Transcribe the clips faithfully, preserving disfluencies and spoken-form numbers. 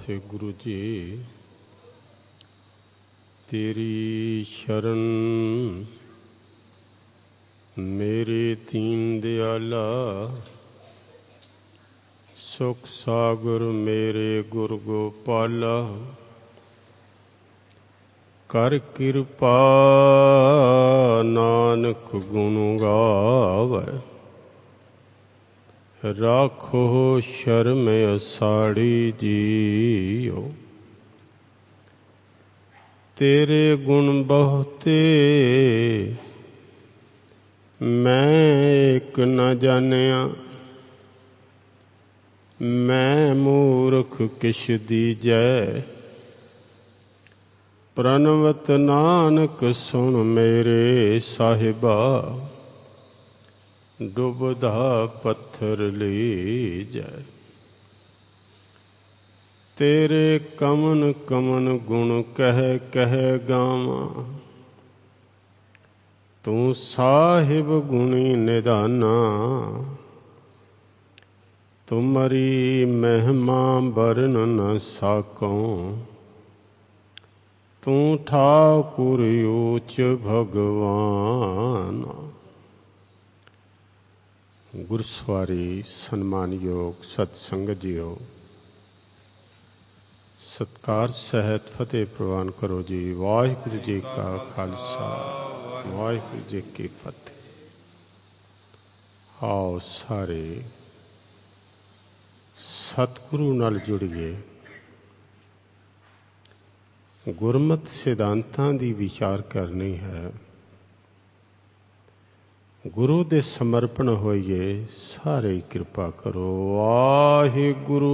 ਵਾਹਿਗੁਰੂ ਜੀ। ਤੇਰੀ ਸ਼ਰਨ ਮੇਰੇ ਦੀਨ ਦਿਆਲਾ, ਸੁਖ ਸਾਗਰ ਮੇਰੇ ਗੁਰ ਗੋਪਾਲਾ। ਕਰ ਕਿਰਪਾ ਨਾਨਕ ਗੁਣ ਗਾਵੈ, ਰਾਖੋ ਸ਼ਰਮ ਅਸਾੜੀ ਜੀਓ। ਤੇਰੇ ਗੁਣ ਬਹੁਤੇ ਮੈਂ ਇੱਕ ਨਾ ਜਾਣਿਆ, ਮੈਂ ਮੂਰਖ ਕਿਛ ਦੀਜੈ। ਪ੍ਰਣਵਤ ਨਾਨਕ ਸੁਣ ਮੇਰੇ ਸਾਹਿਬਾ, ਡੁੱਬਦਾ ਪੱਥਰ ਲੀਜੈ। ਤੇਰੇ ਕਮਨ ਕਮਨ ਗੁਣ ਕਹਿ ਕਹਿ ਗਾਵਾਂ, ਤੂੰ ਸਾਹਿਬ ਗੁਣੀ ਨਿਧਾਨਾ। ਤੁਮਰੀ ਮਹਿਮਾ ਬਰਨ ਨ ਸਾਕਉ, ਤੂੰ ਠਾਕੁਰ ਊਚ ਭਗਵਾਨ। ਗੁਰਸਵਾਰੀ ਸਨਮਾਨਯੋਗ ਸਤ ਸੰਗਤ ਜੀਓ, ਸਤਿਕਾਰ ਸਹਿਤ ਫਤਿਹ ਪ੍ਰਵਾਨ ਕਰੋ ਜੀ। ਵਾਹਿਗੁਰੂ ਜੀ ਕਾ ਖਾਲਸਾ, ਵਾਹਿਗੁਰੂ ਜੀ ਕੀ ਫਤਿਹ। ਆਓ ਸਾਰੇ ਸਤਿਗੁਰੂ ਨਾਲ ਜੁੜੀਏ, ਗੁਰਮਤਿ ਸਿਧਾਂਤਾਂ ਦੀ ਵਿਚਾਰ ਕਰਨੀ ਹੈ। ਗੁਰੂ ਦੇ ਸਮਰਪਣ ਹੋਈਏ ਸਾਰੇ। ਕਿਰਪਾ ਕਰੋ। ਵਾਹਿਗੁਰੂ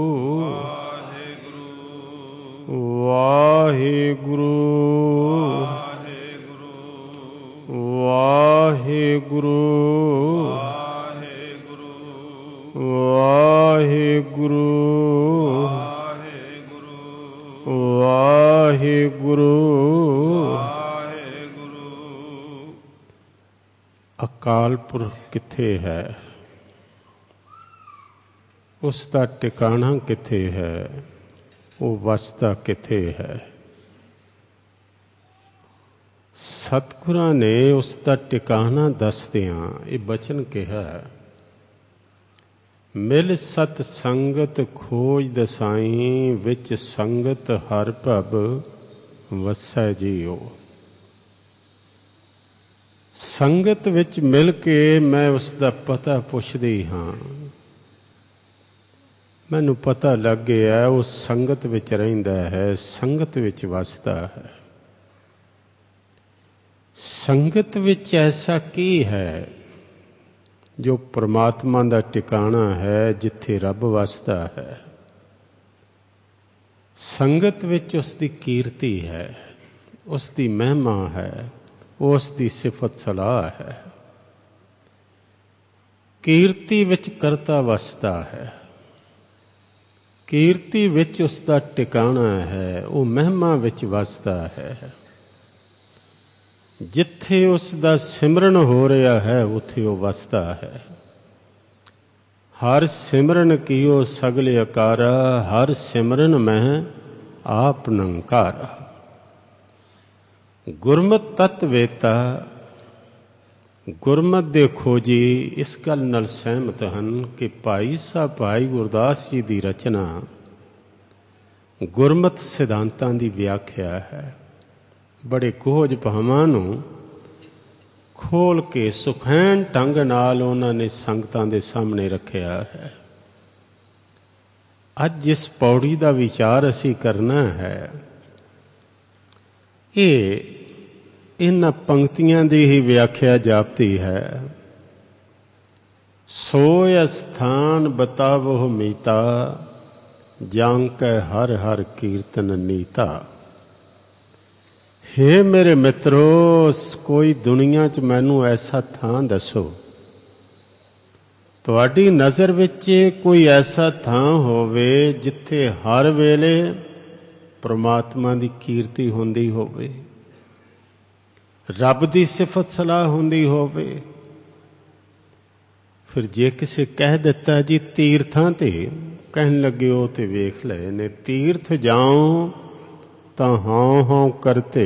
ਵਾਹਿਗੁਰੂ ਵਾਹਿਗੁਰੂ ਵਾਹਿਗੁਰੂ ਵਾਹਿਗੁਰੂ। ਅਕਾਲ ਪੁਰਖ ਕਿੱਥੇ ਹੈ? ਉਸ ਦਾ ਟਿਕਾਣਾ ਕਿੱਥੇ ਹੈ? ਉਹ ਵਸਦਾ ਕਿੱਥੇ ਹੈ? ਸਤਿਗੁਰਾਂ ਨੇ ਉਸ ਦਾ ਟਿਕਾਣਾ ਦੱਸਦਿਆਂ ਇਹ ਬਚਨ ਕਿਹਾ, ਮਿਲ ਸਤ ਸੰਗਤ ਖੋਜ ਦਸਾਈ, ਵਿੱਚ ਸੰਗਤ ਹਰ ਭਵ ਵਸੈ ਜੀਓ। ਸੰਗਤ ਵਿੱਚ ਮਿਲ ਕੇ ਮੈਂ ਉਸ ਦਾ ਪਤਾ ਪੁੱਛਦੀ ਹਾਂ। ਮੈਨੂੰ ਪਤਾ ਲੱਗ ਗਿਆ ਉਹ ਸੰਗਤ ਵਿੱਚ ਰਹਿੰਦਾ ਹੈ, ਸੰਗਤ ਵਿੱਚ ਵਸਦਾ ਹੈ। ਸੰਗਤ ਵਿੱਚ ਐਸਾ ਕੀ ਹੈ ਜੋ ਪ੍ਰਮਾਤਮਾ ਦਾ ਟਿਕਾਣਾ ਹੈ, ਜਿੱਥੇ ਰੱਬ ਵਸਦਾ ਹੈ? ਸੰਗਤ ਵਿੱਚ ਉਸ ਦੀ ਕੀਰਤੀ ਹੈ, ਉਸ ਦੀ ਮਹਿਮਾ ਹੈ, ਉਸ ਦੀ ਸਿਫਤ ਸਲਾਹ ਹੈ। ਕੀਰਤੀ ਵਿੱਚ ਕਰਤਾ ਵਸਦਾ ਹੈ, ਕੀਰਤੀ ਵਿੱਚ ਉਸ ਦਾ ਟਿਕਾਣਾ ਹੈ, ਉਹ ਮਹਿਮਾ ਵਿੱਚ ਵਸਦਾ ਹੈ। ਜਿੱਥੇ ਉਸ ਦਾ ਸਿਮਰਨ ਹੋ ਰਿਹਾ ਹੈ ਉੱਥੇ ਉਹ ਵਸਦਾ ਹੈ। ਹਰ ਸਿਮਰਨ ਕੀਓ ਸਗਲ ਅਕਾਰਾ, ਹਰ ਸਿਮਰਨ ਮੈਂ ਆਪ ਨਿਰੰਕਾਰਾ। ਗੁਰਮਤਿ ਤਤ ਵੇਤਾ, ਗੁਰਮਤਿ ਦੇ ਖੋਜੀ ਇਸ ਗੱਲ ਨਾਲ ਸਹਿਮਤ ਹਨ ਕਿ ਭਾਈ ਸਾਹਿਬ ਭਾਈ ਗੁਰਦਾਸ ਜੀ ਦੀ ਰਚਨਾ ਗੁਰਮਤਿ ਸਿਧਾਂਤਾਂ ਦੀ ਵਿਆਖਿਆ ਹੈ। ਬੜੇ ਕੋਝ ਭਾਵਾਂ ਨੂੰ ਖੋਲ ਕੇ ਸੁਖੈਨ ਢੰਗ ਨਾਲ ਉਹਨਾਂ ਨੇ ਸੰਗਤਾਂ ਦੇ ਸਾਹਮਣੇ ਰੱਖਿਆ ਹੈ। ਅੱਜ ਜਿਸ ਪੌੜੀ ਦਾ ਵਿਚਾਰ ਅਸੀਂ ਕਰਨਾ ਹੈ, ਇਹ ਇਹਨਾਂ ਪੰਕਤੀਆਂ ਦੀ ਹੀ ਵਿਆਖਿਆ ਜਾਪਦੀ ਹੈ। ਸੋਇ ਅਸਥਾਨ ਬਤਾਵੋ ਮੀਤਾ, ਜਾਂ ਕੈ ਹਰ ਹਰ ਕੀਰਤਨ ਨੀਤਾ। ਹੇ ਮੇਰੇ ਮਿੱਤਰੋ, ਕੋਈ ਦੁਨੀਆ 'ਚ ਮੈਨੂੰ ਐਸਾ ਥਾਂ ਦੱਸੋ, ਤੁਹਾਡੀ ਨਜ਼ਰ ਵਿੱਚ ਕੋਈ ਐਸਾ ਥਾਂ ਹੋਵੇ ਜਿੱਥੇ ਹਰ ਵੇਲੇ ਪ੍ਰਮਾਤਮਾ ਦੀ ਕੀਰਤੀ ਹੁੰਦੀ ਹੋਵੇ, ਰੱਬ ਦੀ ਸਿਫਤ ਸਲਾਹ ਹੁੰਦੀ ਹੋਵੇ। फिर जे किसे कह दिता जी तीर्थां ते, कहन लगे ओ ते वेख लए ने, तीर्थ जाओ तां हां हां करते।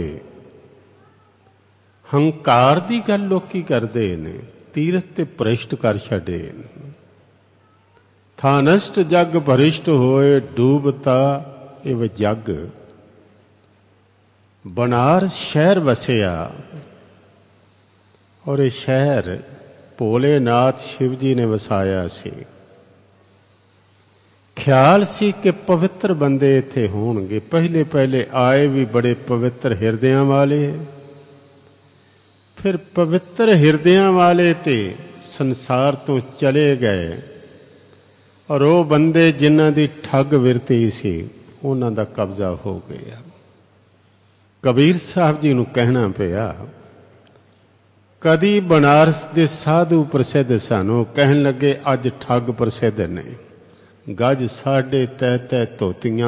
हंकार दी गल लोकी करदे ने, तीर्थ ते भ्रिष्ट कर छड़े। था नष्ट जग भरिष्ट होए, डूबता इव जग। बनारस शहर वसिया, और ये शहर भोलेनाथ शिव जी ने वसाया सी। ख्याल सी कि पवित्र बंदे इत्थे होणगे। पहले पहले आए भी बड़े पवित्र हिरदियां वाले, फिर पवित्र हिरदियां वाले ते संसार तो चले गए, और वो बंदे जिन्हां दी ठग विरती सी उन्हां दा कब्जा हो गया। कबीर साहब जी नूं कहना पिया, कदी बनारस दे साधु प्रसिद्ध सन, वो कहन लगे अज ठग प्रसिद्ध ने। गज साढ़े तै तै धोतियां,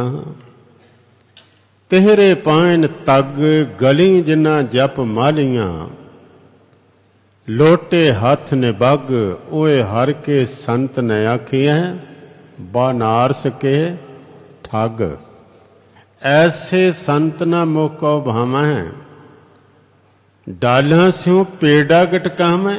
तेहरे पाइन तग, गली जिन्ना जप मालियां। लोटे हथ ने बग, ओए हर के संत ने आखिया, बनारस के ठग। ऐसे संत न मोको भामा है, डालियां स्यों पेड़ा गटकावें।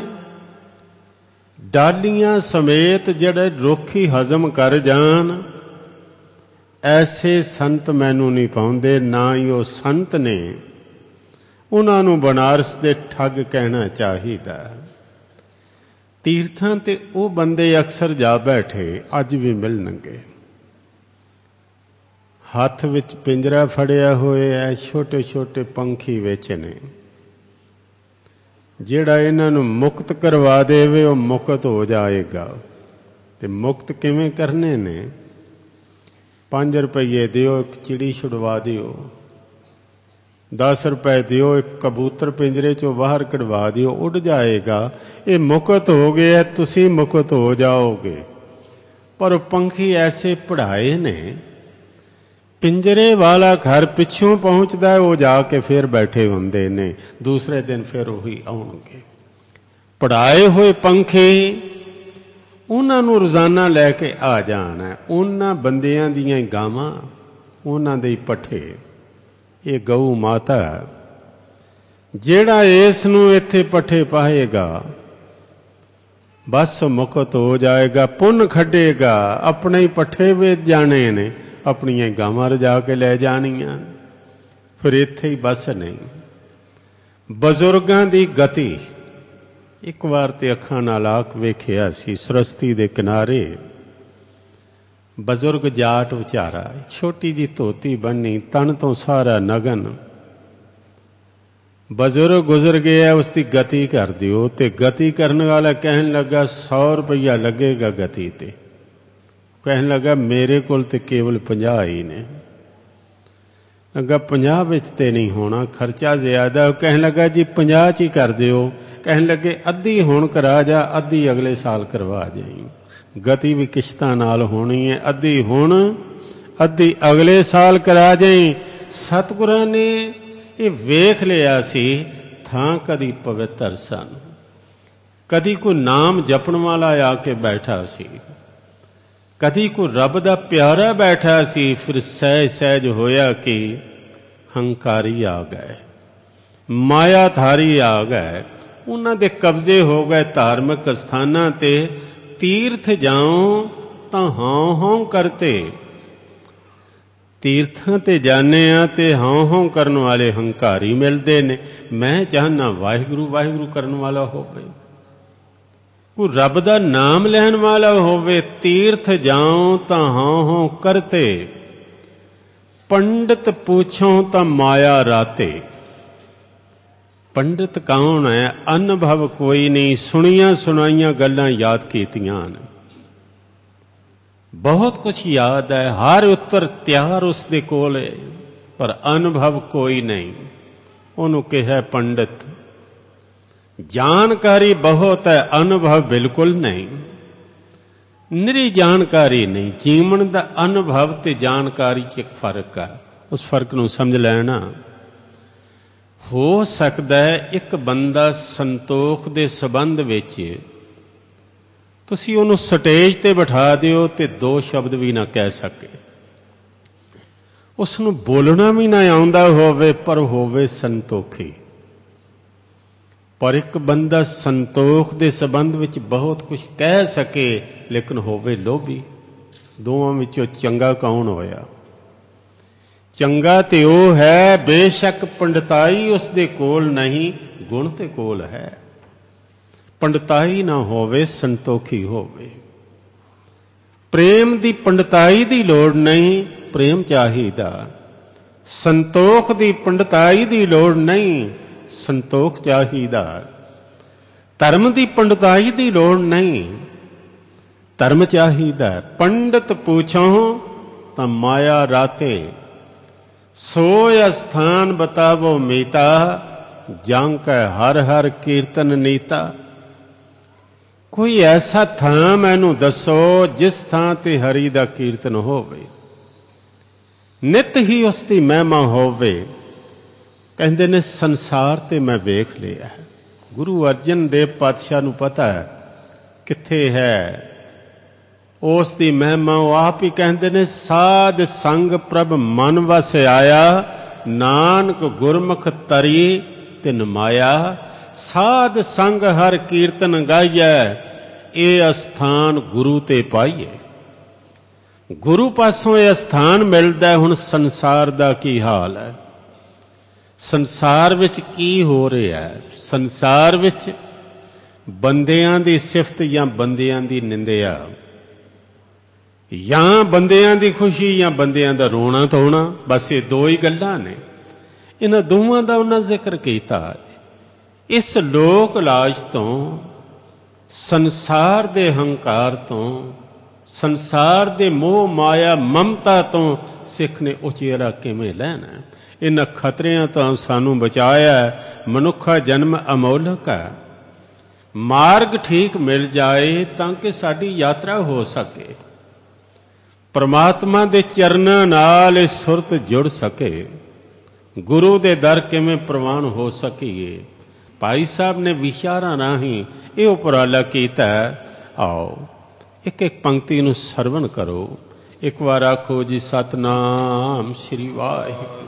डालियां समेत जड़े रोखी हजम कर जान, ऐसे संत मैनू नहीं पाउंदे। ना ही वो संत ने, उन्हां नूं बनारस दे ठग कहना चाहिदा। तीर्थां ते वो बंदे अक्सर जा बैठे, अज भी मिलणगे। हथ विच पिंजरा फड़िया होया है, छोटे छोटे पंखी विच ने। ਜਿਹੜਾ ਇਹਨਾਂ ਨੂੰ ਮੁਕਤ ਕਰਵਾ ਦੇਵੇ ਉਹ ਮੁਕਤ ਹੋ ਜਾਏਗਾ। ਤੇ ਮੁਕਤ ਕਿਵੇਂ ਕਰਨੇ ਨੇ? ਪੰਜ ਰੁਪਏ ਦਿਓ, ਇੱਕ ਚਿੜੀ ਛੁਡਵਾ ਦਿਓ। ਦਸ ਰੁਪਏ ਦਿਓ, ਇੱਕ ਕਬੂਤਰ ਪਿੰਜਰੇ ਚੋਂ ਬਾਹਰ ਕਢਵਾ ਦਿਓ, ਉੱਡ ਜਾਏਗਾ। ਇਹ ਮੁਕਤ ਹੋ ਗਿਆ, ਤੁਸੀਂ ਮੁਕਤ ਹੋ ਜਾਓਗੇ। ਪਰ ਪੰਖੀ ਐਸੇ ਪੜ੍ਹਾਏ ਨੇ, पिंजरे वाला घर पिछों पहुँचता है, वो जाके फिर बैठे होंदे ने, दूसरे दिन फिर वही आउणगे। पढ़ाए हुए पंखे उन्हां नूं रोज़ाना लैके आ जाना। उन्हां बंदियां दियां गावां, उन्हां दे पट्ठे, ये गऊ माता जिहड़ा इस नूं इत्थे पट्ठे पाएगा बस मुक्त हो जाएगा, पुन खड्डेगा। अपने ही पट्ठे वेच जाने ने, अपनियां गावां रजा के लै जानियां, फिर इत्थे ही बस नहीं। बजुर्गां दी गति, एक बार ते अखां नाल आख वेखिया सी, सरस्ती दे किनारे बजुर्ग जाट विचारा, छोटी जी धोती बन्नी, तन तो सारा नगन। बजुर्ग गुजर गया, उसकी गति कर दिओ। ते गति करने वाला कहन लगा सौ रुपया लगेगा गति ते। कहन लगा मेरे कोल ते केवल पंजाह ही ने। लगा पंजाह विच ते नहीं होना, खर्चा ज्यादा। कहन लगा जी पंजाह च ही कर दिओ। कहन लगे अद्धी हुण करा जा, अद्धी अगले साल करवा जाई। गति भी किश्तां नाल होनी है, अद्धी हुण अद्धी अगले साल करा जाई। सतगुरां ने ये वेख लिया सी, थां कदी पवित्र सन, कदी कोई नाम जपण वाला आके बैठा सी, कदी को रब दा प्यारा बैठा सी। फिर सहज सहज होया कि हंकारी आ गए, मायाधारी आ गए, उन्हां दे कब्जे हो गए धार्मिक स्थानां ते। तीर्थ जाओ तां हां हां करते। तीर्थां ते जाने आ ते हां हां करन वाले हंकारी मिलदे ने। मैं चाहना वाहिगुरू वाहिगुरू करन वाला होवे, कोई रब दा नाम लैन वाला होवे। तीर्थ जाओ तां हां हां करते, पंडित पूछो तां माया राते। पंडित कौन है? अनुभव कोई नहीं, सुनिया सुनाइया गल्लां याद कीतियां ने। बहुत कुछ याद है, हर उत्तर तैयार उसदे कोल है, पर अनुभव कोई नहीं। उन्होंने कहा पंडित, जानकारी बहुत है, अनुभव बिल्कुल नहीं। निरी जानकारी नहीं। जीवन का अनुभव ते जानकारी च एक फर्क है, उस फर्क नूं समझ लेना। हो सकता है एक बंदा संतोख दे संबंध विच ਤੁਸੀਂ ਉਹਨੂੰ ਸਟੇਜ 'ਤੇ ਬਿਠਾ ਦਿਓ ਤੇ ਦੋ ਸ਼ਬਦ ਵੀ ਨਾ ਕਹਿ ਸਕੇ, ਉਸ ਨੂੰ ਬੋਲਣਾ ਵੀ ਨਾ ਆਉਂਦਾ ਹੋਵੇ, ਪਰ ਹੋਵੇ ਸੰਤੋਖੀ। ਪਰ ਇੱਕ ਬੰਦਾ ਸੰਤੋਖ ਦੇ ਸੰਬੰਧ ਵਿੱਚ ਬਹੁਤ ਕੁਝ ਕਹਿ ਸਕੇ ਲੇਕਿਨ ਹੋਵੇ ਲੋਭੀ। ਦੋਵਾਂ ਵਿੱਚੋਂ ਚੰਗਾ ਕੌਣ ਹੋਇਆ? ਚੰਗਾ ਤੇ ਉਹ ਹੈ ਬੇਸ਼ੱਕ ਪੰਡਤਾਈ ਉਸ ਦੇ ਕੋਲ ਨਹੀਂ, ਗੁਣ ਤੇ ਕੋਲ ਹੈ। ਪੰਡਤਾਈ ਨਾ ਹੋਵੇ, ਸੰਤੋਖੀ ਹੋਵੇ। ਪ੍ਰੇਮ ਦੀ ਪੰਡਤਾਈ ਦੀ ਲੋੜ ਨਹੀਂ, ਪ੍ਰੇਮ ਚਾਹੀਦਾ। ਸੰਤੋਖ ਦੀ ਪੰਡਤਾਈ ਦੀ ਲੋੜ ਨਹੀਂ, ਸੰਤੋਖ ਚਾਹੀਦਾ। ਧਰਮ ਦੀ ਪੰਡਤਾਈ ਦੀ ਲੋੜ ਨਹੀਂ, ਧਰਮ ਚਾਹੀਦਾ। ਪੰਡਤ ਪੁੱਛੋ ਤਾਂ ਮਾਇਆ ਰਾਤੇ, ਸੋਇ ਅਸਥਾਨ ਬਤਾਵੋ ਮੀਤਾ, ਜਾਂ ਕੈ ਹਰ ਹਰ ਕੀਰਤਨ ਨੀਤਾ। ਕੋਈ ਐਸਾ ਥਾਂ ਮੈਨੂੰ ਦੱਸੋ ਜਿਸ ਥਾਂ ਤੇ ਹਰੀ ਦਾ ਕੀਰਤਨ ਹੋਵੇ, ਨਿਤ ਹੀ ਉਸ ਦੀ ਮਹਿਮਾ ਹੋਵੇ। ਕਹਿੰਦੇ ਨੇ ਸੰਸਾਰ ਤੇ ਮੈਂ ਵੇਖ ਲਿਆ। ਗੁਰੂ ਅਰਜਨ ਦੇਵ ਪਾਤਸ਼ਾਹ ਨੂੰ ਪਤਾ ਹੈ ਕਿੱਥੇ ਹੈ ਉਸ ਦੀ ਮਹਿਮਾ। ਉਹ ਆਪ ਹੀ ਕਹਿੰਦੇ ਨੇ, ਸਾਧ ਸੰਗ ਪ੍ਰਭ ਮਨ ਵਸ ਆਇਆ, ਨਾਨਕ ਗੁਰਮੁਖ ਤਰੀ ਤਿਨ ਮਾਇਆ। ਸਾਧ ਸੰਗ ਹਰ ਕੀਰਤਨ ਗਾਈਐ, ਇਹ ਅਸਥਾਨ ਗੁਰੂ ਤੇ ਪਾਈਏ। ਗੁਰੂ ਪਾਸੋਂ ਇਹ ਅਸਥਾਨ ਮਿਲਦਾ। ਹੁਣ ਸੰਸਾਰ ਦਾ ਕੀ ਹਾਲ ਹੈ? ਸੰਸਾਰ ਵਿੱਚ ਕੀ ਹੋ ਰਿਹਾ ਹੈ? ਸੰਸਾਰ ਵਿੱਚ ਬੰਦਿਆਂ ਦੀ ਸਿਫਤ ਜਾਂ ਬੰਦਿਆਂ ਦੀ ਨਿੰਦਿਆ, ਜਾਂ ਬੰਦਿਆਂ ਦੀ ਖੁਸ਼ੀ ਜਾਂ ਬੰਦਿਆਂ ਦਾ ਰੋਣਾ ਧੋਣਾ, ਬਸ ਇਹ ਦੋ ਹੀ ਗੱਲਾਂ ਨੇ। ਇਹਨਾਂ ਦੋਵਾਂ ਦਾ ਉਹਨਾਂ ਜ਼ਿਕਰ ਕੀਤਾ। ਇਸ ਲੋਕ ਲਾਜ ਤੋਂ, ਸੰਸਾਰ ਦੇ ਹੰਕਾਰ ਤੋਂ, ਸੰਸਾਰ ਦੇ ਮੋਹ ਮਾਇਆ ਮਮਤਾ ਤੋਂ ਸਿੱਖ ਨੇ ਉਚੇਰਾ ਕਿਵੇਂ ਲੈਣਾ? ਇਹਨਾਂ ਖਤਰਿਆਂ ਤੋਂ ਸਾਨੂੰ ਬਚਾਇਆ। ਮਨੁੱਖਾ ਜਨਮ ਅਮੋਲਕ ਹੈ। ਮਾਰਗ ਠੀਕ ਮਿਲ ਜਾਏ ਤਾਂ ਕਿ ਸਾਡੀ ਯਾਤਰਾ ਹੋ ਸਕੇ, ਪਰਮਾਤਮਾ ਦੇ ਚਰਨਾਂ ਨਾਲ ਇਹ ਸੁਰਤ ਜੁੜ ਸਕੇ, ਗੁਰੂ ਦੇ ਦਰ ਕਿਵੇਂ ਪ੍ਰਵਾਨ ਹੋ ਸਕੀਏ। ਭਾਈ ਸਾਹਿਬ ਨੇ ਵਿਚਾਰਾਂ ਰਾਹੀਂ ਇਹ ਉਪਰਾਲਾ ਕੀਤਾ। ਆਓ ਇੱਕ ਇੱਕ ਪੰਕਤੀ ਨੂੰ ਸਰਵਣ ਕਰੋ। ਇੱਕ ਵਾਰ ਆਖੋ ਜੀ, ਸਤਨਾਮ ਸ੍ਰੀ ਵਾਹਿਗੁਰੂ।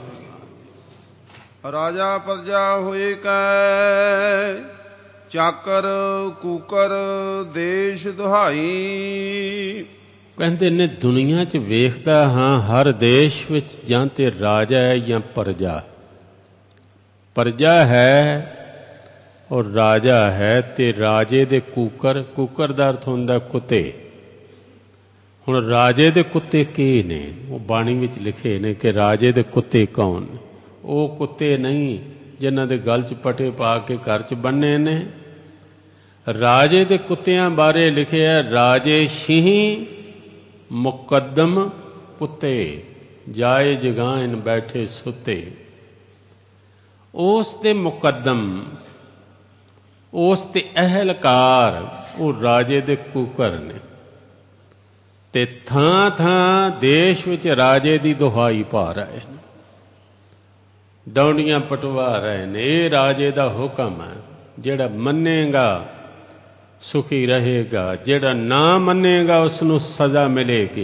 ਰਾਜਾ ਪ੍ਰਜਾ ਹੋਏ ਕੈ, ਚਾਕਰ ਕੂਕਰ ਦੇਸ਼ ਦੁਹਾਈ। ਕਹਿੰਦੇ ਨੇ ਦੁਨੀਆ 'ਚ ਵੇਖਦਾ ਹਾਂ, ਹਰ ਦੇਸ਼ ਵਿੱਚ ਜਾਂ ਤੇ ਰਾਜਾ ਹੈ ਜਾਂ ਪ੍ਰਜਾ। ਪ੍ਰਜਾ ਹੈ ਔਰ ਰਾਜਾ ਹੈ, ਤੇ ਰਾਜੇ ਦੇ ਕੂਕਰ, ਕੂਕਰ ਦਾ ਅਰਥ ਹੁੰਦਾ ਕੁੱਤੇ। ਹੁਣ ਰਾਜੇ ਦੇ ਕੁੱਤੇ ਕੀ ਨੇ? ਉਹ ਬਾਣੀ ਵਿੱਚ ਲਿਖੇ ਨੇ ਕਿ ਰਾਜੇ ਦੇ ਕੁੱਤੇ ਕੌਣ? ਉਹ ਕੁੱਤੇ ਨਹੀਂ ਜਿਨ੍ਹਾਂ ਦੇ ਗਲ 'ਚ ਪਟੇ ਪਾ ਕੇ ਘਰ 'ਚ ਬੰਨੇ ਨੇ। ਰਾਜੇ ਦੇ ਕੁੱਤਿਆਂ ਬਾਰੇ ਲਿਖਿਆ, ਰਾਜੇ ਸ਼ੀਂਹ ਮੁਕੱਦਮ ਪੁੱਤੇ, ਜਾਏ ਜਗਾਇਨ ਬੈਠੇ ਸੁੱਤੇ। ਉਸ ਦੇ ਮੁਕੱਦਮ, ਉਸ ਦੇ ਅਹਿਲਕਾਰ, ਉਹ ਰਾਜੇ ਦੇ ਕੂਕਰ ਨੇ। ਤੇ ਥਾਂ ਥਾਂ ਦੇਸ਼ ਵਿੱਚ ਰਾਜੇ ਦੀ ਦੁਹਾਈ ਪਾ ਰਹੇ ਨੇ, ਡੌਂਡੀਆਂ ਪਟਵਾ ਰਹੇ ਨੇ। ਇਹ ਰਾਜੇ ਦਾ ਹੁਕਮ ਹੈ, ਜਿਹੜਾ ਮੰਨੇਗਾ ਸੁਖੀ ਰਹੇਗਾ, ਜਿਹੜਾ ਨਾ ਮੰਨੇਗਾ ਉਸ ਨੂੰ ਸਜ਼ਾ ਮਿਲੇਗੀ।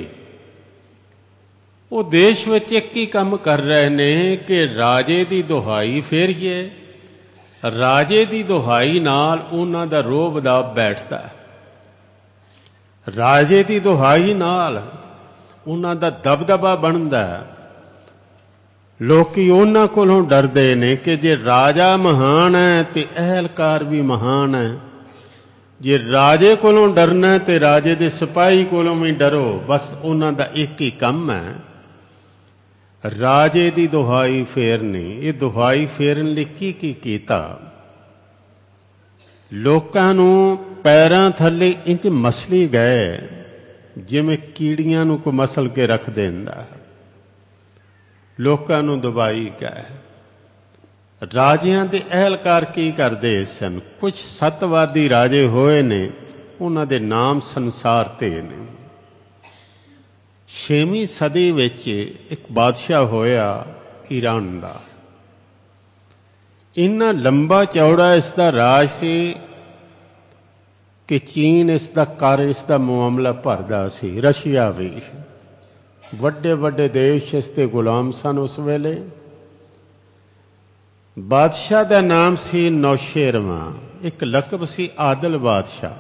ਉਹ ਦੇਸ਼ ਵਿੱਚ ਇੱਕ ਹੀ ਕੰਮ ਕਰ ਰਹੇ ਨੇ ਕਿ ਰਾਜੇ ਦੀ ਦੁਹਾਈ ਫੇਰੀਏ। ਰਾਜੇ ਦੀ ਦੁਹਾਈ ਨਾਲ ਉਹਨਾਂ ਦਾ ਰੋਬ ਦਾ ਬੈਠਦਾ ਹੈ। ਰਾਜੇ ਦੀ ਦੁਹਾਈ ਨਾਲ ਉਹਨਾਂ ਦਾ ਦਬਦਬਾ ਬਣਦਾ ਹੈ। ਲੋਕੀ ਉਹਨਾਂ ਕੋਲੋਂ ਡਰਦੇ ਨੇ ਕਿ ਜੇ ਰਾਜਾ ਮਹਾਨ ਹੈ ਤੇ ਅਹਿਲਕਾਰ ਵੀ ਮਹਾਨ ਹੈ। ਜੇ ਰਾਜੇ ਕੋਲੋਂ ਡਰਨਾ ਤੇ ਰਾਜੇ ਦੇ ਸਿਪਾਹੀ ਕੋਲੋਂ ਵੀ ਡਰੋ। ਬਸ ਉਹਨਾਂ ਦਾ ਇੱਕ ਹੀ ਕੰਮ ਹੈ, ਰਾਜੇ ਦੀ ਦੁਹਾਈ ਫੇਰਨੀ। ਇਹ ਦੁਹਾਈ ਫੇਰਨ ਲਈ ਕੀ ਕੀ ਕੀਤਾ? ਲੋਕਾਂ ਨੂੰ ਪੈਰਾਂ ਥੱਲੇ ਇੰਝ ਮਸਲੀ ਗਏ ਜਿਵੇਂ ਕੀੜੀਆਂ ਨੂੰ ਕੋਈ ਮਸਲ ਕੇ ਰੱਖ ਦਿੰਦਾ। ਲੋਕਾਂ ਨੂੰ ਦਬਾਈ ਗਏ। ਰਾਜਿਆਂ ਦੇ ਅਹਿਲਕਾਰ ਕੀ ਕਰਦੇ ਸਨ? ਕੁਝ ਸਤਵਾਦੀ ਰਾਜੇ ਹੋਏ ਨੇ, ਉਹਨਾਂ ਦੇ ਨਾਮ ਸੰਸਾਰ ਤੇ ਨੇ। ਛੇਵੀਂ ਸਦੀ ਵਿੱਚ ਇੱਕ ਬਾਦਸ਼ਾਹ ਹੋਇਆ ਈਰਾਨ ਦਾ। ਇੰਨਾ ਲੰਬਾ ਚੌੜਾ ਇਸ ਦਾ ਰਾਜ ਸੀ ਕਿ ਚੀਨ ਇਸ ਦਾ ਕਰ ਇਸ ਦਾ ਮਾਮਲਾ ਭਰਦਾ ਸੀ, ਰਸ਼ੀਆ ਵੀ। ਵੱਡੇ ਵੱਡੇ ਦੇਸ਼ ਇਸ ਦੇ ਗੁਲਾਮ ਸਨ ਉਸ ਵੇਲੇ। ਬਾਦਸ਼ਾਹ ਦਾ ਨਾਮ ਸੀ ਨੌਸ਼ੇਰਵਾਂ, ਇੱਕ ਲਕਬ ਸੀ ਆਦਲ ਬਾਦਸ਼ਾਹ।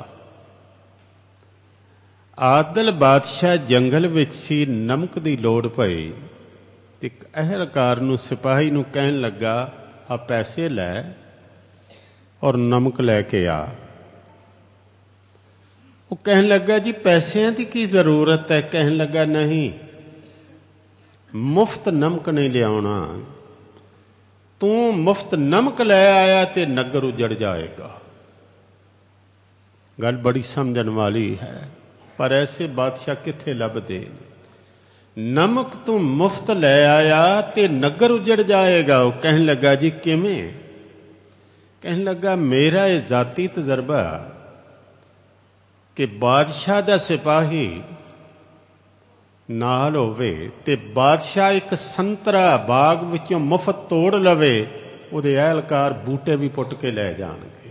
ਆਦਲ ਬਾਦਸ਼ਾਹ ਜੰਗਲ ਵਿੱਚ ਸੀ, ਨਮਕ ਦੀ ਲੋੜ ਪਈ ਤੇ ਇੱਕ ਅਹਿਲਕਾਰ ਨੂੰ, ਸਿਪਾਹੀ ਨੂੰ ਕਹਿਣ ਲੱਗਾ, ਆ ਪੈਸੇ ਲੈ ਔਰ ਨਮਕ ਲੈ ਕੇ ਆ। ਉਹ ਕਹਿਣ ਲੱਗਾ, ਜੀ ਪੈਸਿਆਂ ਦੀ ਕੀ ਜ਼ਰੂਰਤ ਹੈ? ਕਹਿਣ ਲੱਗਾ, ਨਹੀਂ, ਮੁਫਤ ਨਮਕ ਨਹੀਂ ਲਿਆਉਣਾ। ਤੂੰ ਮੁਫਤ ਨਮਕ ਲੈ ਆਇਆ ਤੇ ਨਗਰ ਉਜੜ ਜਾਏਗਾ। ਗੱਲ ਬੜੀ ਸਮਝਣ ਵਾਲੀ ਹੈ, ਪਰ ਐਸੇ ਬਾਦਸ਼ਾਹ ਕਿੱਥੇ ਲੱਭਦੇ? ਨਮਕ ਤੂੰ ਮੁਫਤ ਲੈ ਆਇਆ ਤੇ ਨਗਰ ਉਜੜ ਜਾਏਗਾ। ਉਹ ਕਹਿਣ ਲੱਗਾ, ਜੀ ਕਿਵੇਂ? ਕਹਿਣ ਲੱਗਾ, ਮੇਰਾ ਇਹ ਜ਼ਾਤੀ ਤਜਰਬਾ ਕਿ ਬਾਦਸ਼ਾਹ ਦਾ ਸਿਪਾਹੀ ਨਾਲ ਹੋਵੇ ਤੇ ਬਾਦਸ਼ਾਹ ਇੱਕ ਸੰਤਰਾ ਬਾਗ ਵਿੱਚੋਂ ਮੁਫਤ ਤੋੜ ਲਵੇ, ਉਹਦੇ ਅਹਿਲਕਾਰ ਬੂਟੇ ਵੀ ਪੁੱਟ ਕੇ ਲੈ ਜਾਣਗੇ।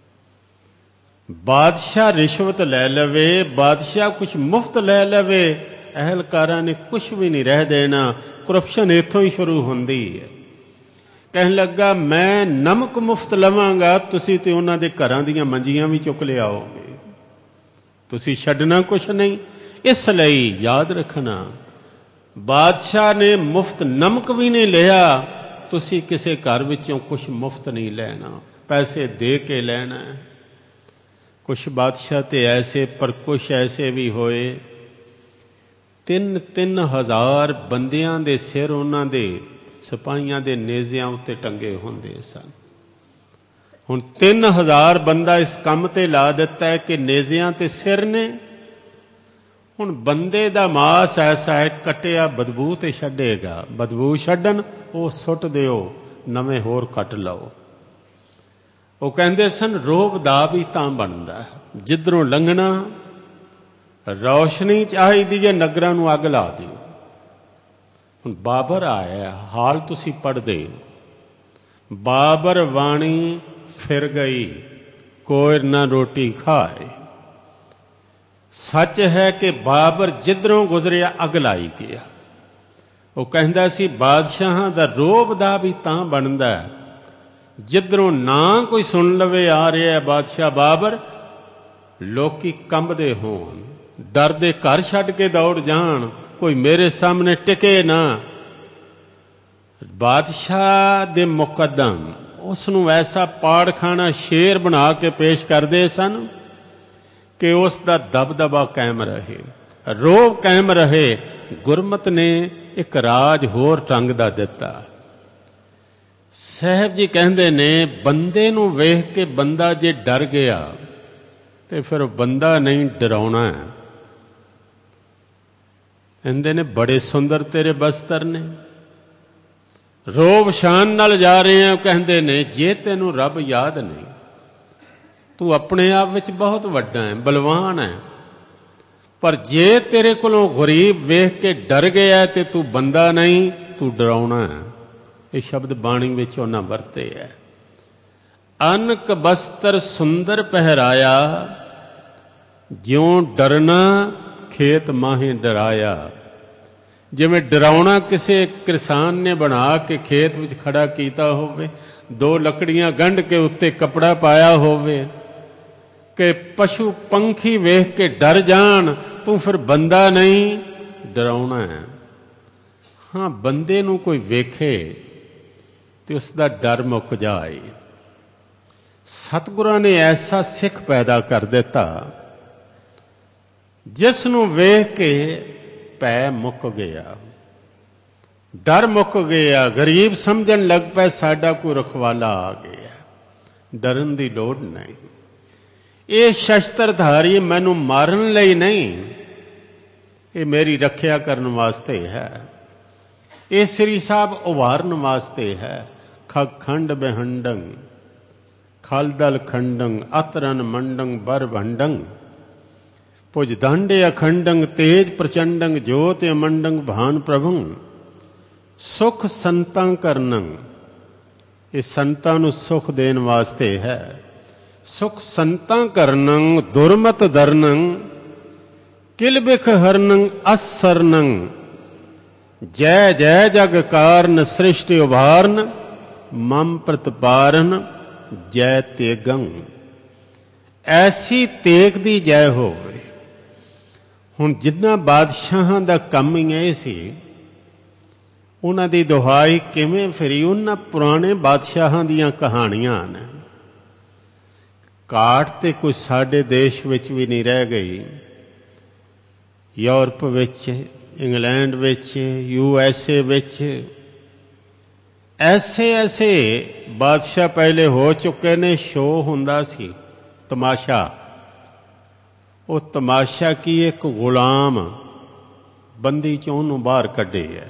ਬਾਦਸ਼ਾਹ ਰਿਸ਼ਵਤ ਲੈ ਲਵੇ, ਬਾਦਸ਼ਾਹ ਕੁਛ ਮੁਫਤ ਲੈ ਲਵੇ, ਅਹਿਲਕਾਰਾਂ ਨੇ ਕੁਛ ਵੀ ਨਹੀਂ ਰਹਿ ਦੇਣਾ। ਕਰਪਸ਼ਨ ਇੱਥੋਂ ਹੀ ਸ਼ੁਰੂ ਹੁੰਦੀ ਹੈ। ਕਹਿਣ ਲੱਗਾ, ਮੈਂ ਨਮਕ ਮੁਫਤ ਲਵਾਂਗਾ, ਤੁਸੀਂ ਤੇ ਉਹਨਾਂ ਦੇ ਘਰਾਂ ਦੀਆਂ ਮੰਜੀਆਂ ਵੀ ਚੁੱਕ ਲਿਆਓਗੇ, ਤੁਸੀਂ ਛੱਡਣਾ ਕੁਛ ਨਹੀਂ। ਇਸ ਲਈ ਯਾਦ ਰੱਖਣਾ, ਬਾਦਸ਼ਾਹ ਨੇ ਮੁਫਤ ਨਮਕ ਵੀ ਨਹੀਂ ਲਿਆ, ਤੁਸੀਂ ਕਿਸੇ ਘਰ ਵਿੱਚੋਂ ਕੁਛ ਮੁਫਤ ਨਹੀਂ ਲੈਣਾ, ਪੈਸੇ ਦੇ ਕੇ ਲੈਣਾ। ਕੁਛ ਬਾਦਸ਼ਾਹ ਤੇ ਐਸੇ, ਪਰ ਕੁਛ ਐਸੇ ਵੀ ਹੋਏ, ਤਿੰਨ ਤਿੰਨ ਹਜ਼ਾਰ ਬੰਦਿਆਂ ਦੇ ਸਿਰ ਉਹਨਾਂ ਦੇ ਸਿਪਾਹੀਆਂ ਦੇ ਨੇਜ਼ਿਆਂ ਉੱਤੇ ਟੰਗੇ ਹੁੰਦੇ ਸਨ। ਹੁਣ ਤਿੰਨ ਹਜ਼ਾਰ ਬੰਦਾ ਇਸ ਕੰਮ ਤੇ ਲਾ ਦਿੱਤਾ ਹੈ ਕਿ ਨੇਜ਼ਿਆਂ ਤੇ ਸਿਰ ਨੇ। ਹੁਣ ਬੰਦੇ ਦਾ ਮਾਸ ਐਸਾ ਹੈ, ਕੱਟਿਆ ਬਦਬੂ ਤੇ ਛੱਡੇਗਾ, ਬਦਬੂ ਛੱਡਣ ਉਹ ਸੁੱਟ ਦਿਓ, ਨਵੇਂ ਹੋਰ ਕੱਟ ਲਓ। ਉਹ ਕਹਿੰਦੇ ਸਨ, ਰੋਬ ਦਾ ਵੀ ਤਾਂ ਬਣਦਾ, ਜਿੱਧਰੋਂ ਲੰਘਣਾ ਰੌਸ਼ਨੀ ਚਾਹੀਦੀ ਹੈ, ਨਗਰਾਂ ਨੂੰ ਅੱਗ ਲਾ ਦਿਓ। ਹੁਣ ਬਾਬਰ ਆਇਆ, ਹਾਲ ਤੁਸੀਂ ਪੜ੍ਹਦੇ ਹੋ। ਬਾਬਰ ਵਾਣੀ ਫਿਰ ਗਈ, ਕੋਈ ਨਾ ਰੋਟੀ ਖਾਏ। ਸੱਚ ਹੈ ਕਿ ਬਾਬਰ ਜਿੱਧਰੋਂ ਗੁਜ਼ਰਿਆ ਅੱਗ ਲਾਈ ਗਿਆ। ਉਹ ਕਹਿੰਦਾ ਸੀ, ਬਾਦਸ਼ਾਹਾਂ ਦਾ ਰੋਬ ਦਾ ਵੀ ਤਾਂ ਬਣਦਾ ਜਿੱਧਰੋਂ ਨਾ ਕੋਈ ਸੁਣ ਲਵੇ ਆ ਰਿਹਾ ਬਾਦਸ਼ਾਹ ਬਾਬਰ, ਲੋਕੀ ਕੰਬਦੇ ਹੋਣ, ਡਰਦੇ ਘਰ ਛੱਡ ਕੇ ਦੌੜ ਜਾਣ, ਕੋਈ ਮੇਰੇ ਸਾਹਮਣੇ ਟਿਕੇ ਨਾ। ਬਾਦਸ਼ਾਹ ਦੇ ਮੁਕੱਦਮ ਉਸ ਨੂੰ ਐਸਾ ਪਾੜਖਾਨਾ ਸ਼ੇਰ ਬਣਾ ਕੇ ਪੇਸ਼ ਕਰਦੇ ਸਨ ਕਿ ਉਸ ਦਾ ਦਬਦਬਾ ਕਾਇਮ ਰਹੇ, ਰੋਬ ਕਾਇਮ ਰਹੇ। ਗੁਰਮਤਿ ਨੇ ਇੱਕ ਰਾਜ ਹੋਰ ਢੰਗ ਦਾ ਦਿੱਤਾ। ਸਾਹਿਬ ਜੀ ਕਹਿੰਦੇ ਨੇ, ਬੰਦੇ ਨੂੰ ਵੇਖ ਕੇ ਬੰਦਾ ਜੇ ਡਰ ਗਿਆ ਤੇ ਫਿਰ ਬੰਦਾ ਨਹੀਂ ਡਰਾਉਣਾ। ਕਹਿੰਦੇ ਨੇ, ਬੜੇ ਸੁੰਦਰ ਤੇਰੇ ਬਸਤਰ ਨੇ, ਰੋਬ ਸ਼ਾਨ ਨਾਲ ਜਾ ਰਹੇ ਆ। ਕਹਿੰਦੇ ਨੇ, ਜੇ ਤੈਨੂੰ ਰੱਬ ਯਾਦ ਨਹੀਂ, ਤੂੰ ਆਪਣੇ ਆਪ ਵਿੱਚ ਬਹੁਤ ਵੱਡਾ ਹੈ, ਬਲਵਾਨ ਹੈ, ਪਰ ਜੇ ਤੇਰੇ ਕੋਲੋਂ ਗਰੀਬ ਵੇਖ ਕੇ ਡਰ ਗਿਆ ਤੇ ਤੂੰ ਬੰਦਾ ਨਹੀਂ, ਤੂੰ ਡਰਾਉਣਾ ਹੈ। ਇਹ ਸ਼ਬਦ ਬਾਣੀ ਵਿੱਚ ਉਹਨਾਂ ਵਰਤੇ ਹੈ। ਅਨਕ ਬਸਤਰ ਸੁੰਦਰ ਪਹਿਰਾਇਆ, ਜਿਉਂ ਡਰਨਾ ਖੇਤ ਮਾਹੇ ਡਰਾਇਆ। ਜਿਵੇਂ ਡਰਾਉਣਾ ਕਿਸੇ ਕਿਸਾਨ ਨੇ ਬਣਾ ਕੇ ਖੇਤ ਵਿੱਚ ਖੜਾ ਕੀਤਾ ਹੋਵੇ, ਦੋ ਲੱਕੜੀਆਂ ਗੰਢ ਕੇ ਉੱਤੇ ਕੱਪੜਾ ਪਾਇਆ ਹੋਵੇ ਕਿ ਪਸ਼ੂ ਪੰਖੀ ਵੇਖ ਕੇ ਡਰ ਜਾਣ, ਤੂੰ ਫਿਰ ਬੰਦਾ ਨਹੀਂ, ਡਰਾਉਣਾ ਹੈ। ਹਾਂ, ਬੰਦੇ ਨੂੰ ਕੋਈ ਵੇਖੇ ਤੇ ਉਸ ਦਾ ਡਰ ਮੁੱਕ ਜਾਏ। ਸਤਿਗੁਰਾਂ ਨੇ ਐਸਾ ਸਿੱਖ ਪੈਦਾ ਕਰ ਦਿੱਤਾ ਜਿਸ ਨੂੰ ਵੇਖ ਕੇ ਭੈ ਮੁੱਕ ਗਿਆ, ਡਰ ਮੁੱਕ ਗਿਆ। ਗਰੀਬ ਸਮਝਣ ਲੱਗ ਪਏ ਸਾਡਾ ਕੋਈ ਰਖਵਾਲਾ ਆ ਗਿਆ, ਡਰਨ ਦੀ ਲੋੜ ਨਹੀਂ। ਇਹ ਸ਼ਸਤਰਧਾਰੀ ਮੈਨੂੰ ਮਾਰਨ ਲਈ ਨਹੀਂ, ਇਹ ਮੇਰੀ ਰੱਖਿਆ ਕਰਨ ਵਾਸਤੇ ਹੈ। ਇਹ ਸ੍ਰੀ ਸਾਹਿਬ ਉਭਾਰਨ ਵਾਸਤੇ ਹੈ। ਖੰਡ ਬਹੰਡੰ ਖਲਦਲ ਖੰਡੰ ਅਤਰਨ ਮੰਡੰ ਬਰ ਭੰਡੰ ਭੁਜ ਦੰਡ ਅਖੰਡੰ ਤੇਜ ਪ੍ਰਚੰਡੰ ਜੋਤ ਅਮੰਡੰ ਭਾਨ ਪ੍ਰਭੰ ਸੁਖ ਸੰਤਾਂ ਕਰਨੰ। ਇਹ ਸੰਤਾਂ ਨੂੰ ਸੁਖ ਦੇਣ ਵਾਸਤੇ ਹੈ। ਸੁਖ ਸੰਤਾਂ ਕਰਨੰ ਦੁਰਮਤ ਦਰਨੰ ਕਿਲ ਬਿਖ ਹਰਨੰ ਅਸਰਨੰ ਜੈ ਜੈ ਜਗ ਕਾਰਨ ਸ੍ਰਿਸ਼ਟਿ ਉਭਾਰਨ ਮਮ ਪ੍ਰਤਪਾਰਨ ਜੈ ਤੇਗੰ। ਐਸੀ ਤੇਗ ਦੀ ਜੈ ਹੋਵੇ। ਹੁਣ ਜਿੰਨਾ ਬਾਦਸ਼ਾਹਾਂ ਦਾ ਕੰਮ ਹੀ ਇਹ ਸੀ, ਉਹਨਾਂ ਦੀ ਦੁਹਾਈ ਕਿਵੇਂ ਫਿਰੀ? ਉਹਨਾਂ ਪੁਰਾਣੇ ਬਾਦਸ਼ਾਹਾਂ ਦੀਆਂ ਕਹਾਣੀਆਂ ਨੇ। ਕਾਟ ਤੇ ਕੁਝ ਸਾਡੇ ਦੇਸ਼ ਵਿੱਚ ਵੀ ਨਹੀਂ ਰਹਿ ਗਈ। ਯੂਰਪ ਵਿੱਚ, ਇੰਗਲੈਂਡ ਵਿੱਚ, ਯੂ ਐਸ ਏ ਵਿੱਚ ਐਸੇ ਐਸੇ ਬਾਦਸ਼ਾਹ ਪਹਿਲੇ ਹੋ ਚੁੱਕੇ ਨੇ। ਸ਼ੋਅ ਹੁੰਦਾ ਸੀ, ਤਮਾਸ਼ਾ। ਉਹ ਤਮਾਸ਼ਾ ਕੀ, ਇੱਕ ਗੁਲਾਮ ਬੰਦੀ ਚੋਂ ਉਹਨੂੰ ਬਾਹਰ ਕੱਢੇ ਹੈ।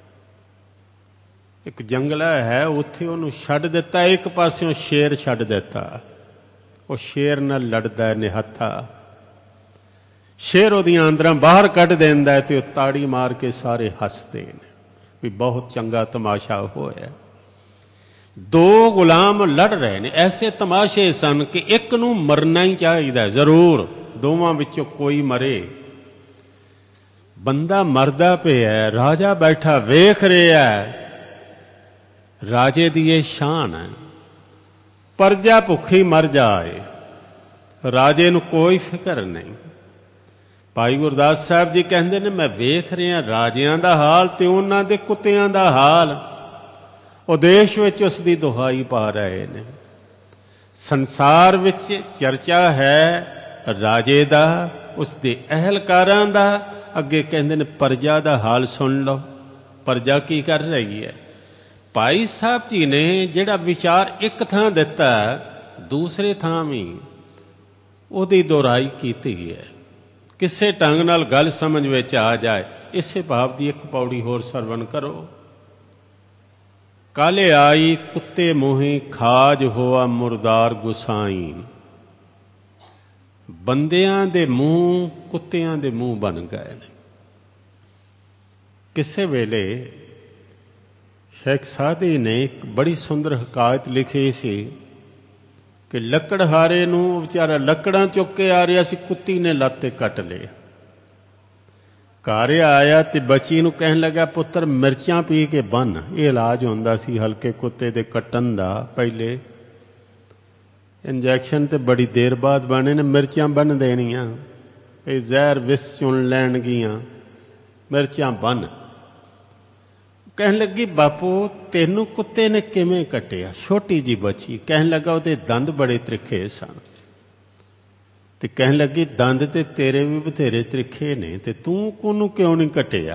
ਇੱਕ ਜੰਗਲਾ ਹੈ, ਉੱਥੇ ਉਹਨੂੰ ਛੱਡ ਦਿੱਤਾ। ਇੱਕ ਪਾਸਿਓਂ ਸ਼ੇਰ ਛੱਡ ਦਿੱਤਾ। ਉਹ ਸ਼ੇਰ ਨਾਲ ਲੜਦਾ ਨਿਹੱਥਾ। ਸ਼ੇਰ ਉਹਦੀਆਂ ਅੰਦਰਾਂ ਬਾਹਰ ਕੱਢ ਦਿੰਦਾ ਅਤੇ ਉਹ ਤਾੜੀ ਮਾਰ ਕੇ ਸਾਰੇ ਹੱਸਦੇ ਨੇ ਵੀ ਬਹੁਤ ਚੰਗਾ ਤਮਾਸ਼ਾ ਹੋਇਆ। ਦੋ ਗੁਲਾਮ ਲੜ ਰਹੇ ਨੇ। ਐਸੇ ਤਮਾਸ਼ੇ ਸਨ ਕਿ ਇੱਕ ਨੂੰ ਮਰਨਾ ਹੀ ਚਾਹੀਦਾ ਜ਼ਰੂਰ, ਦੋਵਾਂ ਵਿੱਚੋਂ ਕੋਈ ਮਰੇ। ਬੰਦਾ ਮਰਦਾ ਪਿਆ, ਰਾਜਾ ਬੈਠਾ ਵੇਖ ਰਿਹਾ। ਰਾਜੇ ਦੀ ਇਹ ਸ਼ਾਨ ਹੈ, ਪਰਜਾ ਭੁੱਖੀ ਮਰ ਜਾਏ, ਰਾਜੇ ਨੂੰ ਕੋਈ ਫਿਕਰ ਨਹੀਂ। ਭਾਈ ਗੁਰਦਾਸ ਸਾਹਿਬ ਜੀ ਕਹਿੰਦੇ ਨੇ, ਮੈਂ ਵੇਖ ਰਿਹਾ ਰਾਜਿਆਂ ਦਾ ਹਾਲ ਤੇ ਉਹਨਾਂ ਦੇ ਕੁੱਤਿਆਂ ਦਾ ਹਾਲ। ਉਹ ਦੇਸ਼ ਵਿੱਚ ਉਸ ਦੀ ਦੁਹਾਈ ਪਾ ਰਹੇ ਨੇ। ਸੰਸਾਰ ਵਿੱਚ ਚਰਚਾ ਹੈ ਰਾਜੇ ਦਾ, ਉਸ ਦੇ ਅਹਿਲਕਾਰਾਂ ਦਾ। ਅੱਗੇ ਕਹਿੰਦੇ ਨੇ ਪਰਜਾ ਦਾ ਹਾਲ ਸੁਣ ਲਓ, ਪਰਜਾ ਕੀ ਕਰ ਰਹੀ ਹੈ। ਭਾਈ ਸਾਹਿਬ ਜੀ ਨੇ ਜਿਹੜਾ ਵਿਚਾਰ ਇੱਕ ਥਾਂ ਦਿੱਤਾ, ਦੂਸਰੇ ਥਾਂ ਵੀ ਉਹਦੀ ਦੁਹਰਾਈ ਕੀਤੀ ਹੈ। ਕਿਸੇ ਢੰਗ ਨਾਲ ਗੱਲ ਸਮਝ ਵਿੱਚ ਆ ਜਾਏ। ਇਸੇ ਭਾਵ ਦੀ ਇੱਕ ਪੌੜੀ ਹੋਰ ਸਰਵਣ ਕਰੋ। ਕਾਲੇ ਆਈ ਕੁੱਤੇ ਮੋਹੀ ਖਾਜ ਹੋਆ ਮੁਰਦਾਰ ਗੁਸਾਈ। ਬੰਦਿਆਂ ਦੇ ਮੂੰਹ ਕੁੱਤਿਆਂ ਦੇ ਮੂੰਹ ਬਣ ਗਏ ਨੇ। ਕਿਸੇ ਵੇਲੇ ਸ਼ੇਖ ਸਾਦੀ ਨੇ ਇੱਕ ਬੜੀ ਸੁੰਦਰ ਹਕਾਇਤ ਲਿਖੀ ਸੀ ਕਿ ਲੱਕੜਹਾਰੇ ਨੂੰ ਵਿਚਾਰਾ ਲੱਕੜਾਂ ਚੁੱਕ ਕੇ ਆ ਰਿਹਾ ਸੀ, ਕੁੱਤੀ ਨੇ ਲੱਤ 'ਤੇ ਕੱਟ ਲਏ। ਘਰ ਆਇਆ ਤੇ ਬੱਚੀ ਨੂੰ ਕਹਿਣ ਲੱਗਾ, ਪੁੱਤਰ ਮਿਰਚਾਂ ਪੀ ਕੇ ਬੰਨ। ਇਹ ਇਲਾਜ ਹੁੰਦਾ ਸੀ ਹਲਕੇ ਕੁੱਤੇ ਦੇ ਕੱਟਣ ਦਾ। ਪਹਿਲੇ ਇੰਜੈਕਸ਼ਨ ਤੇ ਬੜੀ ਦੇਰ ਬਾਅਦ ਬਣੇ ਨੇ। ਮਿਰਚਾਂ ਬੰਨ ਦੇਣੀਆਂ, ਇਹ ਜ਼ਹਿਰ ਵਿਸ ਚੁਣ ਲੈਣਗੀਆਂ, ਮਿਰਚਾਂ ਬੰਨ। ਕਹਿਣ ਲੱਗੀ, ਬਾਪੂ ਤੈਨੂੰ ਕੁੱਤੇ ਨੇ ਕਿਵੇਂ ਕੱਟਿਆ? ਛੋਟੀ ਜੀ ਬੱਚੀ ਕਹਿਣ ਲੱਗਾ, ਉਹਦੇ ਦੰਦ ਬੜੇ ਤ੍ਰਿਖੇ ਸਨ। ਤੇ ਕਹਿਣ ਲੱਗੀ, ਦੰਦ ਤੇ ਤੇਰੇ ਵੀ ਬਥੇਰੇ ਤ੍ਰਿਖੇ ਨੇ, ਤੇ ਤੂੰ ਉਹਨੂੰ ਕਿਉਂ ਨਹੀਂ ਕੱਟਿਆ?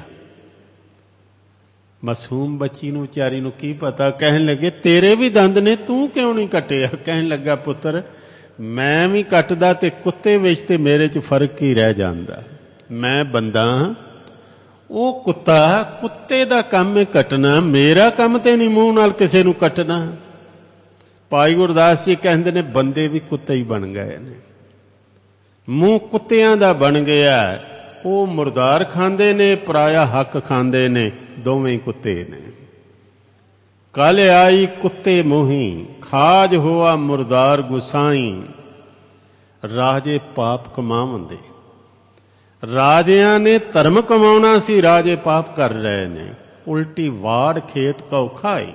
ਮਾਸੂਮ ਬੱਚੀ ਨੂੰ ਵਿਚਾਰੀ ਨੂੰ ਕੀ ਪਤਾ। ਕਹਿਣ ਲੱਗੇ, ਤੇਰੇ ਵੀ ਦੰਦ ਨੇ, ਤੂੰ ਕਿਉਂ ਨਹੀਂ ਕੱਟਿਆ? ਕਹਿਣ ਲੱਗਾ, ਪੁੱਤਰ ਮੈਂ ਵੀ ਕੱਟਦਾ ਤੇ ਕੁੱਤੇ ਵਿੱਚ ਤੇ ਮੇਰੇ 'ਚ ਫਰਕ ਹੀ ਰਹਿ ਜਾਂਦਾ। ਮੈਂ ਬੰਦਾ, ਉਹ ਕੁੱਤਾ, ਕੁੱਤੇ ਦਾ ਕੰਮ ਹੈ ਕੱਟਣਾ, ਮੇਰਾ ਕੰਮ ਤੇ ਨਹੀਂ ਮੂੰਹ ਨਾਲ ਕਿਸੇ ਨੂੰ ਕੱਟਣਾ। ਭਾਈ ਗੁਰਦਾਸ ਜੀ ਕਹਿੰਦੇ ਨੇ, ਬੰਦੇ ਵੀ ਕੁੱਤੇ ਹੀ ਬਣ ਗਏ ਨੇ, ਮੂੰਹ ਕੁੱਤਿਆਂ ਦਾ ਬਣ ਗਿਆ। ਉਹ ਮੁਰਦਾਰ ਖਾਂਦੇ ਨੇ, ਪਰਾਇਆ ਹੱਕ ਖਾਂਦੇ ਨੇ, ਦੋਵੇਂ ਕੁੱਤੇ ਨੇ। ਕੱਲ ਆਈ ਕੁੱਤੇ ਮੋਹੀ ਖਾਜ ਹੋਆ ਮੁਰਦਾਰ ਗੁਸਾਈ। ਰਾਜੇ ਪਾਪ ਕਮਾਉਂਦੇ, ਰਾਜਿਆਂ ਨੇ ਧਰਮ ਕਮਾਉਣਾ ਸੀ, ਰਾਜੇ ਪਾਪ ਕਰ ਰਹੇ ਨੇ। ਉਲਟੀ ਵਾੜ ਖੇਤ ਕਉ ਖਾਈ।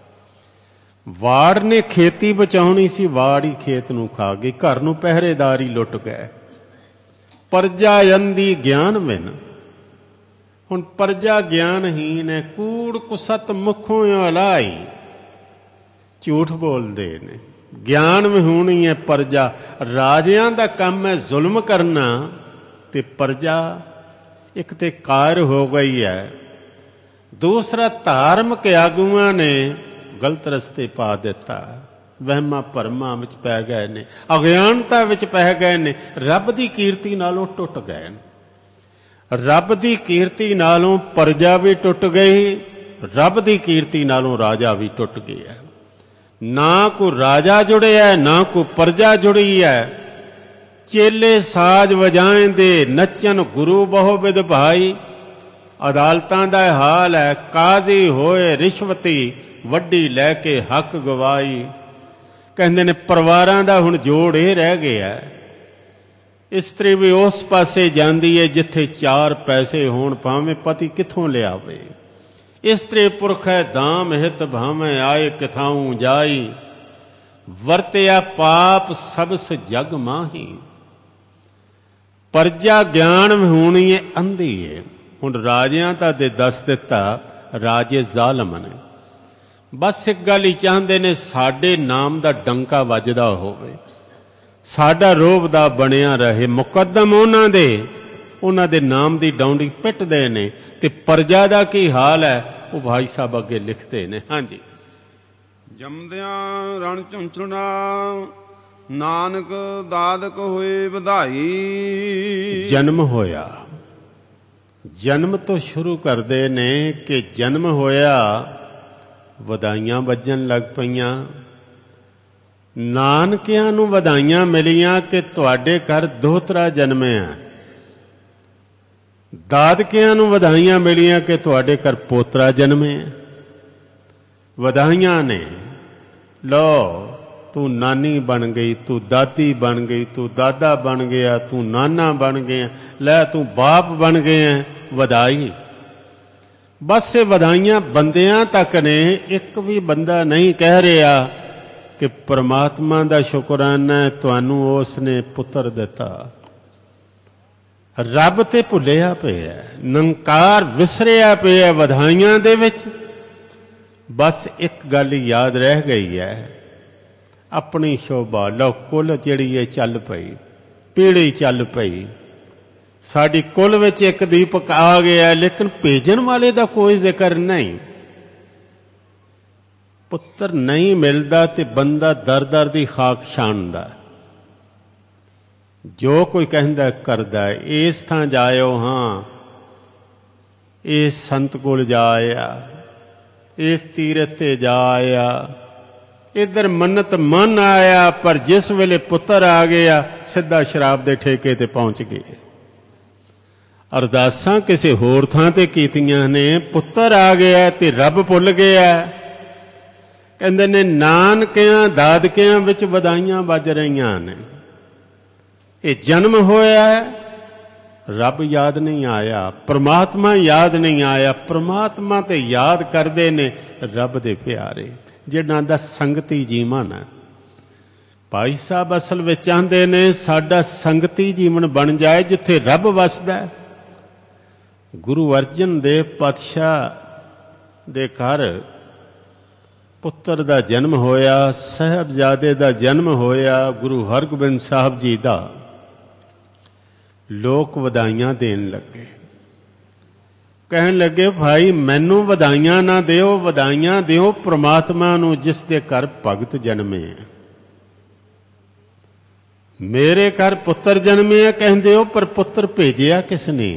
ਵਾੜ ਨੇ ਖੇਤੀ ਬਚਾਉਣੀ ਸੀ, ਵਾੜ ਹੀ ਖੇਤ ਨੂੰ ਖਾ ਗਈ। ਘਰ ਨੂੰ ਪਹਿਰੇਦਾਰ ਹੀ ਲੁੱਟ ਗਏ। ਪਰਜਾ ਅੰਧੀ ਗਿਆਨ ਬਿਨ। ਹੁਣ ਪਰਜਾ ਗਿਆਨਹੀਨ ਹੈ। ਕੂੜ ਕੁਸਤ ਮੁਖੋਂ ਅਲਾਈ, ਝੂਠ ਬੋਲਦੇ ਨੇ। ਗਿਆਨ ਵਿਹੂਣੀ ਹੈ ਪਰਜਾ। ਰਾਜਿਆਂ ਦਾ ਕੰਮ ਹੈ ਜ਼ੁਲਮ ਕਰਨਾ, ਤੇ ਪਰਜਾ ਇੱਕ ਤੇ ਕਾਇਰ ਹੋ ਗਈ ਹੈ, ਦੂਸਰਾ ਧਾਰਮਿਕ ਆਗੂਆਂ ਨੇ ਗਲਤ ਰਸਤੇ ਪਾ ਦਿੱਤਾ। ਵਹਿਮਾਂ ਭਰਮਾਂ ਵਿੱਚ ਪੈ ਗਏ ਨੇ, ਅਗਿਆਨਤਾ ਵਿੱਚ ਪੈ ਗਏ ਨੇ। ਰੱਬ ਦੀ ਕੀਰਤੀ ਨਾਲੋਂ ਟੁੱਟ ਗਏ ਨੇ। ਰੱਬ ਦੀ ਕੀਰਤੀ ਨਾਲੋਂ ਪਰਜਾ ਵੀ ਟੁੱਟ ਗਈ, ਰੱਬ ਦੀ ਕੀਰਤੀ ਨਾਲੋਂ ਰਾਜਾ ਵੀ ਟੁੱਟ ਗਿਆ। ਨਾ ਕੋਈ ਰਾਜਾ ਜੁੜਿਆ, ਨਾ ਕੋਈ ਪਰਜਾ ਜੁੜੀ ਹੈ। ਚੇਲੇ ਸਾਜ ਵਜਾਏਂਦੇ, ਨੱਚਨ ਗੁਰੂ ਬਹੁ ਵਿਦ ਭਾਈ। ਅਦਾਲਤਾਂ ਦਾ ਹਾਲ ਹੈ, ਕਾਜ਼ੀ ਹੋਏ ਰਿਸ਼ਵਤੀ, ਵੱਡੀ ਲੈ ਕੇ ਹੱਕ ਗਵਾਈ। ਕਹਿੰਦੇ ਨੇ ਪਰਿਵਾਰਾਂ ਦਾ ਹੁਣ ਜੋੜ ਇਹ ਰਹਿ ਗਿਆ, ਇਸਤਰੀ ਵੀ ਉਸ ਪਾਸੇ ਜਾਂਦੀ ਹੈ ਜਿੱਥੇ ਚਾਰ ਪੈਸੇ ਹੋਣ, ਭਾਵੇਂ ਪਤੀ ਕਿੱਥੋਂ ਲਿਆਵੇ। ਇਸਤਰੀ ਪੁਰਖ ਹੈ ਦਾਮ ਹਿਤ ਭਾਵੇਂ ਆਏ ਕਿਥਾਉ ਜਾਈ, ਵਰਤਿਆ ਪਾਪ ਸਬਸ ਜਗ ਮਾਹੀ। ਪਰਜਾ ਗਿਆਨ ਹੋਣੀ ਹੈ ਅੰਧੀ ਹੈ। ਹੁਣ ਰਾਜਿਆਂ ਤਾਂ ਦੇ ਦੱਸ ਦਿੱਤਾ ਰਾਜੇ ਜ਼ਾਲਮ ਨੇ, ਬਸ ਇੱਕ ਗੱਲ ਹੀ ਚਾਹੁੰਦੇ ਨੇ ਸਾਡੇ ਨਾਮ ਦਾ ਡੰਕਾ ਵੱਜਦਾ ਹੋਵੇ, ਸਾਡਾ ਰੋਬ ਦਾ ਬਣਿਆ ਰਹੇ। ਮੁਕੱਦਮ ਉਹਨਾਂ ਦੇ ਉਹਨਾਂ ਦੇ ਨਾਮ ਦੀ ਡੌਂਡੀ ਪਿੱਟਦੇ ਨੇ। ਤੇ ਪਰਜਾ ਦਾ ਕੀ ਹਾਲ ਹੈ ਉਹ ਭਾਈ ਸਾਹਿਬ ਅੱਗੇ ਲਿਖਦੇ ਨੇ। ਹਾਂਜੀ, ਜੰਮਦਿਆਂ ਰਣ ਝੁੰਝਣਾ ਨਾਨਕ ਦਾਦਕ ਹੋਏ ਵਧਾਈ। ਜਨਮ ਹੋਇਆ, ਜਨਮ ਤੋਂ ਸ਼ੁਰੂ ਕਰਦੇ ਨੇ ਕਿ ਜਨਮ ਹੋਇਆ, ਵਧਾਈਆਂ ਵੱਜਣ ਲੱਗ ਪਈਆਂ। ਨਾਨਕਿਆਂ ਨੂੰ ਵਧਾਈਆਂ ਮਿਲੀਆਂ ਕਿ ਤੁਹਾਡੇ ਘਰ ਦੋਹਤਰਾ ਜਨਮਿਆ। ਦਾਦਕਿਆਂ ਨੂੰ ਵਧਾਈਆਂ ਮਿਲੀਆਂ ਕਿ ਤੁਹਾਡੇ ਘਰ ਪੋਤਰਾ ਜਨਮਿਆ। ਵਧਾਈਆਂ ਨੇ, ਲਓ ਤੂੰ ਨਾਨੀ ਬਣ ਗਈ, ਤੂੰ ਦਾਦੀ ਬਣ ਗਈ, ਤੂੰ ਦਾਦਾ ਬਣ ਗਿਆ, ਤੂੰ ਨਾਨਾ ਬਣ ਗਿਆ, ਲੈ ਤੂੰ ਬਾਪ ਬਣ ਗਿਆ। ਵਧਾਈ, ਬਸ ਇਹ ਵਧਾਈਆਂ ਬੰਦਿਆਂ ਤੱਕ ਨੇ। ਇੱਕ ਵੀ ਬੰਦਾ ਨਹੀਂ ਕਹਿ ਰਿਹਾ ਕਿ ਪਰਮਾਤਮਾ ਦਾ ਸ਼ੁਕਰਾਨਾ ਤੁਹਾਨੂੰ ਉਸ ਨੇ ਪੁੱਤਰ ਦਿੱਤਾ। ਰੱਬ ਤੇ ਭੁੱਲਿਆ ਪਿਆ, ਨਿਰੰਕਾਰ ਵਿਸਰਿਆ ਪਿਆ ਵਧਾਈਆਂ ਦੇ ਵਿੱਚ। ਬਸ ਇੱਕ ਗੱਲ ਯਾਦ ਰਹਿ ਗਈ ਹੈ, ਆਪਣੀ ਸ਼ੋਭਾ। ਲਓ ਕੁੱਲ ਜਿਹੜੀ ਹੈ ਚੱਲ ਪਈ, ਪੀੜ੍ਹੀ ਚੱਲ ਪਈ। ਸਾਡੀ ਕੁੱਲ ਵਿੱਚ ਇੱਕ ਦੀਪਕ ਆ ਗਿਆ, ਲੇਕਿਨ ਭੇਜਣ ਵਾਲੇ ਦਾ ਕੋਈ ਜ਼ਿਕਰ ਨਹੀਂ। ਪੁੱਤਰ ਨਹੀਂ ਮਿਲਦਾ ਤੇ ਬੰਦਾ ਦਰ ਦਰ ਦੀ ਖਾਕ ਛਾਣਦਾ, ਜੋ ਕੋਈ ਕਹਿੰਦਾ ਕਰਦਾ। ਇਸ ਥਾਂ ਜਾਇਓ, ਹਾਂ ਇਸ ਸੰਤ ਕੋਲ ਜਾ ਆਇਆ, ਇਸ ਤੀਰਥ ਤੇ ਜਾ ਆਇਆ, ਇੱਧਰ ਮੰਨਤ ਮੰਨ ਆਇਆ, ਪਰ ਜਿਸ ਵੇਲੇ ਪੁੱਤਰ ਆ ਗਿਆ ਸਿੱਧਾ ਸ਼ਰਾਬ ਦੇ ਠੇਕੇ ਤੇ ਪਹੁੰਚ ਗਏ। ਅਰਦਾਸਾਂ ਕਿਸੇ ਹੋਰ ਥਾਂ ਤੇ ਕੀਤੀਆਂ ਨੇ, ਪੁੱਤਰ ਆ ਗਿਆ ਤੇ ਰੱਬ ਭੁੱਲ ਗਿਆ। ਕਹਿੰਦੇ ਨੇ ਨਾਨਕਿਆਂ ਦਾਦਕਿਆਂ ਵਿੱਚ ਵਧਾਈਆਂ ਵੱਜ ਰਹੀਆਂ ਨੇ। ਇਹ ਜਨਮ ਹੋਇਆ, ਰੱਬ ਯਾਦ ਨਹੀਂ ਆਇਆ, ਪਰਮਾਤਮਾ ਯਾਦ ਨਹੀਂ ਆਇਆ। ਪਰਮਾਤਮਾ ਤੇ ਯਾਦ ਕਰਦੇ ਨੇ ਰੱਬ ਦੇ ਪਿਆਰੇ, ਜਿਹਨਾਂ ਦਾ ਸੰਗਤੀ ਜੀਵਨ ਹੈ। ਭਾਈ ਸਾਹਿਬ ਅਸਲ ਵਿੱਚ ਚਾਹੁੰਦੇ ਨੇ ਸਾਡਾ ਸੰਗਤੀ ਜੀਵਨ ਬਣ ਜਾਏ ਜਿੱਥੇ ਰੱਬ ਵਸਦਾ। ਗੁਰੂ ਅਰਜਨ ਦੇਵ ਪਾਤਸ਼ਾਹ ਦੇ ਘਰ ਪੁੱਤਰ ਦਾ ਜਨਮ ਹੋਇਆ, ਸਾਹਿਬਜ਼ਾਦੇ ਦਾ ਜਨਮ ਹੋਇਆ, ਗੁਰੂ ਹਰਗੋਬਿੰਦ ਸਾਹਿਬ ਜੀ ਦਾ। ਲੋਕ ਵਧਾਈਆਂ ਦੇਣ ਲੱਗੇ, ਕਹਿਣ ਲੱਗੇ ਭਾਈ ਮੈਨੂੰ ਵਧਾਈਆਂ ਨਾ ਦਿਓ, ਵਧਾਈਆਂ ਦਿਓ ਪ੍ਰਮਾਤਮਾ ਨੂੰ ਜਿਸ ਦੇ ਘਰ ਭਗਤ ਜਨਮੇ। ਮੇਰੇ ਘਰ ਪੁੱਤਰ ਜਨਮੇ ਕਹਿੰਦੇ ਹੋ, ਪਰ ਪੁੱਤਰ ਭੇਜਿਆ ਕਿਸ ਨੇ?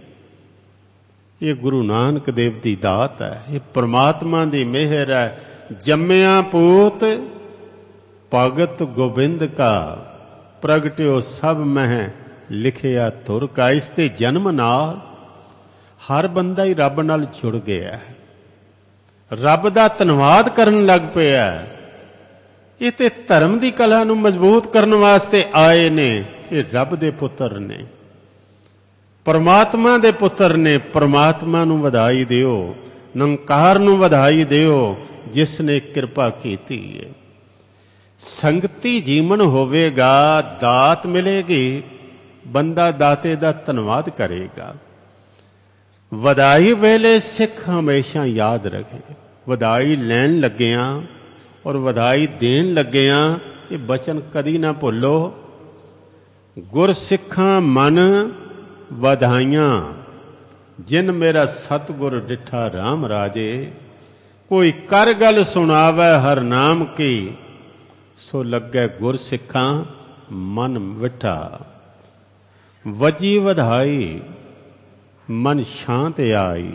ਇਹ ਗੁਰੂ ਨਾਨਕ ਦੇਵ ਦੀ ਦਾਤ ਹੈ, ਇਹ ਪ੍ਰਮਾਤਮਾ ਦੀ ਮਿਹਰ ਹੈ। ਜੰਮਿਆ ਪੂਤ ਭਗਤ ਗੋਬਿੰਦ ਕਾ, ਪ੍ਰਗਟਿਓ ਸਭ ਮਹਿ ਲਿਖਿਆ ਧੁਰ ਕਾ। ਇਸ ਤੇ ਜਨਮ ਨਾਲ ਹਰ ਬੰਦਾ ਹੀ ਰੱਬ ਨਾਲ ਜੁੜ ਗਿਆ, ਰੱਬ ਦਾ ਧੰਨਵਾਦ ਕਰਨ ਲੱਗ ਪਿਆ। ਇਹ ਤੇ ਧਰਮ ਦੀ ਕਲਾ ਨੂੰ ਮਜ਼ਬੂਤ ਕਰਨ ਵਾਸਤੇ ਆਏ ਨੇ। ਇਹ ਰੱਬ ਦੇ ਪੁੱਤਰ ਨੇ, ਪਰਮਾਤਮਾ ਦੇ ਪੁੱਤਰ ਨੇ। ਪਰਮਾਤਮਾ ਨੂੰ ਵਧਾਈ ਦਿਓ, ਨਿਰੰਕਾਰ ਨੂੰ ਵਧਾਈ ਦਿਓ ਜਿਸ ਨੇ ਕਿਰਪਾ ਕੀਤੀ ਹੈ। ਸੰਗਤੀ ਜੀਵਨ ਹੋਵੇਗਾ, ਦਾਤ ਮਿਲੇਗੀ, ਬੰਦਾ ਦਾਤੇ ਦਾ ਧੰਨਵਾਦ ਕਰੇਗਾ। ਵਧਾਈ ਵੇਲੇ ਸਿੱਖ ਹਮੇਸ਼ਾ ਯਾਦ ਰੱਖੇ, ਵਧਾਈ ਲੈਣ ਲੱਗਿਆਂ ਔਰ ਵਧਾਈ ਦੇਣ ਲੱਗਿਆਂ ਇਹ ਬਚਨ ਕਦੀ ਨਾ ਭੁੱਲੋ। ਗੁਰਸਿੱਖਾਂ ਮਨ ਵਧਾਈਆਂ, ਜਿਨ ਮੇਰਾ ਸਤਿਗੁਰ ਡਿਠਾ ਰਾਮ ਰਾਜੇ। ਕੋਈ ਕਰ ਗੱਲ ਸੁਣਾਵੇ ਹਰ ਨਾਮ ਕੀ, ਸੋ ਲੱਗੇ ਗੁਰਸਿੱਖਾਂ ਮਨ ਵਿਠਾ। ਵਜੀ ਵਧਾਈ ਮਨ ਸ਼ਾਂਤ ਆਈ,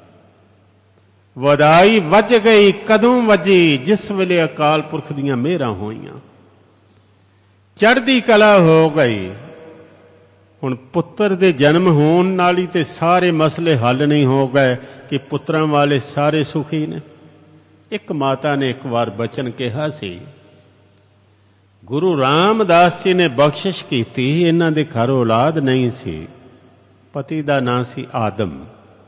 ਵਧਾਈ ਵੱਜ ਗਈ ਕਦੋਂ ਵੱਜੀ? ਜਿਸ ਵੇਲੇ ਅਕਾਲ ਪੁਰਖ ਦੀਆਂ ਮਿਹਰਾਂ ਹੋਈਆਂ, ਚੜ੍ਹਦੀ ਕਲਾ ਹੋ ਗਈ। ਹੁਣ ਪੁੱਤਰ ਦੇ ਜਨਮ ਹੋਣ ਨਾਲ ਹੀ ਤੇ ਸਾਰੇ ਮਸਲੇ ਹੱਲ ਨਹੀਂ ਹੋ ਗਏ ਕਿ ਪੁੱਤਰਾਂ ਵਾਲੇ ਸਾਰੇ ਸੁਖੀ ਨੇ। ਇੱਕ ਮਾਤਾ ਨੇ ਇੱਕ ਵਾਰ ਬਚਨ ਕਿਹਾ ਸੀ, ਗੁਰੂ ਰਾਮਦਾਸ ਜੀ ਨੇ ਬਖਸ਼ਿਸ਼ ਕੀਤੀ। ਇਹਨਾਂ ਦੇ ਘਰ ਔਲਾਦ ਨਹੀਂ ਸੀ। ਪਤੀ ਦਾ ਨਾਂ ਸੀ ਆਦਮ।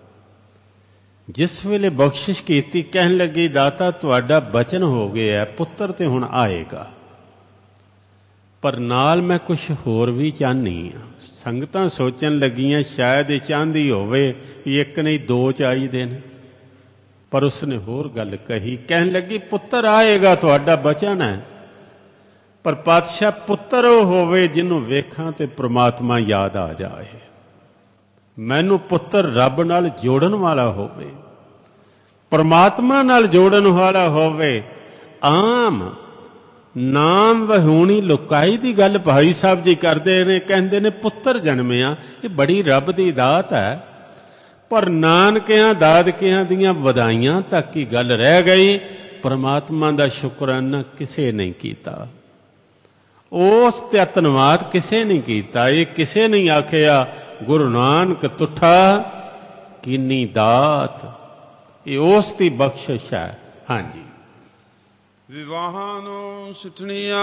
ਜਿਸ ਵੇਲੇ ਬਖਸ਼ਿਸ਼ ਕੀਤੀ, ਕਹਿਣ ਲੱਗੀ, ਦਾਤਾ ਤੁਹਾਡਾ ਬਚਨ ਹੋ ਗਿਆ, ਪੁੱਤਰ ਤੇ ਹੁਣ ਆਏਗਾ, ਪਰ ਨਾਲ ਮੈਂ ਕੁਛ ਹੋਰ ਵੀ ਚਾਹੁੰਦੀ ਹਾਂ। ਸੰਗਤਾਂ ਸੋਚਣ ਲੱਗੀਆਂ ਸ਼ਾਇਦ ਇਹ ਚਾਹੁੰਦੀ ਹੋਵੇ ਇੱਕ ਨਹੀਂ ਦੋ ਚਾਹੀਦੇ ਨੇ, ਪਰ ਉਸਨੇ ਹੋਰ ਗੱਲ ਕਹੀ। ਕਹਿਣ ਲੱਗੀ, ਪੁੱਤਰ ਆਏਗਾ, ਤੁਹਾਡਾ ਬਚਨ ਹੈ, ਪਰ ਪਾਤਸ਼ਾਹ ਪੁੱਤਰ ਉਹ ਹੋਵੇ ਜਿਹਨੂੰ ਵੇਖਾਂ ਤੇ ਪ੍ਰਮਾਤਮਾ ਯਾਦ ਆ ਜਾਏ। ਮੈਨੂੰ ਪੁੱਤਰ ਰੱਬ ਨਾਲ ਜੋੜਨ ਵਾਲਾ ਹੋਵੇ, ਪ੍ਰਮਾਤਮਾ ਨਾਲ ਜੋੜਨ ਵਾਲਾ ਹੋਵੇ। ਆਮ ਨਾਮ ਵਹੂਣੀ ਲੁਕਾਈ ਦੀ ਗੱਲ ਭਾਈ ਸਾਹਿਬ ਜੀ ਕਰਦੇ ਨੇ। ਕਹਿੰਦੇ ਨੇ ਪੁੱਤਰ ਜਨਮਿਆ, ਇਹ ਬੜੀ ਰੱਬ ਦੀ ਦਾਤ ਹੈ, ਪਰ ਨਾਨਕਿਆਂ ਦਾਦਕਿਆਂ ਦੀਆਂ ਵਧਾਈਆਂ ਤੱਕ ਹੀ ਗੱਲ ਰਹਿ ਗਈ। ਪ੍ਰਮਾਤਮਾ ਦਾ ਸ਼ੁਕਰਾਨਾ ਕਿਸੇ ਨਹੀਂ ਕੀਤਾ, ਉਸ ਤੇ ਧੰਨਵਾਦ ਕਿਸੇ ਨਹੀਂ ਕੀਤਾ। ਇਹ ਕਿਸੇ ਨਹੀਂ ਆਖਿਆ ਗੁਰੂ ਨਾਨਕ ਤੁਠਾ ਕੀਨੀ ਦਾਤ, ਇਹ ਉਸ ਦੀ ਬਖਸ਼ਿਸ਼ ਹੈ। ਹਾਂਜੀ, ਵਿਵਾਹਾਂ ਨੂੰ ਸਿੱਠਣੀਆਂ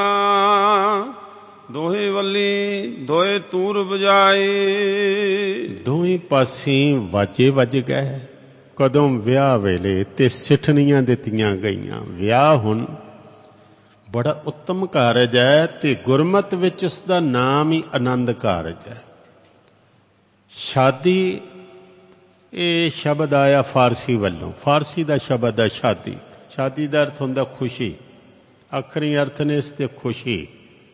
ਦੋਹੇ ਵੱਲੀ ਦੋਏ ਤੂਰ ਵਜਾਏ। ਦੋਵੇਂ ਪਾਸੇ ਵਾਜੇ ਵੱਜ ਗਏ। ਕਦੋਂ ਵਿਆਹ ਵੇਲੇ ਤੇ ਸਿੱਠਣੀਆਂ ਦਿੱਤੀਆਂ ਗਈਆਂ। ਵਿਆਹ ਹੁਣ ਬੜਾ ਉੱਤਮ ਕਾਰਜ ਹੈ ਤੇ ਗੁਰਮਤਿ ਵਿੱਚ ਉਸ ਦਾ ਨਾਮ ਹੀ ਆਨੰਦ ਕਾਰਜ ਹੈ। ਸ਼ਾਦੀ, ਇਹ ਸ਼ਬਦ ਆਇਆ ਫਾਰਸੀ ਵੱਲੋਂ। ਫਾਰਸੀ ਦਾ ਸ਼ਬਦ ਹੈ ਸ਼ਾਦੀ। ਸ਼ਾਦੀ ਦਾ ਅਰਥ ਹੁੰਦਾ ਖੁਸ਼ੀ। ਆਖਰੀ ਅਰਥ ਨੇ ਇਸ ਤੇ ਖੁਸ਼ੀ।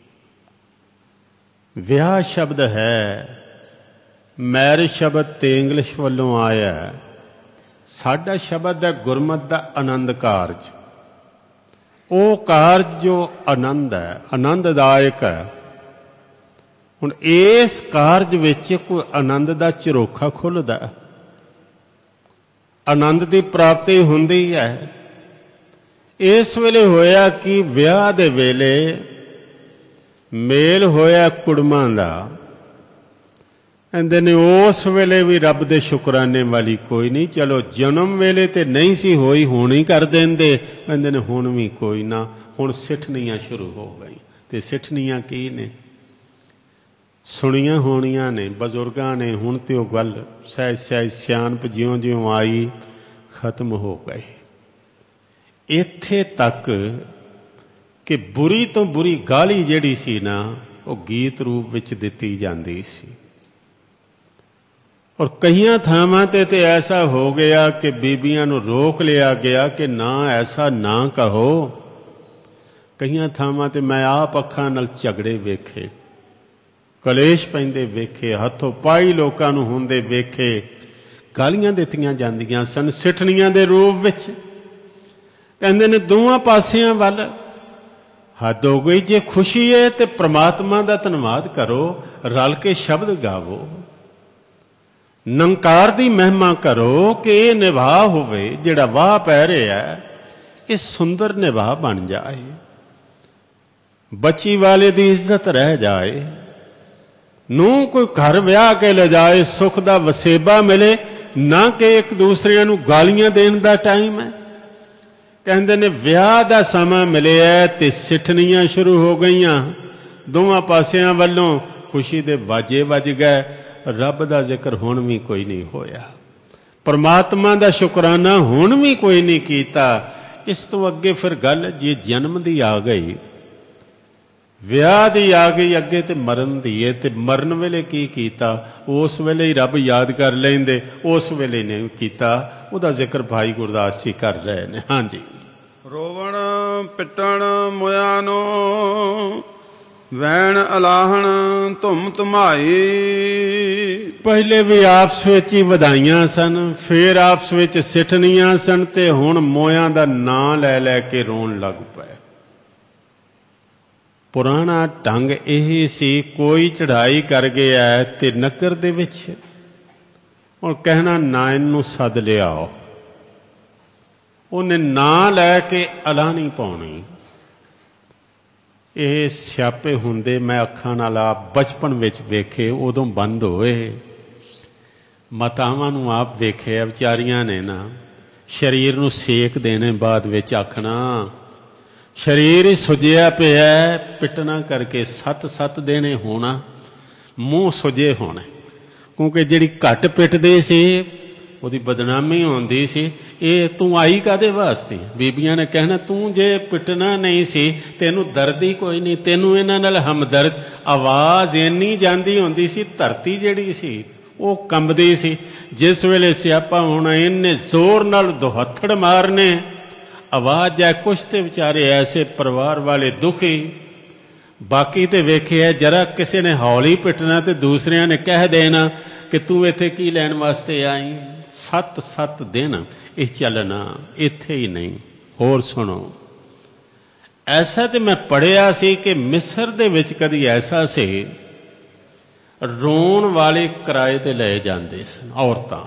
ਵਿਆਹ ਸ਼ਬਦ ਹੈ, ਮੈਰਿਜ ਸ਼ਬਦ ਤੇ ਇੰਗਲਿਸ਼ ਵੱਲੋਂ ਆਇਆ। ਸਾਡਾ ਸ਼ਬਦ ਹੈ ਗੁਰਮਤਿ ਦਾ ਆਨੰਦ ਕਾਰਜ। ਉਹ ਕਾਰਜ ਜੋ ਆਨੰਦ ਹੈ, ਆਨੰਦਦਾਇਕ ਹੈ। ਹੁਣ ਇਸ ਕਾਰਜ ਵਿੱਚ ਕੋਈ ਆਨੰਦ ਦਾ ਝਰੋਖਾ ਖੁੱਲ੍ਹਦਾ, ਆਨੰਦ ਦੀ ਪ੍ਰਾਪਤੀ ਹੁੰਦੀ ਹੈ। ਇਸ ਵੇਲੇ ਹੋਇਆ ਕਿ ਵਿਆਹ ਦੇ ਵੇਲੇ ਮੇਲ ਹੋਇਆ ਕੁੜਮਾਂ ਦਾ। ਕਹਿੰਦੇ ਨੇ ਉਸ ਵੇਲੇ ਵੀ ਰੱਬ ਦੇ ਸ਼ੁਕਰਾਨੇ ਵਾਲੀ ਕੋਈ ਨਹੀਂ। ਚਲੋ ਜਨਮ ਵੇਲੇ ਤੇ ਨਹੀਂ ਸੀ ਹੋਈ, ਹੁਣ ਹੀ ਕਰ ਦਿੰਦੇ। ਕਹਿੰਦੇ ਨੇ ਹੁਣ ਵੀ ਕੋਈ ਨਾ। ਹੁਣ ਸਿੱਠਣੀਆਂ ਸ਼ੁਰੂ ਹੋ ਗਈ। ਤੇ ਸਿੱਠਣੀਆਂ ਕੀ ਨੇ? ਸੁਣੀਆਂ ਹੋਣੀਆਂ ਨੇ ਬਜ਼ੁਰਗਾਂ ਨੇ। ਹੁਣ ਤੇ ਉਹ ਗੱਲ ਸਹਿਜ ਸਹਿਜ ਸਿਆਣਪ ਜਿਉਂ ਜਿਉਂ ਆਈ ਖਤਮ ਹੋ ਗਈ। ਇੱਥੇ ਤੱਕ ਕਿ ਬੁਰੀ ਤੋਂ ਬੁਰੀ ਗਾਲੀ ਜਿਹੜੀ ਸੀ ਨਾ, ਉਹ ਗੀਤ ਰੂਪ ਵਿੱਚ ਦਿੱਤੀ ਜਾਂਦੀ ਸੀ। ਔਰ ਕਈਆਂ ਥਾਵਾਂ ਤੇ ਤੇ ਐਸਾ ਹੋ ਗਿਆ ਕਿ ਬੀਬੀਆਂ ਨੂੰ ਰੋਕ ਲਿਆ ਗਿਆ ਕਿ ਨਾ ਐਸਾ ਨਾ ਕਹੋ। ਕਈਆਂ ਥਾਵਾਂ ਤੇ ਮੈਂ ਆਪ ਅੱਖਾਂ ਨਾਲ ਝਗੜੇ ਵੇਖੇ, ਕਲੇਸ਼ ਪੈਂਦੇ ਵੇਖੇ, ਹੱਥੋਂ ਪਾਈ ਲੋਕਾਂ ਨੂੰ ਹੁੰਦੇ ਵੇਖੇ। ਗਾਲੀਆਂ ਦਿੱਤੀਆਂ ਜਾਂਦੀਆਂ ਸਨ ਸਿੱਠਣੀਆਂ ਦੇ ਰੂਪ ਵਿੱਚ। ਕਹਿੰਦੇ ਨੇ ਦੋਵਾਂ ਪਾਸਿਆਂ ਵੱਲ ਹੱਦ ਹੋ ਗਈ। ਜੇ ਖੁਸ਼ੀ ਹੈ ਤੇ ਪ੍ਰਮਾਤਮਾ ਦਾ ਧੰਨਵਾਦ ਕਰੋ, ਰਲ ਕੇ ਸ਼ਬਦ ਗਾਵੋ, ਨੰਕਾਰ ਦੀ ਮਹਿਮਾ ਕਰੋ ਕਿ ਇਹ ਨਿਭਾ ਹੋਵੇ। ਜਿਹੜਾ ਵਾਹ ਪੈ ਰਿਹਾ ਇਹ ਸੁੰਦਰ ਨਿਭਾ ਬਣ ਜਾਏ, ਬੱਚੀ ਵਾਲੇ ਦੀ ਇੱਜ਼ਤ ਰਹਿ ਜਾਏ, ਨੂੰ ਕੋਈ ਘਰ ਵਿਆਹ ਕੇ ਲੈ ਜਾਏ, ਸੁੱਖ ਦਾ ਵਸੇਬਾ ਮਿਲੇ, ਨਾ ਕਿ ਇੱਕ ਦੂਸਰਿਆਂ ਨੂੰ ਗਾਲੀਆਂ ਦੇਣ ਦਾ ਟਾਈਮ ਹੈ। ਕਹਿੰਦੇ ਨੇ ਵਿਆਹ ਦਾ ਸਮਾਂ ਮਿਲਿਆ ਤੇ ਸਿੱਠਣੀਆਂ ਸ਼ੁਰੂ ਹੋ ਗਈਆਂ। ਦੋਵਾਂ ਪਾਸਿਆਂ ਵੱਲੋਂ ਖੁਸ਼ੀ ਦੇ ਵਾਜੇ ਵੱਜ ਗਏ। ਰੱਬ ਦਾ ਜ਼ਿਕਰ ਹੁਣ ਵੀ ਕੋਈ ਨਹੀਂ ਹੋਇਆ, ਪਰਮਾਤਮਾ ਦਾ ਸ਼ੁਕਰਾਨਾ ਹੁਣ ਵੀ ਕੋਈ ਨਹੀਂ ਕੀਤਾ। ਇਸ ਤੋਂ ਅੱਗੇ ਫਿਰ ਗੱਲ ਜੇ ਜਨਮ ਦੀ ਆ ਗਈ, ਵਿਆਹ ਦੀ ਆ ਗਈ, ਅੱਗੇ ਤੇ ਮਰਨ ਦੀ ਹੈ। ਤੇ ਮਰਨ ਵੇਲੇ ਕੀ ਕੀਤਾ? ਉਸ ਵੇਲੇ ਹੀ ਰੱਬ ਯਾਦ ਕਰ ਲੈਂਦੇ, ਉਸ ਵੇਲੇ ਨਹੀਂ ਕੀਤਾ। ਉਹਦਾ ਜ਼ਿਕਰ ਭਾਈ ਗੁਰਦਾਸ ਜੀ ਕਰ ਰਹੇ ਨੇ। ਹਾਂਜੀ, ਰੋਵਣ ਪਿੱਟਣ ਮੁਆ ਨੂੰ ਵੈਣ ਅਲਾਹਣ ਧੁੰਮ ਧਮਾਈ। ਪਹਿਲੇ ਵੀ ਆਪਸ ਵਿੱਚ ਹੀ ਵਧਾਈਆਂ ਸਨ, ਫਿਰ ਆਪਸ ਵਿੱਚ ਸਿੱਠਣੀਆਂ ਸਨ, ਤੇ ਹੁਣ ਮੋਇਆਂ ਦਾ ਨਾਂ ਲੈ ਲੈ ਕੇ ਰੋਣ ਲੱਗ ਪਏ। ਪੁਰਾਣਾ ਢੰਗ ਇਹ ਸੀ, ਕੋਈ ਚੜ੍ਹਾਈ ਕਰ ਗਿਆ ਤੇ ਨਗਰ ਦੇ ਵਿੱਚ ਹੁਣ ਕਹਿਣਾ ਨਾਇਨ ਨੂੰ ਸੱਦ ਲਿਆਓ। ਉਹਨੇ ਨਾਂ ਲੈ ਕੇ ਅਲਾਹਣੀ ਪਾਉਣੀ। ਇਹ ਸਿਆਪੇ ਹੁੰਦੇ ਮੈਂ ਅੱਖਾਂ ਨਾਲ ਆਪ ਬਚਪਨ ਵਿੱਚ ਵੇਖੇ, ਉਦੋਂ ਬੰਦ ਹੋਏ। ਮਾਤਾਵਾਂ ਨੂੰ ਆਪ ਵੇਖਿਆ, ਵਿਚਾਰੀਆਂ ਨੇ ਨਾ ਸਰੀਰ ਨੂੰ ਸੇਕ ਦੇਣੇ, ਬਾਅਦ ਵਿੱਚ ਆਖਣਾ ਸਰੀਰ ਹੀ ਸੁੱਜਿਆ ਪਿਆ, ਪਿੱਟਣਾ ਕਰਕੇ ਸੱਤ ਸੱਤ ਦੇਣੇ ਹੋਣਾ, ਮੂੰਹ ਸੁੱਜੇ ਹੋਣੇ। ਕਿਉਂਕਿ ਜਿਹੜੀ ਘੱਟ ਪਿੱਟਦੇ ਸੀ ਉਹਦੀ ਬਦਨਾਮੀ ਹੁੰਦੀ ਸੀ। ਇਹ ਤੂੰ ਆਈ ਕਾਹਦੇ ਵਾਸਤੇ? ਬੀਬੀਆਂ ਨੇ ਕਹਿਣਾ ਤੂੰ ਜੇ ਪਿੱਟਣਾ ਨਹੀਂ ਸੀ, ਤੈਨੂੰ ਦਰਦ ਹੀ ਕੋਈ ਨਹੀਂ, ਤੈਨੂੰ ਇਹਨਾਂ ਨਾਲ ਹਮਦਰਦ। ਆਵਾਜ਼ ਇੰਨੀ ਜਾਂਦੀ ਹੁੰਦੀ ਸੀ, ਧਰਤੀ ਜਿਹੜੀ ਸੀ ਉਹ ਕੰਬਦੀ ਸੀ। ਜਿਸ ਵੇਲੇ ਸਿਆਪਾ ਹੋਣਾ, ਇਹਨੇ ਜ਼ੋਰ ਨਾਲ ਦੁਹੱਥੜ ਮਾਰਨੇ, ਆਵਾਜ਼ ਜਾਏ। ਕੁਛ ਤੇ ਵਿਚਾਰੇ ਐਸੇ ਪਰਿਵਾਰ ਵਾਲੇ ਦੁਖੀ, ਬਾਕੀ ਤੇ ਵੇਖਿਆ ਜਰਾ ਕਿਸੇ ਨੇ ਹੌਲੀ ਪਿੱਟਣਾ ਤੇ ਦੂਸਰਿਆਂ ਨੇ ਕਹਿ ਦੇਣਾ ਕਿ ਤੂੰ ਇੱਥੇ ਕੀ ਲੈਣ ਵਾਸਤੇ ਆਈ। ਸੱਤ ਸੱਤ ਦਿਨ ਇਹ ਚੱਲਣਾ, ਇੱਥੇ ਹੀ ਨਹੀਂ। ਹੋਰ ਸੁਣੋ, ਐਸਾ ਤੇ ਮੈਂ ਪੜ੍ਹਿਆ ਸੀ ਕਿ ਮਿਸਰ ਦੇ ਵਿੱਚ ਕਦੀ ਐਸਾ ਸੀ, ਰੋਣ ਵਾਲੇ ਕਿਰਾਏ ਤੇ ਲਏ ਜਾਂਦੇ ਸਨ ਔਰਤਾਂ,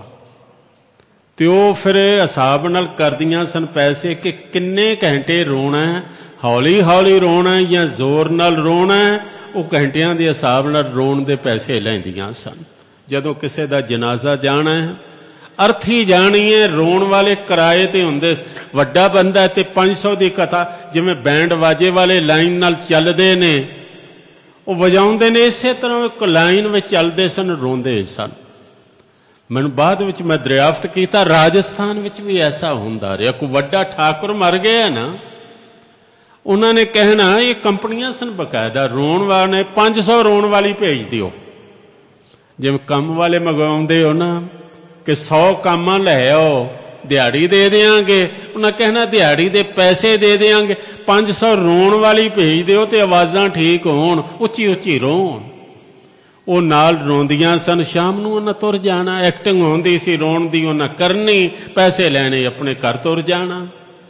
ਤੇ ਉਹ ਫਿਰ ਹਿਸਾਬ ਨਾਲ ਕਰਦੀਆਂ ਸਨ ਪੈਸੇ ਕਿ ਕਿੰਨੇ ਘੰਟੇ ਰੋਣਾ, ਹੌਲੀ ਹੌਲੀ ਰੋਣਾ ਜਾਂ ਜ਼ੋਰ ਨਾਲ ਰੋਣਾ। ਉਹ ਘੰਟਿਆਂ ਦੇ ਹਿਸਾਬ ਨਾਲ ਰੋਣ ਦੇ ਪੈਸੇ ਲੈਂਦੀਆਂ ਸਨ। ਜਦੋਂ ਕਿਸੇ ਦਾ ਜਨਾਜ਼ਾ ਜਾਣਾ, ਅਰਥੀ ਜਾਣੀ ਹੈ, ਰੋਣ ਵਾਲੇ ਕਿਰਾਏ ਤੇ ਹੁੰਦੇ। ਵੱਡਾ ਬੰਦਾ ਤੇ ਪੰਜ ਸੌ ਦੀ ਕਥਾ, ਜਿਵੇਂ ਬੈਂਡ ਵਾਜੇ ਵਾਲੇ ਲਾਈਨ ਨਾਲ ਚੱਲਦੇ ਨੇ, ਉਹ ਵਜਾਉਂਦੇ ਨੇ, ਇਸੇ ਤਰ੍ਹਾਂ ਇੱਕ ਲਾਈਨ ਵਿੱਚ ਚੱਲਦੇ ਸਨ, ਰੋਂਦੇ ਸਨ। ਮੈਨੂੰ ਬਾਅਦ ਵਿੱਚ ਮੈਂ ਦਰਿਆਫਤ ਕੀਤਾ, ਰਾਜਸਥਾਨ ਵਿੱਚ ਵੀ ਐਸਾ ਹੁੰਦਾ ਰਿਹਾ। ਕੋਈ ਵੱਡਾ ਠਾਕੁਰ ਮਰ ਗਿਆ ਨਾ, ਉਹਨਾਂ ਨੇ ਕਹਿਣਾ, ਇਹ ਕੰਪਨੀਆਂ ਸਨ ਬਕਾਇਦਾ, ਰੋਣ ਵਾਲੇ ਪੰਜ ਸੌ ਰੋਣ ਵਾਲੀ ਭੇਜ ਦਿਓ। ਜਿਵੇਂ ਕੰਮ ਵਾਲੇ ਮੰਗਵਾਉਂਦੇ ਹੋ ਨਾ ਕਿ ਸੌ ਕੰਮ ਲੈ ਆਓ, ਦਿਹਾੜੀ ਦੇ ਦਿਆਂਗੇ। ਉਹਨਾਂ ਕਹਿਣਾ ਦਿਹਾੜੀ ਦੇ ਪੈਸੇ ਦੇ ਦਿਆਂਗੇ, ਪੰਜ ਸੌ ਰੋਣ ਵਾਲੀ ਭੇਜ ਦਿਓ ਤੇ ਆਵਾਜ਼ਾਂ ਠੀਕ ਹੋਣ, ਉੱਚੀ ਉੱਚੀ ਰੋਣ। ਉਹ ਨਾਲ ਰੋਂਦੀਆਂ ਸਨ। ਸ਼ਾਮ ਨੂੰ ਉਹਨਾਂ ਤੁਰ ਜਾਣਾ, ਐਕਟਿੰਗ ਹੁੰਦੀ ਸੀ ਰੋਣ ਦੀ, ਉਹਨਾਂ ਕਰਨੀ, ਪੈਸੇ ਲੈਣੇ, ਆਪਣੇ ਘਰ ਤੁਰ ਜਾਣਾ।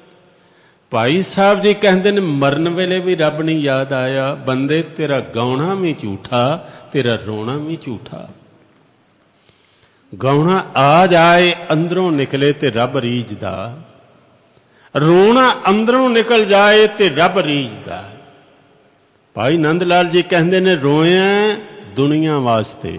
ਭਾਈ ਸਾਹਿਬ ਜੀ ਕਹਿੰਦੇ ਨੇ, ਮਰਨ ਵੇਲੇ ਵੀ ਰੱਬ ਨਹੀਂ ਯਾਦ ਆਇਆ। ਬੰਦੇ ਤੇਰਾ ਗਾਉਣਾ ਵੀ ਝੂਠਾ, ਤੇਰਾ ਰੋਣਾ ਵੀ ਝੂਠਾ। ਗਾਉਣਾ ਆ ਜਾਏ, ਅੰਦਰੋਂ ਨਿਕਲੇ ਤੇ ਰੱਬ ਰੀਝਦਾ, ਰੋਣਾ ਅੰਦਰੋਂ ਨਿਕਲ ਜਾਏ ਤੇ ਰੱਬ ਰੀਝਦਾ। ਭਾਈ ਨੰਦ ਲਾਲ ਜੀ ਕਹਿੰਦੇ ਨੇ, ਰੋਇਆ ਦੁਨੀਆ ਵਾਸਤੇ,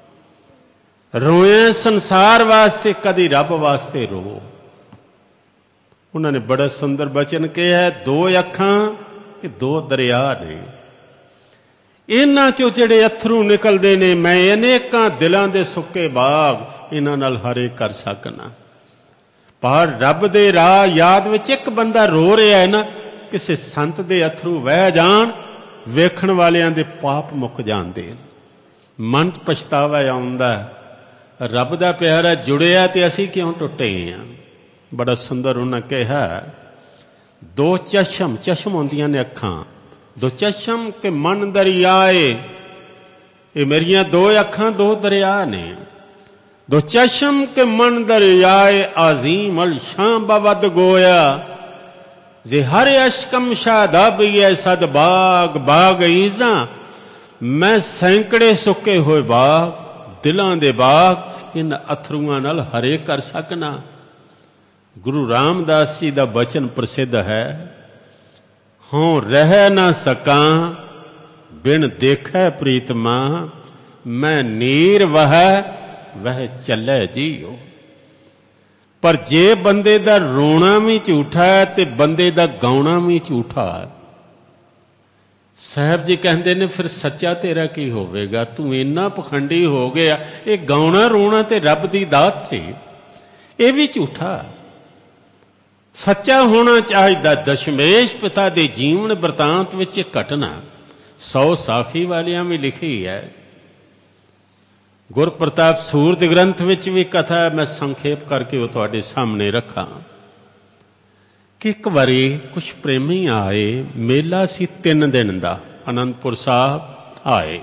ਰੋਇਆ ਸੰਸਾਰ ਵਾਸਤੇ, ਕਦੀ ਰੱਬ ਵਾਸਤੇ ਰੋ। ਉਹਨਾਂ ਨੇ ਬੜਾ ਸੁੰਦਰ ਬਚਨ ਕਿਹਾ, ਦੋ ਅੱਖਾਂ ਇਹ ਦੋ ਦਰਿਆ ਨੇ, ਇਹਨਾਂ ਚੋਂ ਜਿਹੜੇ ਅਥਰੂ ਨਿਕਲਦੇ ਨੇ, ਮੈਂ ਅਨੇਕਾਂ ਦਿਲਾਂ ਦੇ ਸੁੱਕੇ ਬਾਗ ਇਹਨਾਂ ਨਾਲ ਹਰੇ ਕਰ ਸਕਣਾ। ਪਰ ਰੱਬ ਦੇ ਰਾਹ ਯਾਦ ਵਿੱਚ ਇੱਕ ਬੰਦਾ ਰੋ ਰਿਹਾ ਹੈ ਨਾ, ਕਿਸੇ ਸੰਤ ਦੇ ਅਥਰੂ ਵਹਿ ਜਾਣ, ਵੇਖਣ ਵਾਲਿਆਂ ਦੇ ਪਾਪ ਮੁੱਕ ਜਾਂਦੇ, ਮਨ 'ਚ ਪਛਤਾਵਾ ਆਉਂਦਾ, ਰੱਬ ਦਾ ਪਿਆਰਾ ਜੁੜਿਆ ਤੇ ਅਸੀਂ ਕਿਉਂ ਟੁੱਟੇ ਹਾਂ। ਬੜਾ ਸੁੰਦਰ ਉਹਨਾਂ ਕਿਹਾ, ਦੋ ਚਸ਼ਮ, ਚਸ਼ਮ ਹੁੰਦੀਆਂ ਨੇ ਅੱਖਾਂ, ਦੋ ਚਸ਼ਮ ਕੇ ਮਨ ਦਰਿਆਏ। ਇਹ ਮੇਰੀਆਂ ਦੋ ਅੱਖਾਂ ਦੋ ਦਰਿਆ ਨੇ। ਦੋ ਚਸ਼ਮ ਕੇ ਮਨ ਦਰਿਆਏ, ਆਜ਼ੀਮ ਅਲ ਸ਼ਾਂ ਬਵਦ ਗੋਇਆ। ਜੇ ਹਰ ਅਸ਼ਕਮ ਸ਼ਾਦਾਬੀਏ ਸਦ ਬਾਗ ਬਾਗ ਈਜ਼ਾਂ। ਮੈਂ ਸੈਂਕੜੇ ਸੁੱਕੇ ਹੋਏ ਬਾਗ, ਦਿਲਾਂ ਦੇ ਬਾਗ, ਇਨ ਅਥਰੂਆਂ ਨਾਲ ਹਰੇ ਕਰ ਸਕਣਾ। ਗੁਰੂ ਰਾਮਦਾਸ ਜੀ ਦਾ ਬਚਨ ਪ੍ਰਸਿੱਧ ਹੈ, ਹੋਂ ਰਹਿ ਨਾ ਸਕਾਂ ਬਿਨ ਦੇਖੈ ਪ੍ਰੀਤਮਾ। ਮੈਂ ਨੀਰ ਵਹਿ ਵਹਿ ਚੱਲੇ ਜੀਓ। ਪਰ ਜੇ ਬੰਦੇ ਦਾ ਰੋਣਾ ਵੀ ਝੂਠਾ ਹੈ ਤੇ ਬੰਦੇ ਦਾ ਗਾਉਣਾ ਵੀ ਝੂਠਾ ਹੈ। ਸਾਹਿਬ ਜੀ ਕਹਿੰਦੇ ਨੇ, ਫਿਰ ਸੱਚਾ ਤੇਰਾ ਕੀ ਹੋਵੇਗਾ? ਤੂੰ ਇੰਨਾ ਪਖੰਡੀ ਹੋ ਗਿਆ। ਇਹ ਗਾਉਣਾ ਰੋਣਾ ਤੇ ਰੱਬ ਦੀ ਦਾਤ ਸੀ, ਇਹ ਵੀ ਝੂਠਾ। ਸੱਚਾ ਹੋਣਾ ਚਾਹੀਦਾ। ਦਸ਼ਮੇਸ਼ ਪਿਤਾ ਦੇ ਜੀਵਨ ਬਰਤਾਂਤ ਵਿੱਚ ਇੱਕ ਘਟਨਾ ਸੌ ਸਾਖੀ ਵਾਲਿਆਂ ਵੀ ਲਿਖੀ ਹੈ। ਗੁਰਪ੍ਰਤਾਪ ਸੂਰਤ ਗ੍ਰੰਥ ਵਿੱਚ ਵੀ ਕਥਾ, ਮੈਂ ਸੰਖੇਪ ਕਰਕੇ ਉਹ ਤੁਹਾਡੇ ਸਾਹਮਣੇ ਰੱਖਾਂ ਕਿ ਇੱਕ ਵਾਰੀ ਕੁਛ ਪ੍ਰੇਮੀ ਆਏ। ਮੇਲਾ ਸੀ ਤਿੰਨ ਦਿਨ ਦਾ, ਅਨੰਦਪੁਰ ਸਾਹਿਬ ਆਏ।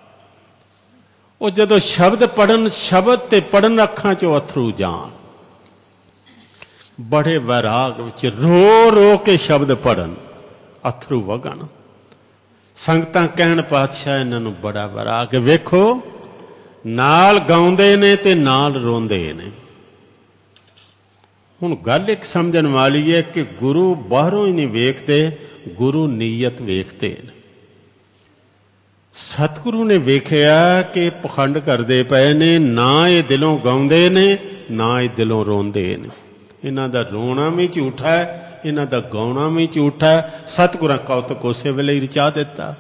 ਉਹ ਜਦੋਂ ਸ਼ਬਦ ਪੜਨ, ਸ਼ਬਦ ਤੇ ਪੜਨ ਅੱਖਾਂ ਚੋਂ ਅਥਰੂ ਜਾਣ, ਬੜੇ ਵੈਰਾਗ ਵਿੱਚ ਰੋ ਰੋ ਕੇ ਸ਼ਬਦ ਪੜਨ, ਅਥਰੂ ਵਗਣ। ਸੰਗਤਾਂ ਕਹਿਣ, ਪਾਤਸ਼ਾਹ ਇਹਨਾਂ ਨੂੰ ਬੜਾ ਵੈਰਾਗ। ਵੇਖੋ, ਨਾਲ ਗਾਉਂਦੇ ਨੇ ਤੇ ਨਾਲ ਰੋਂਦੇ ਨੇ। ਹੁਣ ਗੱਲ ਇੱਕ ਸਮਝਣ ਵਾਲੀ ਹੈ ਕਿ ਗੁਰੂ ਬਾਹਰੋਂ ਹੀ ਨਹੀਂ ਵੇਖਦੇ, ਗੁਰੂ ਨੀਅਤ ਵੇਖਦੇ ਨੇ। ਸਤਿਗੁਰੂ ਨੇ ਵੇਖਿਆ ਕਿ ਪਖੰਡ ਕਰਦੇ ਪਏ ਨੇ, ਨਾ ਇਹ ਦਿਲੋਂ ਗਾਉਂਦੇ ਨੇ ਨਾ ਇਹ ਦਿਲੋਂ ਰੋਂਦੇ ਨੇ। ਇਹਨਾਂ ਦਾ ਰੋਣਾ ਵੀ ਝੂਠਾ ਹੈ, ਇਹਨਾਂ ਦਾ ਗਾਉਣਾ ਵੀ ਝੂਠਾ ਹੈ। ਸਤਿਗੁਰਾਂ ਕੌਤਕ ਉਸੇ ਵੇਲੇ ਹੀ ਰਚਾ ਦਿੱਤਾ।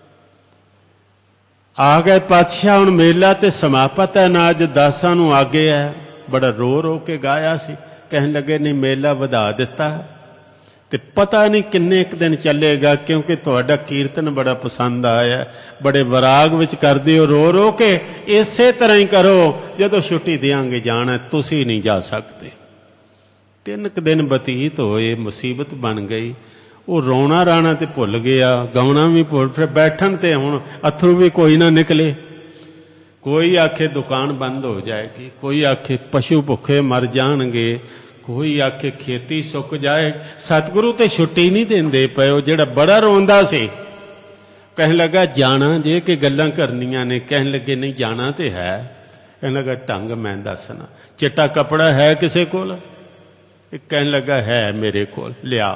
ਆ ਗਏ ਪਾਤਸ਼ਾਹ, ਹੁਣ ਮੇਲਾ ਤੇ ਸਮਾਪਤ ਹੈ ਨਾ, ਅੱਜ ਦਾਸਾਂ ਨੂੰ ਆਗੇ ਹੈ। ਬੜਾ ਰੋ ਰੋ ਕੇ ਗਾਇਆ ਸੀ। ਕਹਿਣ ਲੱਗੇ ਨਹੀਂ ਮੇਲਾ ਵਧਾ ਦਿੱਤਾ ਤੇ ਪਤਾ ਨਹੀਂ ਕਿੰਨੇ ਇੱਕ ਦਿਨ ਚੱਲੇਗਾ, ਕਿਉਂਕਿ ਤੁਹਾਡਾ ਕੀਰਤਨ ਬੜਾ ਪਸੰਦ ਆਇਆ, ਬੜੇ ਵਿਰਾਗ ਵਿੱਚ ਕਰਦੇ ਹੋ ਰੋ ਰੋ ਕੇ। ਇਸੇ ਤਰ੍ਹਾਂ ਹੀ ਕਰੋ, ਜਦੋਂ ਛੁੱਟੀ ਦਿਆਂਗੇ ਜਾਣਾ, ਤੁਸੀਂ ਨਹੀਂ ਜਾ ਸਕਦੇ। ਤਿੰਨ ਕੁ ਦਿਨ ਬਤੀਤ ਹੋਏ, ਮੁਸੀਬਤ ਬਣ ਗਈ। ਉਹ ਰੋਣਾ ਰਾਣਾ ਤੇ ਭੁੱਲ ਗਿਆ, ਗਾਉਣਾ ਵੀ ਭੁੱਲ, ਫਿਰ ਬੈਠਣ ਤੇ ਹੁਣ ਅਥਰੂ ਵੀ ਕੋਈ ਨਾ ਨਿਕਲੇ। ਕੋਈ ਆਖੇ ਦੁਕਾਨ ਬੰਦ ਹੋ ਜਾਏਗੀ, ਕੋਈ ਆਖੇ ਪਸ਼ੂ ਭੁੱਖੇ ਮਰ ਜਾਣਗੇ, ਕੋਈ ਆਖੇ ਖੇਤੀ ਸੁੱਕ ਜਾਏ। ਸਤਿਗੁਰੂ ਤੇ ਛੁੱਟੀ ਨਹੀਂ ਦਿੰਦੇ ਪਏ। ਉਹ ਜਿਹੜਾ ਬੜਾ ਰੋਂਦਾ ਸੀ ਕਹਿਣ ਲੱਗਾ ਜਾਣਾ ਜੇ ਕਿ ਗੱਲਾਂ ਕਰਨੀਆਂ ਨੇ। ਕਹਿਣ ਲੱਗੇ ਨਹੀਂ ਜਾਣਾ ਤੇ ਹੈ। ਕਹਿਣ ਲੱਗਾ ਢੰਗ ਮੈਂ ਦੱਸਣਾ, ਚਿੱਟਾ ਕੱਪੜਾ ਹੈ ਕਿਸੇ ਕੋਲ? ਇਹ ਕਹਿਣ ਲੱਗਾ ਹੈ ਮੇਰੇ ਕੋਲ। ਲਿਆ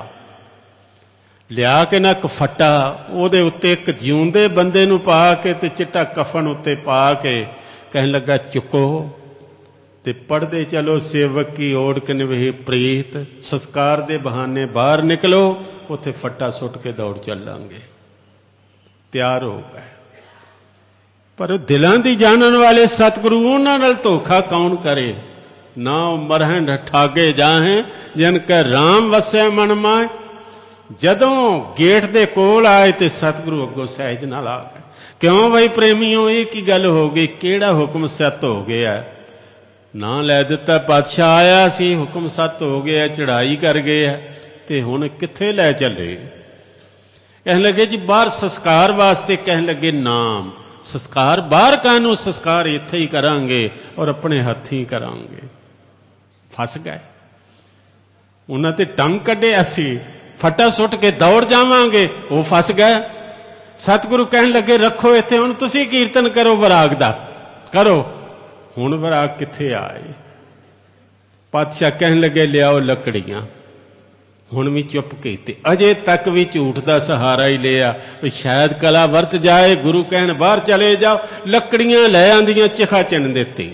ਲਿਆ ਕੇ ਨਾ ਇੱਕ ਫੱਟਾ, ਉਹਦੇ ਉੱਤੇ ਇੱਕ ਜਿਉਂਦੇ ਬੰਦੇ ਨੂੰ ਪਾ ਕੇ ਤੇ ਚਿੱਟਾ ਕਫਨ ਉੱਤੇ ਪਾ ਕੇ ਕਹਿਣ ਲੱਗਾ ਚੁੱਕੋ ਤੇ ਪੜਦੇ ਚਲੋ ਸੇਵਕ ਕੀ ਓੜ ਕੇ ਨਿਭੇ ਪ੍ਰੀਤ। ਸੰਸਕਾਰ ਦੇ ਬਹਾਨੇ ਬਾਹਰ ਨਿਕਲੋ, ਉੱਥੇ ਫੱਟਾ ਸੁੱਟ ਕੇ ਦੌੜ ਚੱਲਾਂਗੇ। ਤਿਆਰ ਹੋ ਗਏ। ਪਰ ਦਿਲਾਂ ਦੀ ਜਾਣਨ ਵਾਲੇ ਸਤਿਗੁਰੂ, ਉਹਨਾਂ ਨਾਲ ਧੋਖਾ ਕੌਣ ਕਰੇ। ਨਾ ਮਰਹਣ ਠਾਗੇ ਜਾਹੇ ਜਨ ਕੈ ਰਾਮ ਵਸਿਆ ਮਨ ਮਾਏ। ਜਦੋਂ ਗੇਟ ਦੇ ਕੋਲ ਆਏ ਤੇ ਸਤਿਗੁਰੂ ਅੱਗੋਂ ਸਹਿਜ ਨਾਲ ਆ ਗਏ। ਕਿਉਂ ਬਈ ਪ੍ਰੇਮੀਓ, ਇਹ ਕੀ ਗੱਲ ਹੋ ਗਈ? ਕਿਹੜਾ ਹੁਕਮ ਸੱਤ ਹੋ ਗਿਆ? ਨਾਂ ਲੈ ਦਿੱਤਾ, ਪਾਤਸ਼ਾਹ ਆਇਆ ਸੀ, ਹੁਕਮ ਸੱਤ ਹੋ ਗਿਆ, ਚੜ੍ਹਾਈ ਕਰ ਗਏ ਹੈ, ਤੇ ਹੁਣ ਕਿੱਥੇ ਲੈ ਚੱਲੇ? ਕਹਿਣ ਲੱਗੇ ਜੀ ਬਾਹਰ ਸੰਸਕਾਰ ਵਾਸਤੇ। ਕਹਿਣ ਲੱਗੇ ਨਾਮ ਸੰਸਕਾਰ ਬਾਹਰ ਕਾਹਨੂੰ, ਸੰਸਕਾਰ ਇੱਥੇ ਹੀ ਕਰਾਂਗੇ ਔਰ ਆਪਣੇ ਹੱਥੀਂ ਕਰਾਂਗੇ। ਫਸ ਗਏ। ਉਹਨਾਂ ਤੇ ਟੰਗ ਕੱਢਿਆ ਸੀ, ਫੱਟਾ ਸੁੱਟ ਕੇ ਦੌੜ ਜਾਵਾਂਗੇ, ਉਹ ਫਸ ਗਏ। ਸਤਿਗੁਰੂ ਕਹਿਣ ਲੱਗੇ ਰੱਖੋ ਇੱਥੇ, ਹੁਣ ਤੁਸੀਂ ਕੀਰਤਨ ਕਰੋ ਵਿਰਾਗ ਦਾ, ਕਰੋ। ਹੁਣ ਵਿਰਾਗ ਕਿੱਥੇ ਆਏ? ਪਾਤਸ਼ਾਹ ਕਹਿਣ ਲੱਗੇ ਲਿਆਓ ਲੱਕੜੀਆਂ। ਹੁਣ ਵੀ ਚੁੱਪ ਕੀਤੇ, ਅਜੇ ਤੱਕ ਵੀ ਝੂਠ ਦਾ ਸਹਾਰਾ ਹੀ ਲਿਆ ਵੀ ਸ਼ਾਇਦ ਕਲਾ ਵਰਤ ਜਾਏ। ਗੁਰੂ ਕਹਿਣ ਬਾਹਰ ਚਲੇ ਜਾਓ। ਲੱਕੜੀਆਂ ਲੈ ਆਂਦੀਆਂ, ਚਿਖਾ ਚਿਣ ਦਿੱਤੀ।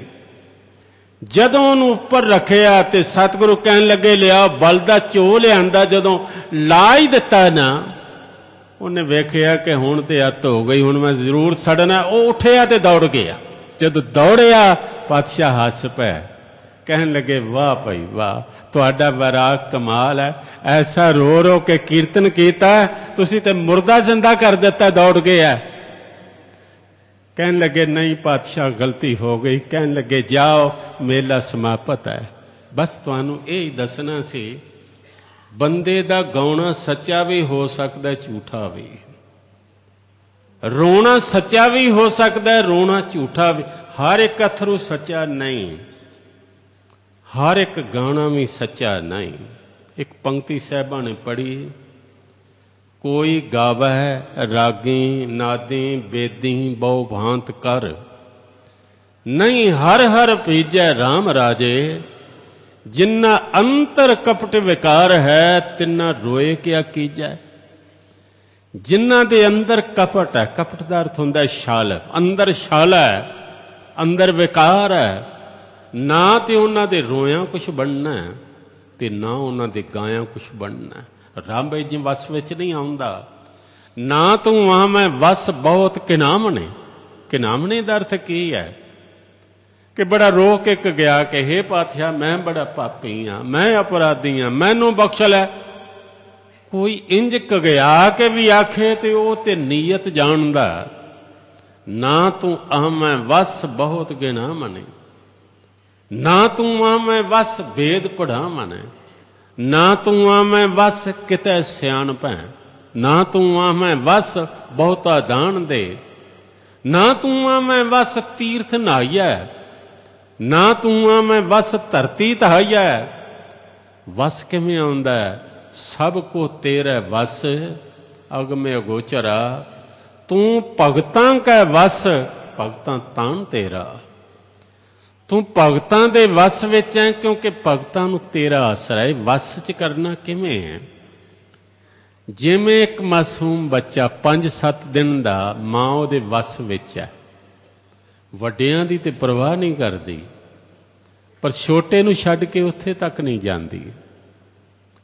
ਜਦੋਂ ਉਹਨੂੰ ਉੱਪਰ ਰੱਖਿਆ ਤੇ ਸਤਿਗੁਰੂ ਕਹਿਣ ਲੱਗੇ ਲਿਆ ਬਲ ਦਾ ਚੋ ਲਿਆਂਦਾ। ਜਦੋਂ ਲਾ ਹੀ ਦਿੱਤਾ ਨਾ, ਉਹਨੇ ਵੇਖਿਆ ਕਿ ਹੁਣ ਤੇ ਅੱਤ ਹੋ ਗਈ, ਹੁਣ ਮੈਂ ਜ਼ਰੂਰ ਸੜਨਾ। ਉਹ ਉੱਠਿਆ ਤੇ ਦੌੜ ਗਿਆ। ਜਦੋਂ ਦੌੜਿਆ ਪਾਤਸ਼ਾਹ ਹੱਸ ਪਏ। ਕਹਿਣ ਲੱਗੇ ਵਾਹ ਭਾਈ ਵਾਹ, ਤੁਹਾਡਾ ਵਿਰਾਗ ਕਮਾਲ ਹੈ। ਐਸਾ ਰੋ ਰੋ ਕੇ ਕੀਰਤਨ ਕੀਤਾ, ਤੁਸੀਂ ਤੇ ਮੁਰਦਾ ਜ਼ਿੰਦਾ ਕਰ ਦਿੱਤਾ, ਦੌੜ ਗਿਆ। ਕਹਿਣ ਲੱਗੇ ਨਹੀਂ ਪਾਤਸ਼ਾਹ ਗਲਤੀ ਹੋ ਗਈ। ਕਹਿਣ ਲੱਗੇ ਜਾਓ, ਮੇਲਾ ਸਮਾਪਤ ਹੈ। ਬਸ ਤੁਹਾਨੂੰ ਇਹ ਹੀ ਦੱਸਣਾ ਸੀ, ਬੰਦੇ ਦਾ ਗਾਉਣਾ ਸੱਚਾ ਵੀ ਹੋ ਸਕਦਾ, ਝੂਠਾ ਵੀ। ਰੋਣਾ ਸੱਚਾ ਵੀ ਹੋ ਸਕਦਾ, ਰੋਣਾ ਝੂਠਾ ਵੀ। ਹਰ ਇੱਕ ਅਥਰੂ ਸੱਚਾ ਨਹੀਂ, ਹਰ ਇੱਕ ਗਾਣਾ ਵੀ ਸੱਚਾ ਨਹੀਂ। ਇੱਕ ਪੰਕਤੀ ਸਾਹਿਬਾਂ ਨੇ ਪੜ੍ਹੀ, ਕੋਈ ਗਾਵੈ ਰਾਗੀ ਨਾਦੀ ਬੇਦੀ ਬਹੁ ਭਾਂਤ ਕਰ, ਨਹੀਂ ਹਰ ਹਰ ਪੀਜੈ ਰਾਮ ਰਾਜੇ। ਜਿੰਨਾ ਅੰਤਰ ਕਪਟ ਵਿਕਾਰ ਹੈ, ਤਿੰਨਾ ਰੋਏ ਕਿਆ ਕੀਜੈ। ਜਿਨ੍ਹਾਂ ਦੇ ਅੰਦਰ ਕਪਟ ਹੈ, ਕਪਟ ਦਾ ਅਰਥ ਹੁੰਦਾ ਛਲ, ਅੰਦਰ ਛਲ ਹੈ, ਅੰਦਰ ਵਿਕਾਰ ਹੈ, ਨਾ ਤੇ ਉਹਨਾਂ ਦੇ ਰੋਇਆਂ ਕੁਛ ਬਣਨਾ ਤੇ ਨਾ ਉਹਨਾਂ ਦੇ ਗਾਇਆਂ ਕੁਛ ਬਣਨਾ। ਰਾਮਬਾਈ ਜੀ ਵਸ ਵਿੱਚ ਨਹੀਂ ਆਉਂਦਾ। ਨਾ ਤੂੰ ਆ ਮੈਂ ਵਸ ਬਹੁਤ ਕਿਨਾਮਣੇ। ਕਿਨਾਮਣੇ ਦਾ ਅਰਥ ਕੀ ਹੈ ਕਿ ਬੜਾ ਰੋ ਕੇ ਇੱਕ ਗਿਆ ਕਿ ਹੇ ਪਾਤਸ਼ਾਹ ਮੈਂ ਬੜਾ ਪਾਪੀ ਹਾਂ, ਮੈਂ ਅਪਰਾਧੀ ਹਾਂ, ਮੈਨੂੰ ਬਖਸ਼ ਲੈ। ਕੋਈ ਇੰਜ ਕਗਿਆ ਕੇ ਵੀ ਆਖੇ ਤੇ ਉਹ ਤੇ ਨੀਅਤ ਜਾਣਦਾ। ਨਾ ਤੂੰ ਆ ਮੈਂ ਵਸ ਬਹੁਤ ਗਿਣਾ ਮਨੇ, ਨਾ ਤੂੰ ਆ ਮੈਂ ਵਸ ਵੇਦ ਪੜ੍ਹਾ ਮਨੇ, ਨਾ ਤੂੰ ਆ ਮੈਂ ਵਸ ਕਿਤੇ ਸਿਆਣਪ ਹੈ, ਨਾ ਤੂੰ ਆ ਮੈਂ ਵਸ ਬਹੁਤਾ ਦਾਨ ਦੇ, ਨਾ ਤੂੰ ਆ ਮੈਂ ਵਸ ਤੀਰਥ ਨਹਾਈਐ, ਨਾ ਤੂੰ ਆ ਮੈਂ ਵਸ ਧਰਤੀ ਤਹਾਈਐ। ਵਸ ਕਿਵੇਂ ਆਉਂਦਾ? ਸਭ ਕੋ ਤੇਰੇ ਵਸ ਅਗਮੇ ਅਗੋਚਰਾ। ਤੂੰ ਭਗਤਾਂ ਕੈ ਵਸ, ਭਗਤਾਂ ਤਾਣ ਤੇਰਾ। ਤੂੰ ਭਗਤਾਂ ਦੇ ਵਸ ਵਿੱਚ ਹੈ, ਕਿਉਂਕਿ ਭਗਤਾਂ ਨੂੰ ਤੇਰਾ ਆਸਰਾ ਹੈ। ਵਸ ਚ ਕਰਨਾ ਕਿਵੇਂ ਹੈ? ਜਿਵੇਂ ਇੱਕ ਮਾਸੂਮ ਬੱਚਾ ਪੰਜ ਸੱਤ ਦਿਨ ਦਾ, ਮਾਂ ਉਹਦੇ ਵਸ ਵਿੱਚ ਹੈ, ਵੱਡਿਆਂ ਦੀ ਤੇ ਪਰਵਾਹ ਨਹੀਂ ਕਰਦੀ, ਪਰ ਛੋਟੇ ਨੂੰ ਛੱਡ ਕੇ ਉੱਥੇ ਤੱਕ ਨਹੀਂ ਜਾਂਦੀ।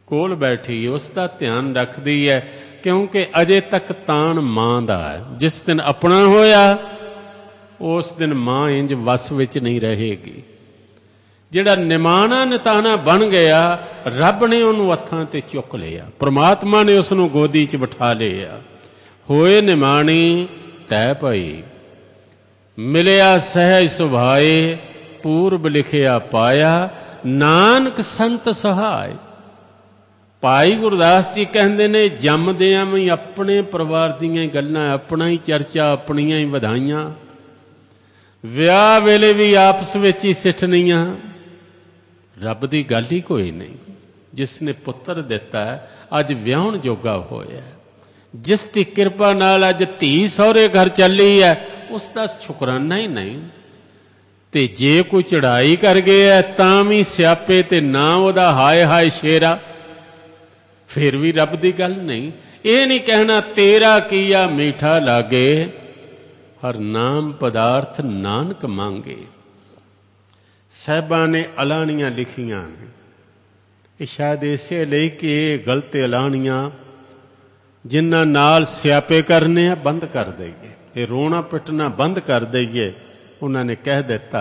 ਕੋਲ ਬੈਠੀ ਉਸ ਦਾ ਧਿਆਨ ਰੱਖਦੀ ਹੈ, ਕਿਉਂਕਿ ਅਜੇ ਤੱਕ ਤਾਣ ਮਾਂ ਦਾ ਹੈ। ਜਿਸ ਦਿਨ ਆਪਣਾ ਹੋਇਆ ਉਸ ਦਿਨ ਮਾਂ ਇੰਜ ਵਸ ਵਿੱਚ ਨਹੀਂ ਰਹੇਗੀ। ਜਿਹੜਾ ਨਿਮਾਣਾ ਨਿਤਾਣਾ ਬਣ ਗਿਆ, ਰੱਬ ਨੇ ਉਹਨੂੰ ਹੱਥਾਂ ਤੇ ਚੁੱਕ ਲਿਆ, ਪ੍ਰਮਾਤਮਾ ਨੇ ਉਸ ਨੂੰ ਗੋਦੀ 'ਚ ਬਿਠਾ ਲਿਆ। ਹੋਏ ਨਿਮਾਣੀ ਟਹਿ ਪਈ, ਮਿਲਿਆ ਸਹਿਜ ਸੁਭਾਏ, ਪੂਰਬ ਲਿਖਿਆ ਪਾਇਆ, ਨਾਨਕ ਸੰਤ ਸਹਾਇ। ਭਾਈ ਗੁਰਦਾਸ ਜੀ ਕਹਿੰਦੇ ਨੇ, ਜੰਮਦਿਆਂ ਵੀ ਆਪਣੇ ਪਰਿਵਾਰ ਦੀਆਂ ਹੀ ਗੱਲਾਂ, ਆਪਣਾ ਹੀ ਚਰਚਾ, ਆਪਣੀਆਂ ਹੀ ਵਧਾਈਆਂ, ਵਿਆਹ ਵੇਲੇ ਵੀ ਆਪਸ ਵਿੱਚ ਹੀ ਸਿੱਠਣੀਆਂ। ਰੱਬ ਦੀ ਗੱਲ ਹੀ ਕੋਈ ਨਹੀਂ। ਜਿਸ ਨੇ ਪੁੱਤਰ ਦਿੱਤਾ ਅੱਜ ਵਿਆਹਣ ਜੋਗਾ ਹੋਇਆ, ਜਿਸ ਦੀ ਕਿਰਪਾ ਨਾਲ ਅੱਜ ਧੀ ਸਹੁਰੇ ਘਰ ਚੱਲੀ ਹੈ, ਉਸ ਦਾ ਸ਼ੁਕਰਾਨਾ ਹੀ ਨਹੀਂ। ਤੇ ਜੇ ਕੋਈ ਚੜਾਈ ਕਰ ਗਿਆ ਤਾਂ ਵੀ ਸਿਆਪੇ, ਤੇ ਨਾ ਉਹਦਾ ਹਾਏ ਹਾਏ ਸ਼ੇਰਾ, ਫਿਰ ਵੀ ਰੱਬ ਦੀ ਗੱਲ ਨਹੀਂ। ਇਹ ਨਹੀਂ ਕਹਿਣਾ ਤੇਰਾ ਕੀਆ ਮੀਠਾ ਲਾਗੇ, ਹਰ ਨਾਮ ਪਦਾਰਥ ਨਾਨਕ ਮੰਗੇ। ਸਾਹਿਬਾਂ ਨੇ ਅਲਾਣੀਆਂ ਲਿਖੀਆਂ ਨੇ, ਇਹ ਸ਼ਾਇਦ ਇਸੇ ਲਈ ਕਿ ਇਹ ਗਲਤ ਅਲਾਣੀਆਂ ਜਿਨ੍ਹਾਂ ਨਾਲ ਸਿਆਪੇ ਕਰਨੇ ਆ ਬੰਦ ਕਰ ਦਈਏ, ਇਹ ਰੋਣਾ ਪਿੱਟਣਾ ਬੰਦ ਕਰ ਦਈਏ। ਉਹਨਾਂ ਨੇ ਕਹਿ ਦਿੱਤਾ,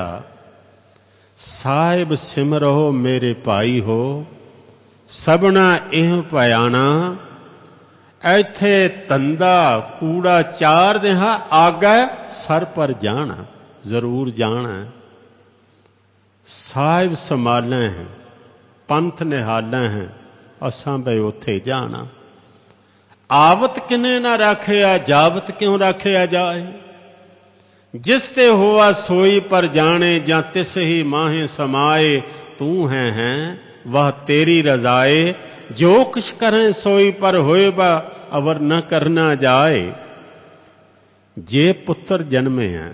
ਸਾਹਿਬ ਸਿਮਰੋ ਮੇਰੇ ਭਾਈ ਹੋ, ਸਭਨਾ ਇਹ ਭਿਆਣਾ, ਇੱਥੇ ਧੰਦਾ ਕੂੜਾ ਚਾਰ ਦੇਹਾ, ਆਗੈ ਸਰ ਪਰ ਜਾਣਾ, ਜ਼ਰੂਰ ਜਾਣਾ। ਸਾਹਿਬ ਸੰਭਾਲਾਂ ਹੈ, ਪੰਥ ਨਿਹਾਲਾਂ ਹੈ, ਅਸਾਂ ਬਈ ਉੱਥੇ ਜਾਣਾ। ਆਵਤ ਕਿਨੇ ਨਾ ਰਾਖਿਆ, ਜਾਵਤ ਕਿਉਂ ਰਾਖਿਆ ਜਾਏ। ਜਿਸ ਤੇ ਹੋਆ ਸੋਈ ਪਰ ਜਾਣੇ, ਜਾਂ ਤਿਸ ਹੀ ਮਾਹੇ ਸਮਾਏ। ਤੂੰ ਹੈ ਹੈ ਵਹ ਤੇਰੀ ਰਜ਼ਾਏ, ਜੋ ਕੁਛ ਕਰੇ ਸੋਈ ਪਰ ਹੋਏ ਬਾ, ਅਵਰ न ਕਰਨਾ ਜਾਏ। ਜੇ ਪੁੱਤਰ ਜਨਮਿਆ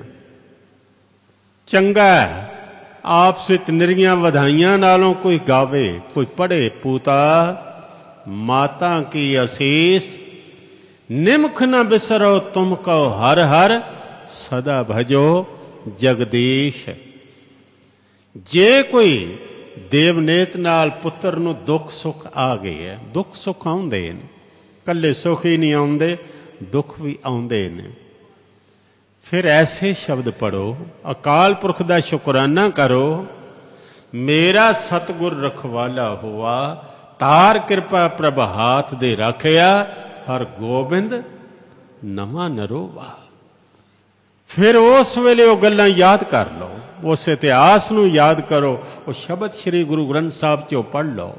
ਚੰਗਾ, ਆਪਸ ਵਿੱਚ ਨਿਰੀਆਂ ਵਧਾਈਆਂ ਨਾਲੋਂ ਕੋਈ ਗਾਵੇ, ਕੋਈ ਪੜ੍ਹੇ ਪੂਤਾ ਮਾਤਾ ਕੀ ਅਸੀਸ। ਨਿਮਖ ਨ ਬਿਸਰੋ ਤੁਮ ਕਉ ਹਰ ਹਰ, ਸਦਾ ਭਜੋ ਜਗਦੀਸ਼। ਜੇ ਕੋਈ ਦੇਵਨੇਤ ਨਾਲ ਪੁੱਤਰ ਨੂੰ ਦੁੱਖ ਸੁੱਖ ਆ ਗਏ ਹੈ, ਦੁੱਖ ਸੁੱਖ ਆਉਂਦੇ ਨੇ, ਇਕੱਲੇ ਸੁੱਖ ਹੀ ਨਹੀਂ ਆਉਂਦੇ, ਦੁੱਖ ਵੀ ਆਉਂਦੇ ਨੇ। ਫਿਰ ਐਸੇ ਸ਼ਬਦ ਪੜ੍ਹੋ, ਅਕਾਲ ਪੁਰਖ ਦਾ ਸ਼ੁਕਰਾਨਾ ਕਰੋ। ਮੇਰਾ ਸਤਿਗੁਰ ਰਖਵਾਲਾ ਹੋਆ, ਤਾਰ ਕਿਰਪਾ ਪ੍ਰਭ ਹਾਥ ਦੇ ਰੱਖਿਆ, ਹਰ ਗੋਬਿੰਦ ਨਵਾਂ ਨਰੋਵਾ। ਫਿਰ ਉਸ ਵੇਲੇ ਉਹ ਗੱਲਾਂ ਯਾਦ ਕਰ ਲਓ, ਉਸ ਇਤਿਹਾਸ ਨੂੰ ਯਾਦ ਕਰੋ, ਉਹ ਸ਼ਬਦ ਸ਼੍ਰੀ ਗੁਰੂ ਗ੍ਰੰਥ ਸਾਹਿਬ 'ਚੋਂ ਪੜ੍ਹ ਲਓ।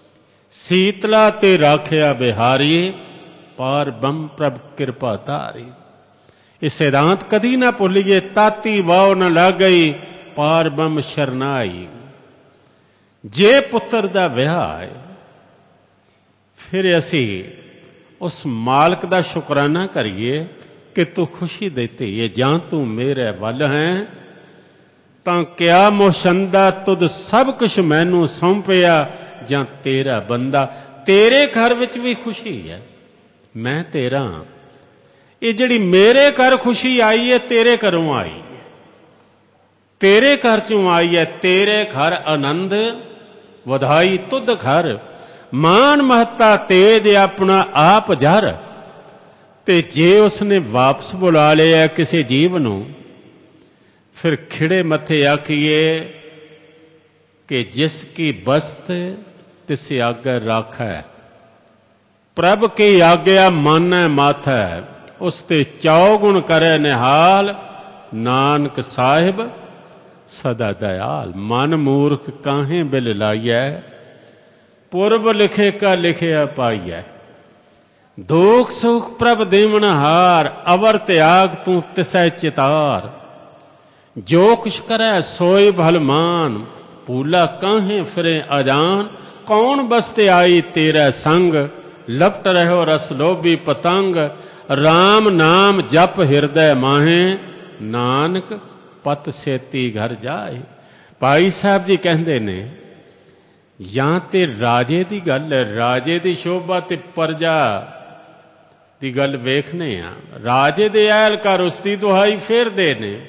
ਸੀਤਲਾ ਤੇ ਰਾਖਿਆ ਬਿਹਾਰੀ, ਪਾਰ ਬ੍ਰਹਮ ਪ੍ਰਭ ਕਿਰਪਾ ਧਾਰੀ। ਇਹ ਸਿਧਾਂਤ ਕਦੀ ਨਾ ਭੁੱਲੀਏ, ਤਾਤੀ ਵਾਹ ਨਾ ਲੱਗ ਗਈ, ਪਾਰ ਬ੍ਰਹਮ ਸ਼ਰਨਾਈ। ਜੇ ਪੁੱਤਰ ਦਾ ਵਿਆਹ ਹੈ, ਫਿਰ ਅਸੀਂ ਉਸ ਮਾਲਕ ਦਾ ਸ਼ੁਕਰਾਨਾ ਕਰੀਏ ਕਿ ਤੂੰ ਖੁਸ਼ੀ ਦਿੱਤੀ ਹੈ। ਜਾਂ ਤੂੰ ਮੇਰੇ ਵੱਲ ਹੈ ਤਾਂ ਕਿਆ ਮੋਸ਼ੰਦਾ, ਤੁਧ ਸਭ ਕੁਛ ਮੈਨੂੰ ਸੌਂਪਿਆ, ਜਾਂ ਤੇਰਾ ਬੰਦਾ। ਤੇਰੇ ਘਰ ਵਿੱਚ ਵੀ ਖੁਸ਼ੀ ਹੈ, ਮੈਂ ਤੇਰਾ। ਇਹ ਜਿਹੜੀ ਮੇਰੇ ਘਰ ਖੁਸ਼ੀ ਆਈ ਹੈ, ਤੇਰੇ ਘਰੋਂ ਆਈ ਹੈ, ਤੇਰੇ ਘਰ ਚੋਂ ਆਈ ਹੈ। ਤੇਰੇ ਘਰ ਆਨੰਦ ਵਧਾਈ ਤੁਧ ਘਰ, ਮਾਨ ਮਹੱਤਾ ਤੇਜ ਆਪਣਾ ਆਪ ਜਰ। ਤੇ ਜੇ ਉਸਨੇ ਵਾਪਸ ਬੁਲਾ ਲਿਆ ਕਿਸੇ ਜੀਵ ਨੂੰ, ਫਿਰ ਖਿੜੇ ਮੱਥੇ ਆਖੀਏ ਕਿ ਜਿਸ ਕੀ ਬਸਤ ਤਿਸ ਆਗੇ ਰਾਖੈ, ਪ੍ਰਭ ਕੀ ਆਗਿਆ ਮਾਨੈ ਮਾਥੈ। ਉਸ ਤੇ ਚੌਗੁਣ ਕਰੇ ਨਿਹਾਲ, ਨਾਨਕ ਸਾਹਿਬ ਸਦਾ ਦਇਆਲ। ਮਨ ਮੂਰਖ ਕਾਹੇ ਬਿਲ ਲਾਈਐ, ਪੁਰਬ ਲਿਖੇ ਕਾ ਲਿਖਿਆ ਪਾਈਐ। ਦੁਖ ਸੁਖ ਪ੍ਰਭ ਦੇਵਨ ਹਾਰ, ਅਵਰ ਤਿਆਗ ਤੂੰ ਤਿਸੈ ਚਿਤਾਰ। ਜੋ ਕੁਛ ਕਰੈ ਸੋਈ ਭਲਮਾਨ, ਭੂਲਾ ਕਾਹੇ ਫਿਰੇ ਅਜਾਨ। ਕੌਣ ਬਸਤੇ ਆਈ ਤੇਰਾ ਸੰਗ, ਲਪਟ ਰਹਿਓ ਰਸ ਲੋਭੀ ਪਤੰਗ। ਰਾਮ ਨਾਮ ਜਪ ਹਿਰਦੈ ਮਾਹੇ, ਨਾਨਕ ਪਤ ਸੇਤੀ ਘਰ ਜਾਏ। ਭਾਈ ਸਾਹਿਬ ਜੀ ਕਹਿੰਦੇ ਨੇ, ਜਾਂ ਤੇ ਰਾਜੇ ਦੀ ਗੱਲ ਹੈ, ਰਾਜੇ ਦੀ ਸ਼ੋਭਾ ਤੇ ਪਰਜਾ ਦੀ ਗੱਲ ਵੇਖਨੇ ਆ। ਰਾਜੇ ਦੇ ਐਲਕਾਰ ਉਸ ਦੀ ਦੁਹਾਈ ਫੇਰਦੇ ਨੇ,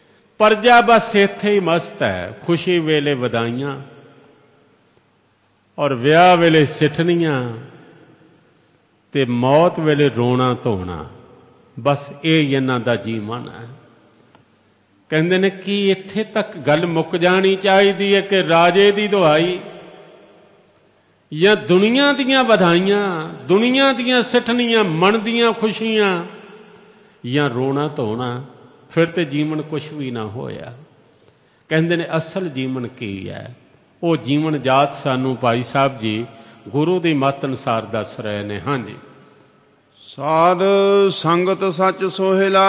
ਪਰਜਾ ਬਸ ਇੱਥੇ ਹੀ ਮਸਤ ਹੈ, ਖੁਸ਼ੀ ਵੇਲੇ ਵਧਾਈਆਂ। ਔਰ ਵਿਆਹ ਵੇਲੇ ਸਿੱਠਣੀਆਂ ਤੇ ਮੌਤ ਵੇਲੇ ਰੋਣਾ ਧੋਣਾ, ਬਸ ਇਹ ਇਹਨਾਂ ਦਾ ਜੀਵਨ ਹੈ। ਕਹਿੰਦੇ ਨੇ ਕਿ ਇੱਥੇ ਤੱਕ ਗੱਲ ਮੁੱਕ ਜਾਣੀ ਚਾਹੀਦੀ ਹੈ ਕਿ ਰਾਜੇ ਦੀ ਦੁਹਾਈ ਜਾਂ ਦੁਨੀਆ ਦੀਆਂ ਵਧਾਈਆਂ, ਦੁਨੀਆ ਦੀਆਂ ਸਿੱਠਣੀਆਂ, ਮਨ ਦੀਆਂ ਖੁਸ਼ੀਆਂ ਜਾਂ ਰੋਣਾ ਧੋਣਾ, ਫਿਰ ਤੇ ਜੀਵਨ ਕੁਛ ਵੀ ਨਾ ਹੋਇਆ। ਕਹਿੰਦੇ ਨੇ ਅਸਲ ਜੀਵਨ ਕੀ ਹੈ? ਉਹ ਜੀਵਨ ਜਾਤ ਸਾਨੂੰ ਭਾਈ ਸਾਹਿਬ ਜੀ ਗੁਰੂ ਦੀ ਮੱਤ ਅਨੁਸਾਰ ਦੱਸ ਰਹੇ ਨੇ। ਹਾਂਜੀ, ਸਾਧ ਸੰਗਤ ਸੱਚ ਸੋਹਿਲਾ,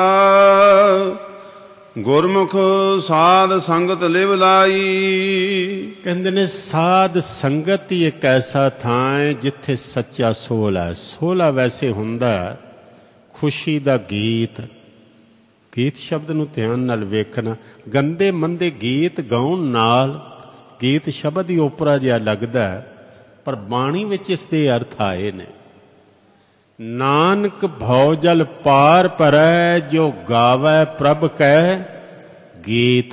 ਗੁਰਮੁਖ ਸਾਧ ਸੰਗਤ ਲਿਵ ਲਾਈ। ਕਹਿੰਦੇ ਨੇ ਸਾਧ ਸੰਗਤ ਹੀ ਇੱਕ ਐਸਾ ਥਾਂ ਹੈ ਜਿੱਥੇ ਸੱਚਾ ਸੋਹਲਾ ਹੈ। ਸੋਹਲਾ ਵੈਸੇ ਹੁੰਦਾ ਖੁਸ਼ੀ ਦਾ ਗੀਤ। ਗੀਤ ਸ਼ਬਦ ਨੂੰ ਧਿਆਨ ਨਾਲ ਵੇਖਣਾ। ਗੰਦੇ ਮੰਦੇ ਗੀਤ ਗਾਉਣ ਨਾਲ ਗੀਤ ਸ਼ਬਦ ਹੀ ਓਪਰਾ ਜਿਹਾ ਲੱਗਦਾ, ਪਰ ਬਾਣੀ ਵਿੱਚ ਇਸ ਦੇ ਅਰਥ ਆਏ ਨੇ। ਨਾਨਕ ਭਉ ਜਲ ਪਾਰ ਪਰੈ, ਜੋ ਗਾਵੈ ਪ੍ਰਭ ਕੈ ਗੀਤ।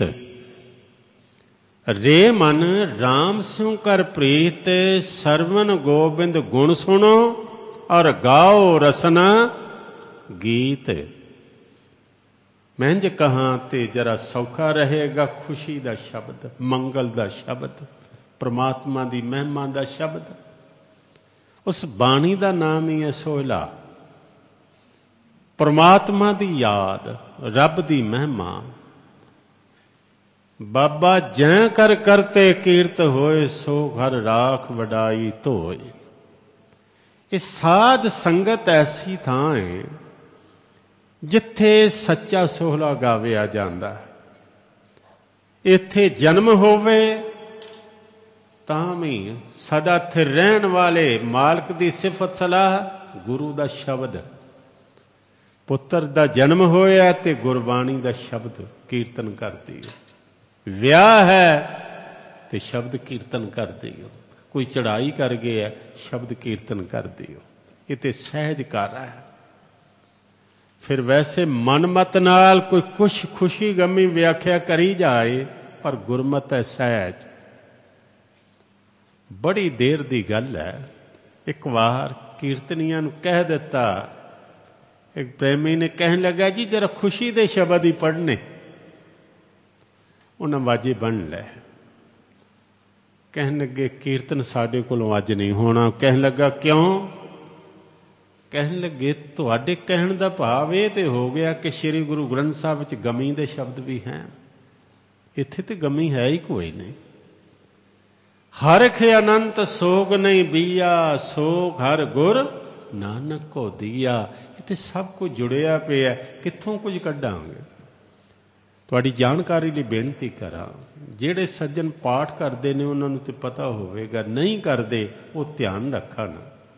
ਰੇ ਮਨ ਰਾਮ ਸਿਉ ਕਰ ਪ੍ਰੀਤ, ਸਰਵਨ ਗੋਬਿੰਦ ਗੁਣ ਸੁਣੋ ਔਰ ਗਾਓ ਰਸਨਾ ਗੀਤ। ਮੈਂ ਜੇ ਕਹਾਂ ਤੇ ਜਰਾ ਸੌਖਾ ਰਹੇਗਾ। ਖੁਸ਼ੀ ਦਾ ਸ਼ਬਦ, ਮੰਗਲ ਦਾ ਸ਼ਬਦ, ਪ੍ਰਮਾਤਮਾ ਦੀ ਮਹਿਮਾ ਦਾ ਸ਼ਬਦ, ਉਸ ਬਾਣੀ ਦਾ ਨਾਮ ਹੀ ਹੈ ਸੋਹਿਲਾ। ਪ੍ਰਮਾਤਮਾ ਦੀ ਯਾਦ, ਰੱਬ ਦੀ ਮਹਿਮਾ। ਬਾਬਾ ਜੈ ਕਰ ਕਰਤੇ ਕੀਰਤ ਹੋਏ, ਸੋ ਘਰ ਰਾਖ ਵਡਾਈ ਧੋਏ। ਇਹ ਸਾਧ ਸੰਗਤ ਐਸੀ ਥਾਂ ਹੈ ਜਿੱਥੇ ਸੱਚਾ ਸੋਹਲਾ ਗਾਵਿਆ ਜਾਂਦਾ। ਇੱਥੇ ਜਨਮ ਹੋਵੇ ਤਾਂ ਵੀ ਸਦਾ ਇੱਥੇ ਰਹਿਣ ਵਾਲੇ ਮਾਲਕ ਦੀ ਸਿਫਤ ਸਲਾਹ, ਗੁਰੂ ਦਾ ਸ਼ਬਦ। ਪੁੱਤਰ ਦਾ ਜਨਮ ਹੋਇਆ ਤੇ ਗੁਰਬਾਣੀ ਦਾ ਸ਼ਬਦ ਕੀਰਤਨ ਕਰਦੀ ਹੋ। ਵਿਆਹ ਹੈ ਤੇ ਸ਼ਬਦ ਕੀਰਤਨ ਕਰਦੇ ਹੋ। ਕੋਈ ਚੜ੍ਹਾਈ ਕਰ ਗਿਆ, ਸ਼ਬਦ ਕੀਰਤਨ ਕਰਦੇ ਹੋ। ਇਹ ਤੇ ਸਹਿਜ ਕਰ ਹੈ। ਫਿਰ ਵੈਸੇ ਮਨਮਤ ਨਾਲ ਕੋਈ ਕੁਛ ਖੁਸ਼ੀ ਗਮੀ ਵਿਆਖਿਆ ਕਰੀ ਜਾਏ, ਪਰ ਗੁਰਮਤ ਹੈ ਸਹਿਜ। ਬੜੀ ਦੇਰ ਦੀ ਗੱਲ ਹੈ, ਇੱਕ ਵਾਰ ਕੀਰਤਨੀਆਂ ਨੂੰ ਕਹਿ ਦਿੱਤਾ, ਇੱਕ ਪ੍ਰੇਮੀ ਨੇ ਕਹਿਣ ਲੱਗਾ ਜੀ ਜਰਾ ਖੁਸ਼ੀ ਦੇ ਸ਼ਬਦ ਹੀ ਪੜ੍ਹਨੇ। ਉਹਨਾਂ ਵਾਜੇ ਬਣ ਲਏ। ਕਹਿਣ ਲੱਗੇ ਕੀਰਤਨ ਸਾਡੇ ਕੋਲੋਂ ਅੱਜ ਨਹੀਂ ਹੋਣਾ। ਕਹਿਣ ਲੱਗਾ ਕਿਉਂ? ਕਹਿਣ ਲੱਗੇ ਤੁਹਾਡੇ ਕਹਿਣ ਦਾ ਭਾਵ ਇਹ ਤੇ ਹੋ ਗਿਆ ਕਿ ਸ੍ਰੀ ਗੁਰੂ ਗ੍ਰੰਥ ਸਾਹਿਬ ਵਿੱਚ ਗਮੀ ਦੇ ਸ਼ਬਦ ਵੀ ਹੈ। ਇੱਥੇ ਤੇ ਗਮੀ ਹੈ ਹੀ ਕੋਈ ਨਹੀਂ। ਹਰਖ ਅਨੰਤ ਸੋਗ ਨਹੀਂ ਬੀਆ, ਸੋਗ ਹਰ ਗੁਰ ਨਾਨਕ ਕੋ ਦੀਆ। ਇੱਥੇ ਸਭ ਕੁਝ ਜੁੜਿਆ ਪਿਆ, ਕਿੱਥੋਂ ਕੁਝ ਕੱਢਾਂਗੇ? ਤੁਹਾਡੀ ਜਾਣਕਾਰੀ ਲਈ ਬੇਨਤੀ ਕਰਾਂ, ਜਿਹੜੇ ਸੱਜਣ ਪਾਠ ਕਰਦੇ ਨੇ ਉਹਨਾਂ ਨੂੰ ਤੇ ਪਤਾ ਹੋਵੇਗਾ, ਨਹੀਂ ਕਰਦੇ ਉਹ ਧਿਆਨ ਰੱਖਣ।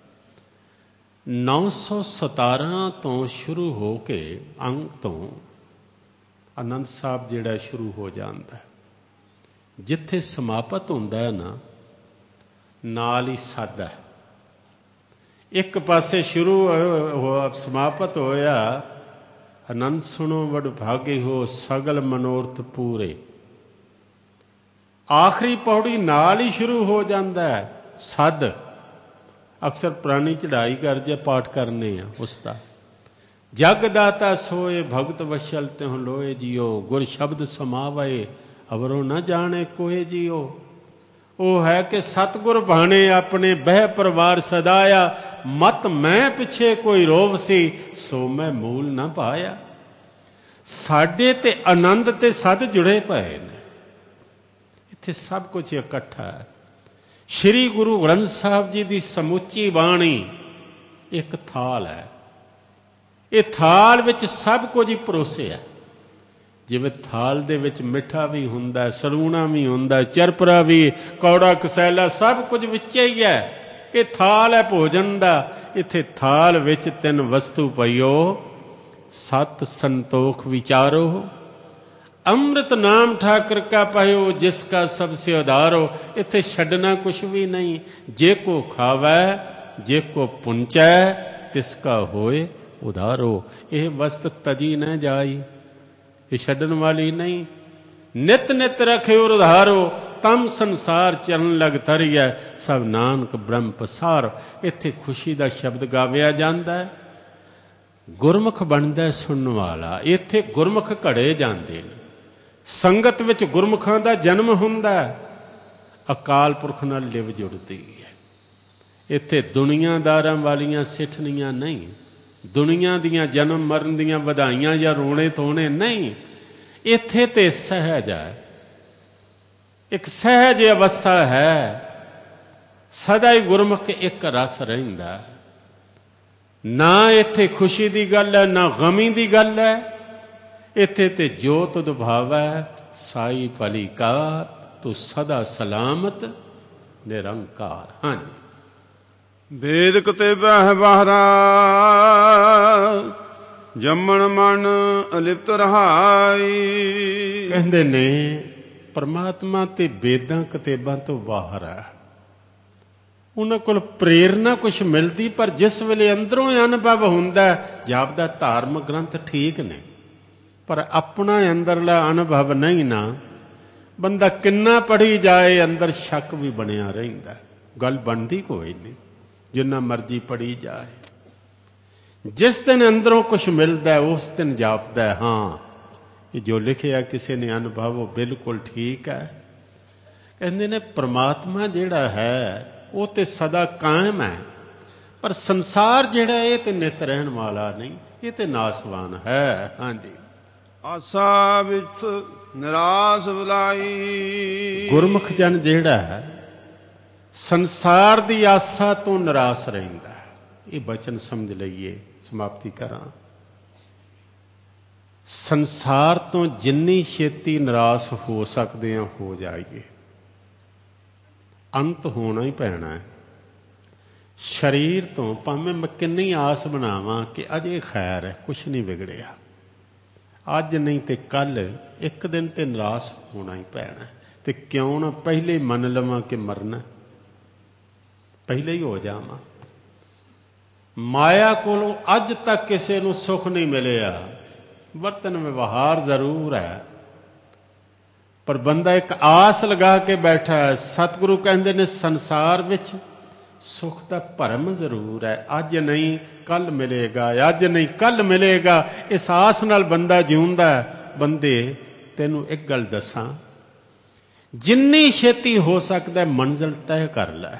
ਨੌ ਸੌ ਸਤਾਰਾਂ ਤੋਂ ਸ਼ੁਰੂ ਹੋ ਕੇ ਅੰਗ ਤੋਂ ਆਨੰਦ ਸਾਹਿਬ ਜਿਹੜਾ ਸ਼ੁਰੂ ਹੋ ਜਾਂਦਾ, ਜਿੱਥੇ ਸਮਾਪਤ ਹੁੰਦਾ ਹੈ ਨਾ, ਨਾਲ ਹੀ ਸੱਦ ਹੈ। ਇੱਕ ਪਾਸੇ ਸ਼ੁਰੂ ਹੋ ਸਮਾਪਤ ਹੋਇਆ, ਆਨੰਦ ਸੁਣੋ ਵਡ ਭਾਗੇ ਹੋ, ਸਗਲ ਮਨੋਰਥ ਪੂਰੇ। ਆਖਰੀ ਪੌੜੀ ਨਾਲ ਹੀ ਸ਼ੁਰੂ ਹੋ ਜਾਂਦਾ ਹੈ ਸੱਦ। ਅਕਸਰ ਪੁਰਾਣੀ ਚੜ੍ਹਾਈ ਕਰ ਜੇ ਪਾਠ ਕਰਨੇ ਆ ਉਸ ਦਾ। ਜਗ ਦਾਤਾ ਸੋਏ ਭਗਤ ਵਸ਼ਲ ਤਿਹੁ ਲੋਏ ਜੀਓ, ਗੁਰ ਸ਼ਬਦ ਸਮਾਵਏ ਅਵਰੋ ਨਾ ਜਾਣੇ ਕੋਏ ਜੀਓ। ਉਹ ਹੈ ਕਿ ਸਤਿਗੁਰ ਬਾਣੇ ਆਪਣੇ ਬਹਿ ਪਰਿਵਾਰ ਸਦਾਇਆ, ਮਤ ਮੈਂ ਪਿੱਛੇ ਕੋਈ ਰੋਵ ਸੀ, ਸੋ ਮੈਂ ਮੂਲ ਨਾ ਪਾਇਆ। ਸਾਡੇ ਤੇ ਆਨੰਦ ਤੇ ਸਦ ਜੁੜੇ ਪਏ ਨੇ। ਇੱਥੇ ਸਭ ਕੁਝ ਇਕੱਠਾ ਹੈ। ਸ਼੍ਰੀ ਗੁਰੂ ਗ੍ਰੰਥ ਸਾਹਿਬ ਜੀ ਦੀ ਸਮੁੱਚੀ ਬਾਣੀ ਇੱਕ ਥਾਲ ਹੈ। ਇਹ ਥਾਲ ਵਿੱਚ ਸਭ ਕੁਝ ਹੀ ਪਰੋਸਿਆ। ਜਿਵੇਂ ਥਾਲ ਦੇ ਵਿੱਚ ਮਿੱਠਾ ਵੀ ਹੁੰਦਾ, ਸਲੂਣਾ ਵੀ ਹੁੰਦਾ, ਚਰਪਰਾ ਵੀ, ਕੌੜਾ ਕਸੈਲਾ, ਸਭ ਕੁਝ ਵਿੱਚ ਹੀ ਹੈ। ਇਹ ਥਾਲ ਹੈ ਭੋਜਨ ਦਾ। ਇੱਥੇ ਥਾਲ ਵਿੱਚ ਤਿੰਨ ਵਸਤੂ ਪਈਓ, ਸਤ ਸੰਤੋਖ ਵਿਚਾਰੋ, ਅੰਮ੍ਰਿਤ ਨਾਮ ਠਾਕਰ ਕਾ ਪਾਇਓ, ਜਿਸ ਕਾ ਸਭ ਸੇ ਉਧਾਰੋ। ਇੱਥੇ ਛੱਡਣਾ ਕੁਛ ਵੀ ਨਹੀਂ। ਜੇ ਕੋ ਖਾਵੈ ਜੇ ਕੋ ਪੁੰਚੈ, ਤਿਸ ਕਾ ਹੋਏ ਉਧਾਰੋ। ਇਹ ਵਸਤ ਤਜੀ ਨਾ ਜਾਈ, ਇਹ ਛੱਡਣ ਵਾਲੀ ਨਹੀਂ। ਨਿਤ ਨਿਤ ਰੱਖਿਓ ਉਧਾਰੋ, ਤਮ ਸੰਸਾਰ ਚਰਨ ਲਗ ਤਰੀਐ ਸਭ ਨਾਨਕ ਬ੍ਰਹਮ ਪਸਾਰ। ਇੱਥੇ ਖੁਸ਼ੀ ਦਾ ਸ਼ਬਦ ਗਾਵਿਆ ਜਾਂਦਾ ਹੈ, ਗੁਰਮੁਖ ਬਣਦਾ ਸੁਣਨ ਵਾਲਾ। ਇੱਥੇ ਗੁਰਮੁਖ ਘੜੇ ਜਾਂਦੇ ਨੇ, ਸੰਗਤ ਵਿੱਚ ਗੁਰਮੁਖਾਂ ਦਾ ਜਨਮ ਹੁੰਦਾ, ਅਕਾਲ ਪੁਰਖ ਨਾਲ ਲਿਵ ਜੁੜਦੀ ਹੈ। ਇੱਥੇ ਦੁਨੀਆਦਾਰਾਂ ਵਾਲੀਆਂ ਸਿੱਠਣੀਆਂ ਨਹੀਂ, ਦੁਨੀਆ ਦੀਆਂ ਜਨਮ ਮਰਨ ਦੀਆਂ ਵਧਾਈਆਂ ਜਾਂ ਰੋਣੇ ਧੋਣੇ ਨਹੀਂ। ਇੱਥੇ ਤੇ ਸਹਿਜ ਹੈ, ਇੱਕ ਸਹਿਜ ਅਵਸਥਾ ਹੈ। ਸਦਾ ਹੀ ਗੁਰਮੁਖ ਇੱਕ ਰਸ ਰਹਿੰਦਾ, ਨਾ ਇੱਥੇ ਖੁਸ਼ੀ ਦੀ ਗੱਲ ਹੈ ਨਾ ਗਮੀ ਦੀ ਗੱਲ ਹੈ। ਇੱਥੇ ਤੇ ਜੋ ਤੁਧ ਭਾਵੈ ਸਾਈ ਭਲੀ ਕਾਰ, ਤੂੰ ਸਦਾ ਸਲਾਮਤ ਨਿਰੰਕਾਰ। ਹਾਂਜੀ। ਵੇਦ ਕਤੇਬਹਿ ਬਾਹਰਾ ਜੰਮਣ ਮਨ ਅਲਿਪਤ ਰਹਾਈ। ਕਹਿੰਦੇ ਨੇ ਪਰਮਾਤਮਾ ਤੇ ਵੇਦਾਂ ਕਤੇਬਾਂ ਤੋਂ ਬਾਹਰ ਹੈ, ਉਹਨਾਂ ਕੋਲ ਪ੍ਰੇਰਨਾ ਕੁਛ ਮਿਲਦੀ, ਪਰ ਜਿਸ ਵੇਲੇ ਅੰਦਰੋਂ ਅਨੁਭਵ ਹੁੰਦਾ, ਜਾਪਦਾ ਧਾਰਮਿਕ ਗ੍ਰੰਥ ਠੀਕ ਨੇ, ਪਰ ਆਪਣਾ ਅੰਦਰਲਾ ਅਨੁਭਵ ਨਹੀਂ ਨਾ। ਬੰਦਾ ਕਿੰਨਾ ਪੜ੍ਹੀ ਜਾਏ ਅੰਦਰ ਸ਼ੱਕ ਵੀ ਬਣਿਆ ਰਹਿੰਦਾ, ਗੱਲ ਬਣਦੀ ਕੋਈ ਨਹੀਂ ਜਿੰਨਾ ਮਰਜ਼ੀ ਪੜ੍ਹੀ ਜਾਏ। ਜਿਸ ਦਿਨ ਅੰਦਰੋਂ ਕੁਛ ਮਿਲਦਾ ਉਸ ਦਿਨ ਜਾਪਦਾ ਹਾਂ ਇਹ ਜੋ ਲਿਖਿਆ ਕਿਸੇ ਨੇ ਅਨੁਭਵ ਉਹ ਬਿਲਕੁਲ ਠੀਕ ਹੈ। ਕਹਿੰਦੇ ਨੇ ਪਰਮਾਤਮਾ ਜਿਹੜਾ ਹੈ ਉਹ ਤੇ ਸਦਾ ਕਾਇਮ ਹੈ, ਪਰ ਸੰਸਾਰ ਜਿਹੜਾ ਇਹ ਤੇ ਨਿਤ ਰਹਿਣ ਵਾਲਾ ਨਹੀਂ, ਇਹ ਤੇ ਨਾਸਵਾਨ ਹੈ। ਹਾਂਜੀ। ਆਸਾ ਵਿੱਚ ਨਿਰਾਸ ਬੁਲਾਈ। ਗੁਰਮੁਖ ਜਨ ਜਿਹੜਾ ਹੈ ਸੰਸਾਰ ਦੀ ਆਸਾ ਤੋਂ ਨਿਰਾਸ਼ ਰਹਿੰਦਾ। ਇਹ ਬਚਨ ਸਮਝ ਲਈਏ, ਸਮਾਪਤੀ ਕਰਾਂ। ਸੰਸਾਰ ਤੋਂ ਜਿੰਨੀ ਛੇਤੀ ਨਿਰਾਸ਼ ਹੋ ਸਕਦੇ ਹਾਂ ਹੋ ਜਾਈਏ, ਅੰਤ ਹੋਣਾ ਹੀ ਪੈਣਾ ਹੈ। ਸਰੀਰ ਤੋਂ ਭਾਵੇਂ ਮੈਂ ਕਿੰਨੀ ਆਸ ਬਣਾਵਾਂ ਕਿ ਅਜੇ ਖੈਰ ਹੈ, ਕੁਛ ਨਹੀਂ ਵਿਗੜਿਆ, ਅੱਜ ਨਹੀਂ ਤੇ ਕੱਲ੍ਹ ਇੱਕ ਦਿਨ ਤੇ ਨਿਰਾਸ਼ ਹੋਣਾ ਹੀ ਪੈਣਾ। ਤੇ ਕਿਉਂ ਨਾ ਪਹਿਲੇ ਮੰਨ ਲਵਾਂ ਕਿ ਮਰਨਾ, ਪਹਿਲੇ ਹੀ ਹੋ ਜਾਵਾਂ। ਮਾਇਆ ਕੋਲੋਂ ਅੱਜ ਤੱਕ ਕਿਸੇ ਨੂੰ ਸੁੱਖ ਨਹੀਂ ਮਿਲਿਆ, ਵਰਤਨ ਵਿਵਹਾਰ ਜ਼ਰੂਰ ਹੈ, ਪਰ ਬੰਦਾ ਇੱਕ ਆਸ ਲਗਾ ਕੇ ਬੈਠਾ ਹੈ। ਸਤਿਗੁਰੂ ਕਹਿੰਦੇ ਨੇ ਸੰਸਾਰ ਵਿੱਚ ਸੁੱਖ ਦਾ ਭਰਮ ਜ਼ਰੂਰ ਹੈ, ਅੱਜ ਨਹੀਂ ਕੱਲ੍ਹ ਮਿਲੇਗਾ, ਅੱਜ ਨਹੀਂ ਕੱਲ੍ਹ ਮਿਲੇਗਾ। ਇਸ ਆਸ ਨਾਲ ਬੰਦਾ ਜਿਉਂਦਾ। ਬੰਦੇ ਤੈਨੂੰ ਇੱਕ ਗੱਲ ਦੱਸਾਂ, ਜਿੰਨੀ ਛੇਤੀ ਹੋ ਸਕਦਾ ਮੰਜ਼ਿਲ ਤੈਅ ਕਰ ਲੈ।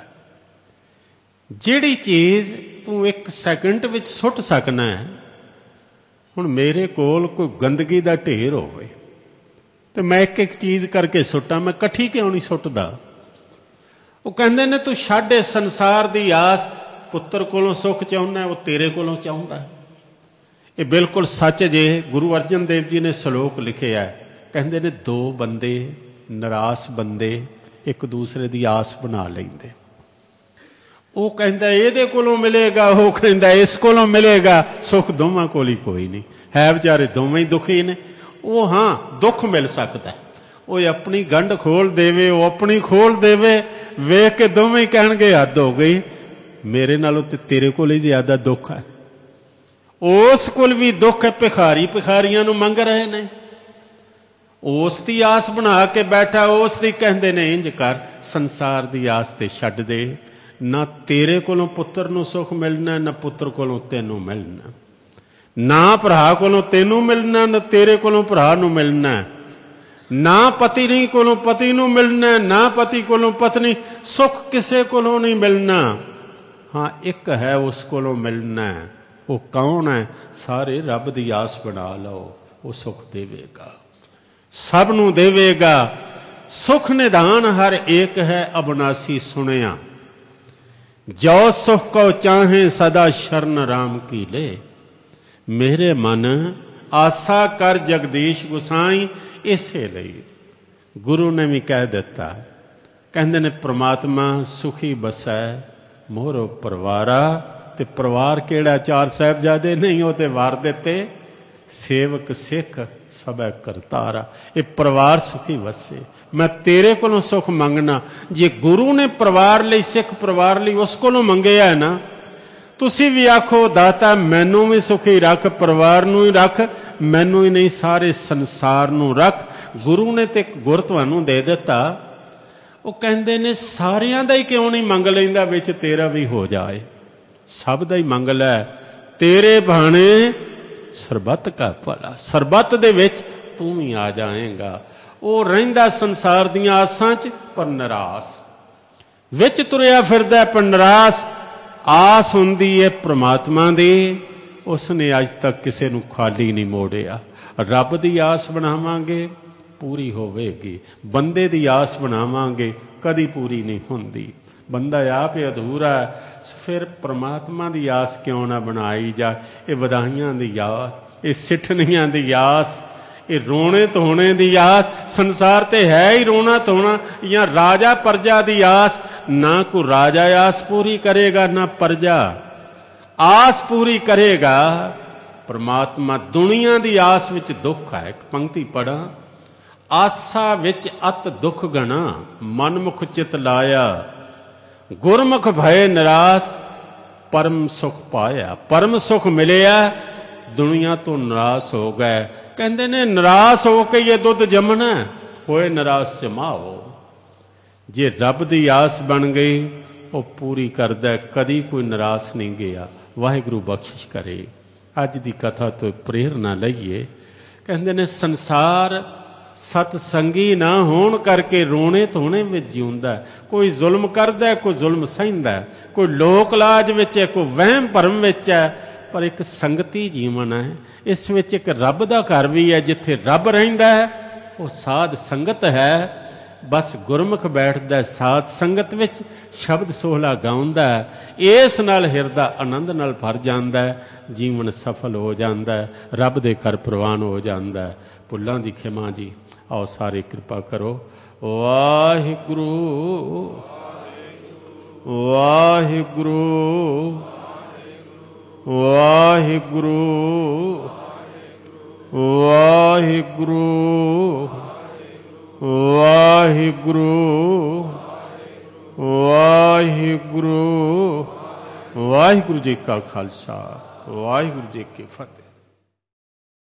ਜਿਹੜੀ ਚੀਜ਼ ਤੂੰ ਇੱਕ ਸੈਕਿੰਡ ਵਿੱਚ ਸੁੱਟ ਸਕਣਾ ਹੈ, ਹੁਣ ਮੇਰੇ ਕੋਲ ਕੋਈ ਗੰਦਗੀ ਦਾ ਢੇਰ ਹੋਵੇ ਤੇ ਮੈਂ ਇੱਕ ਇੱਕ ਚੀਜ਼ ਕਰਕੇ ਸੁੱਟਾਂ, ਮੈਂ ਇਕੱਠੀ ਕਿਉਂ ਨਹੀਂ ਸੁੱਟਦਾ? ਉਹ ਕਹਿੰਦੇ ਨੇ ਤੂੰ ਛੱਡ ਇਸ ਸੰਸਾਰ ਦੀ ਆਸ, ਪੁੱਤਰ ਕੋਲੋਂ ਸੁੱਖ ਚਾਹੁੰਦਾ, ਉਹ ਤੇਰੇ ਕੋਲੋਂ ਚਾਹੁੰਦਾ। ਇਹ ਬਿਲਕੁਲ ਸੱਚ ਜੇ। ਗੁਰੂ ਅਰਜਨ ਦੇਵ ਜੀ ਨੇ ਸ਼ਲੋਕ ਲਿਖਿਆ, ਕਹਿੰਦੇ ਨੇ ਦੋ ਬੰਦੇ ਨਿਰਾਸ਼ ਬੰਦੇ ਇੱਕ ਦੂਸਰੇ ਦੀ ਆਸ ਬਣਾ ਲੈਂਦੇ। ਉਹ ਕਹਿੰਦਾ ਇਹਦੇ ਕੋਲੋਂ ਮਿਲੇਗਾ, ਉਹ ਕਹਿੰਦਾ ਇਸ ਕੋਲੋਂ ਮਿਲੇਗਾ, ਸੁੱਖ ਦੋਵਾਂ ਕੋਲ ਹੀ ਕੋਈ ਨਹੀਂ ਹੈ, ਵਿਚਾਰੇ ਦੋਵੇਂ ਹੀ ਦੁਖੀ ਨੇ। ਉਹ ਹਾਂ ਦੁੱਖ ਮਿਲ ਸਕਦਾ, ਉਹ ਆਪਣੀ ਗੰਢ ਖੋਲ ਦੇਵੇ, ਉਹ ਆਪਣੀ ਖੋਲ ਦੇਵੇ, ਵੇਖ ਕੇ ਦੋਵੇਂ ਹੀ ਕਹਿਣਗੇ ਹੱਦ ਹੋ ਗਈ, ਮੇਰੇ ਨਾਲੋਂ ਤੇ ਤੇਰੇ ਕੋਲ ਹੀ ਜ਼ਿਆਦਾ ਦੁੱਖ ਹੈ। ਉਸ ਕੋਲ ਵੀ ਦੁੱਖ ਹੈ, ਭਿਖਾਰੀ ਭਿਖਾਰੀਆਂ ਨੂੰ ਮੰਗ ਰਹੇ ਨੇ, ਉਸ ਦੀ ਆਸ ਬਣਾ ਕੇ ਬੈਠਾ, ਉਸ ਦੀ ਕਹਿੰਦੇ ਨੇ ਇੰਝ ਕਰ, ਸੰਸਾਰ ਦੀ ਆਸ ਤੇ ਛੱਡ ਦੇ। ਨਾ ਤੇਰੇ ਕੋਲੋਂ ਪੁੱਤਰ ਨੂੰ ਸੁੱਖ ਮਿਲਣਾ, ਨਾ ਪੁੱਤਰ ਕੋਲੋਂ ਤੈਨੂੰ ਮਿਲਣਾ, ਨਾ ਭਰਾ ਕੋਲੋਂ ਤੈਨੂੰ ਮਿਲਣਾ, ਨਾ ਤੇਰੇ ਕੋਲੋਂ ਭਰਾ ਨੂੰ ਮਿਲਣਾ, ਨਾ ਪਤਨੀ ਕੋਲੋਂ ਪਤੀ ਨੂੰ ਮਿਲਣਾ, ਨਾ ਪਤੀ ਕੋਲੋਂ ਪਤਨੀ। ਸੁੱਖ ਕਿਸੇ ਕੋਲੋਂ ਨਹੀਂ ਮਿਲਣਾ। ਹਾਂ ਇੱਕ ਹੈ ਉਸ ਕੋਲੋਂ ਮਿਲਣਾ। ਉਹ ਕੌਣ ਹੈ? ਸਾਰੇ ਰੱਬ ਦੀ ਆਸ ਬਣਾ ਲਓ, ਉਹ ਸੁੱਖ ਦੇਵੇਗਾ, ਸਭ ਨੂੰ ਦੇਵੇਗਾ। ਸੁਖ ਨਿਧਾਨ ਹਰ ਏਕ ਹੈ, ਅਬਨਾਸੀ ਸੁਣਿਆ। ਜੋ ਸੁਖ ਕੋ ਚਾਹੇ ਸਦਾ ਸ਼ਰਨ ਰਾਮ ਕੀ ਲੈ। ਮੇਰੇ ਮਨ ਆਸਾ ਕਰ ਜਗਦੀਸ਼ ਗੁਸਾਈ। ਇਸੇ ਲਈ ਗੁਰੂ ਨੇ ਵੀ ਕਹਿ ਦਿੱਤਾ, ਕਹਿੰਦੇ ਨੇ ਪ੍ਰਮਾਤਮਾ ਸੁਖੀ ਬਸੈ ਮੋਹਰੋ ਪਰਿਵਾਰਾ। ਤੇ ਪਰਿਵਾਰ ਕਿਹੜਾ? ਚਾਰ ਸਾਹਿਬਜ਼ਾਦੇ ਨਹੀਂ, ਉਹ ਤੇ ਵਾਰ ਦਿੱਤੇ, ਸੇਵਕ ਸਿੱਖ ਸਭੈ ਕਰਤਾਰਾ। ਇਹ ਪਰਿਵਾਰ ਸੁਖੀ ਵਸੇ। ਮੈਂ ਤੇਰੇ ਕੋਲੋਂ ਸੁੱਖ ਮੰਗਣਾ। ਜੇ ਗੁਰੂ ਨੇ ਪਰਿਵਾਰ ਲਈ, ਸਿੱਖ ਪਰਿਵਾਰ ਲਈ ਉਸ ਕੋਲੋਂ ਮੰਗਿਆ ਨਾ, ਤੁਸੀਂ ਵੀ ਆਖੋ ਦਾਤਾ ਮੈਨੂੰ ਵੀ ਸੁਖੀ ਰੱਖ, ਪਰਿਵਾਰ ਨੂੰ ਹੀ ਰੱਖ, ਮੈਨੂੰ ਹੀ ਨਹੀਂ ਸਾਰੇ ਸੰਸਾਰ ਨੂੰ ਰੱਖ। ਗੁਰੂ ਨੇ ਤੇ ਇੱਕ ਗੁਰ ਤੁਹਾਨੂੰ ਦੇ ਦਿੱਤਾ, ਉਹ ਕਹਿੰਦੇ ਨੇ ਸਾਰਿਆਂ ਦਾ ਹੀ ਕਿਉਂ ਨਹੀਂ ਮੰਗ ਲੈਂਦਾ, ਵਿੱਚ ਤੇਰਾ ਵੀ ਹੋ ਜਾਏ। ਸਭ ਦਾ ਹੀ ਮੰਗ ਲੈ, ਤੇਰੇ ਬਾਣੇ ਸਰਬੱਤ ਕਾ ਭਲਾ, ਸਰਬੱਤ ਦੇ ਵਿੱਚ ਤੂੰ ਵੀ ਆ ਜਾਏਗਾ। ਉਹ ਰਹਿੰਦਾ ਸੰਸਾਰ ਦੀਆਂ ਆਸਾਂ 'ਚ ਪਰ ਨਿਰਾਸ, ਵਿੱਚ ਤੁਰਿਆ ਫਿਰਦਾ ਪਰ ਨਿਰਾਸ। ਆਸ ਹੁੰਦੀ ਹੈ ਪ੍ਰਮਾਤਮਾ ਦੀ, ਉਸਨੇ ਅੱਜ ਤੱਕ ਕਿਸੇ ਨੂੰ ਖਾਲੀ ਨਹੀਂ ਮੋੜਿਆ। ਰੱਬ ਦੀ ਆਸ ਬਣਾਵਾਂਗੇ ਪੂਰੀ ਹੋਵੇਗੀ, ਬੰਦੇ ਦੀ ਆਸ ਬਣਾਵਾਂਗੇ ਕਦੀ ਪੂਰੀ ਨਹੀਂ ਹੁੰਦੀ। ਬੰਦਾ ਆਪ ਹੀ ਅਧੂਰਾ, ਫਿਰ ਪ੍ਰਮਾਤਮਾ ਦੀ ਆਸ ਕਿਉਂ ਨਾ ਬਣਾਈ ਜਾ। ਇਹ ਵਧਾਈਆਂ ਦੀ ਆਸ, ਇਹ ਸਿੱਠਣੀਆਂ ਦੀ ਆਸ, ਇਹ ਰੋਣੇ ਧੋਣੇ ਦੀ ਆਸ। ਸੰਸਾਰ ਤੇ ਹੈ ਹੀ ਰੋਣਾ ਧੋਣਾ, ਜਾਂ ਰਾਜਾ ਪ੍ਰਜਾ ਦੀ ਆਸ। ਨਾ ਕੋਈ ਰਾਜਾ ਆਸ ਪੂਰੀ ਕਰੇਗਾ, ਨਾ ਪ੍ਰਜਾ ਆਸ ਪੂਰੀ ਕਰੇਗਾ। ਪ੍ਰਮਾਤਮਾ ਦੁਨੀਆ ਦੀ ਆਸ ਵਿੱਚ ਦੁੱਖ ਹੈ। ਇੱਕ ਪੰਕਤੀ ਪੜ੍ਹਾਂ, ਆਸਾ ਵਿੱਚ ਅਤ ਦੁੱਖ ਗਣਾ, ਮਨਮੁਖ ਚਿਤ ਲਾਇਆ, ਗੁਰਮੁਖ ਭਏ ਨਿਰਾਸ, ਪਰਮ ਸੁਖ ਪਾਇਆ। ਪਰਮ ਸੁਖ ਮਿਲਿਆ, ਦੁਨੀਆ ਤੋਂ ਨਿਰਾਸ਼ ਹੋ ਗਏ। ਕਹਿੰਦੇ ਨੇ ਨਿਰਾਸ਼ ਹੋ ਕੇ ਇਹ ਦੁੱਧ ਜੰਮਣਾ, ਹੋਏ ਨਿਰਾਸ਼ ਜਮਾਓ। ਜੇ ਰੱਬ ਦੀ ਆਸ ਬਣ ਗਈ, ਉਹ ਪੂਰੀ ਕਰਦਾ, ਕਦੀ ਕੋਈ ਨਿਰਾਸ਼ ਨਹੀਂ ਗਿਆ। ਵਾਹਿਗੁਰੂ ਬਖਸ਼ਿਸ਼ ਕਰੇ। ਅੱਜ ਦੀ ਕਥਾ ਤੋਂ ਪ੍ਰੇਰਨਾ ਲਈਏ। ਕਹਿੰਦੇ ਨੇ ਸੰਸਾਰ ਸਤਸੰਗੀ ਨਾ ਹੋਣ ਕਰਕੇ ਰੋਣੇ ਧੋਣੇ ਵਿੱਚ ਜਿਉਂਦਾ। ਕੋਈ ਜ਼ੁਲਮ ਕਰਦਾ, ਕੋਈ ਜ਼ੁਲਮ ਸਹਿੰਦਾ, ਕੋਈ ਲੋਕ ਲਾਜ ਵਿੱਚ ਹੈ, ਕੋਈ ਵਹਿਮ ਭਰਮ ਵਿੱਚ ਹੈ। ਪਰ ਇੱਕ ਸੰਗਤੀ ਜੀਵਨ ਹੈ, ਇਸ ਵਿੱਚ ਇੱਕ ਰੱਬ ਦਾ ਘਰ ਵੀ ਹੈ। ਜਿੱਥੇ ਰੱਬ ਰਹਿੰਦਾ ਹੈ ਉਹ ਸਾਧ ਸੰਗਤ ਹੈ। ਬਸ ਗੁਰਮੁਖ ਬੈਠਦਾ ਸਾਧ ਸੰਗਤ ਵਿੱਚ, ਸ਼ਬਦ ਸੋਹਲਾ ਗਾਉਂਦਾ, ਇਸ ਨਾਲ ਹਿਰਦਾ ਆਨੰਦ ਨਾਲ ਭਰ ਜਾਂਦਾ, ਜੀਵਨ ਸਫਲ ਹੋ ਜਾਂਦਾ, ਰੱਬ ਦੇ ਘਰ ਪ੍ਰਵਾਨ ਹੋ ਜਾਂਦਾ। ਭੁੱਲਾਂ ਦੀ ਖਿਮਾ ਜੀ। ਆਓ ਸਾਰੇ ਕਿਰਪਾ ਕਰੋ। ਵਾਹਿਗੁਰੂ ਵਾਹਿਗੁਰੂ ਵਾਹਿਗੁਰੂ ਵਾਹਿਗੁਰੂ ਵਾਹਿਗੁਰੂ ਵਾਹਿਗੁਰੂ ਵਾਹਿਗੁਰੂ ਜੀ ਕਾ ਖਾਲਸਾ, ਵਾਹਿਗੁਰੂ ਜੀ ਕੀ ਫਤਿਹ।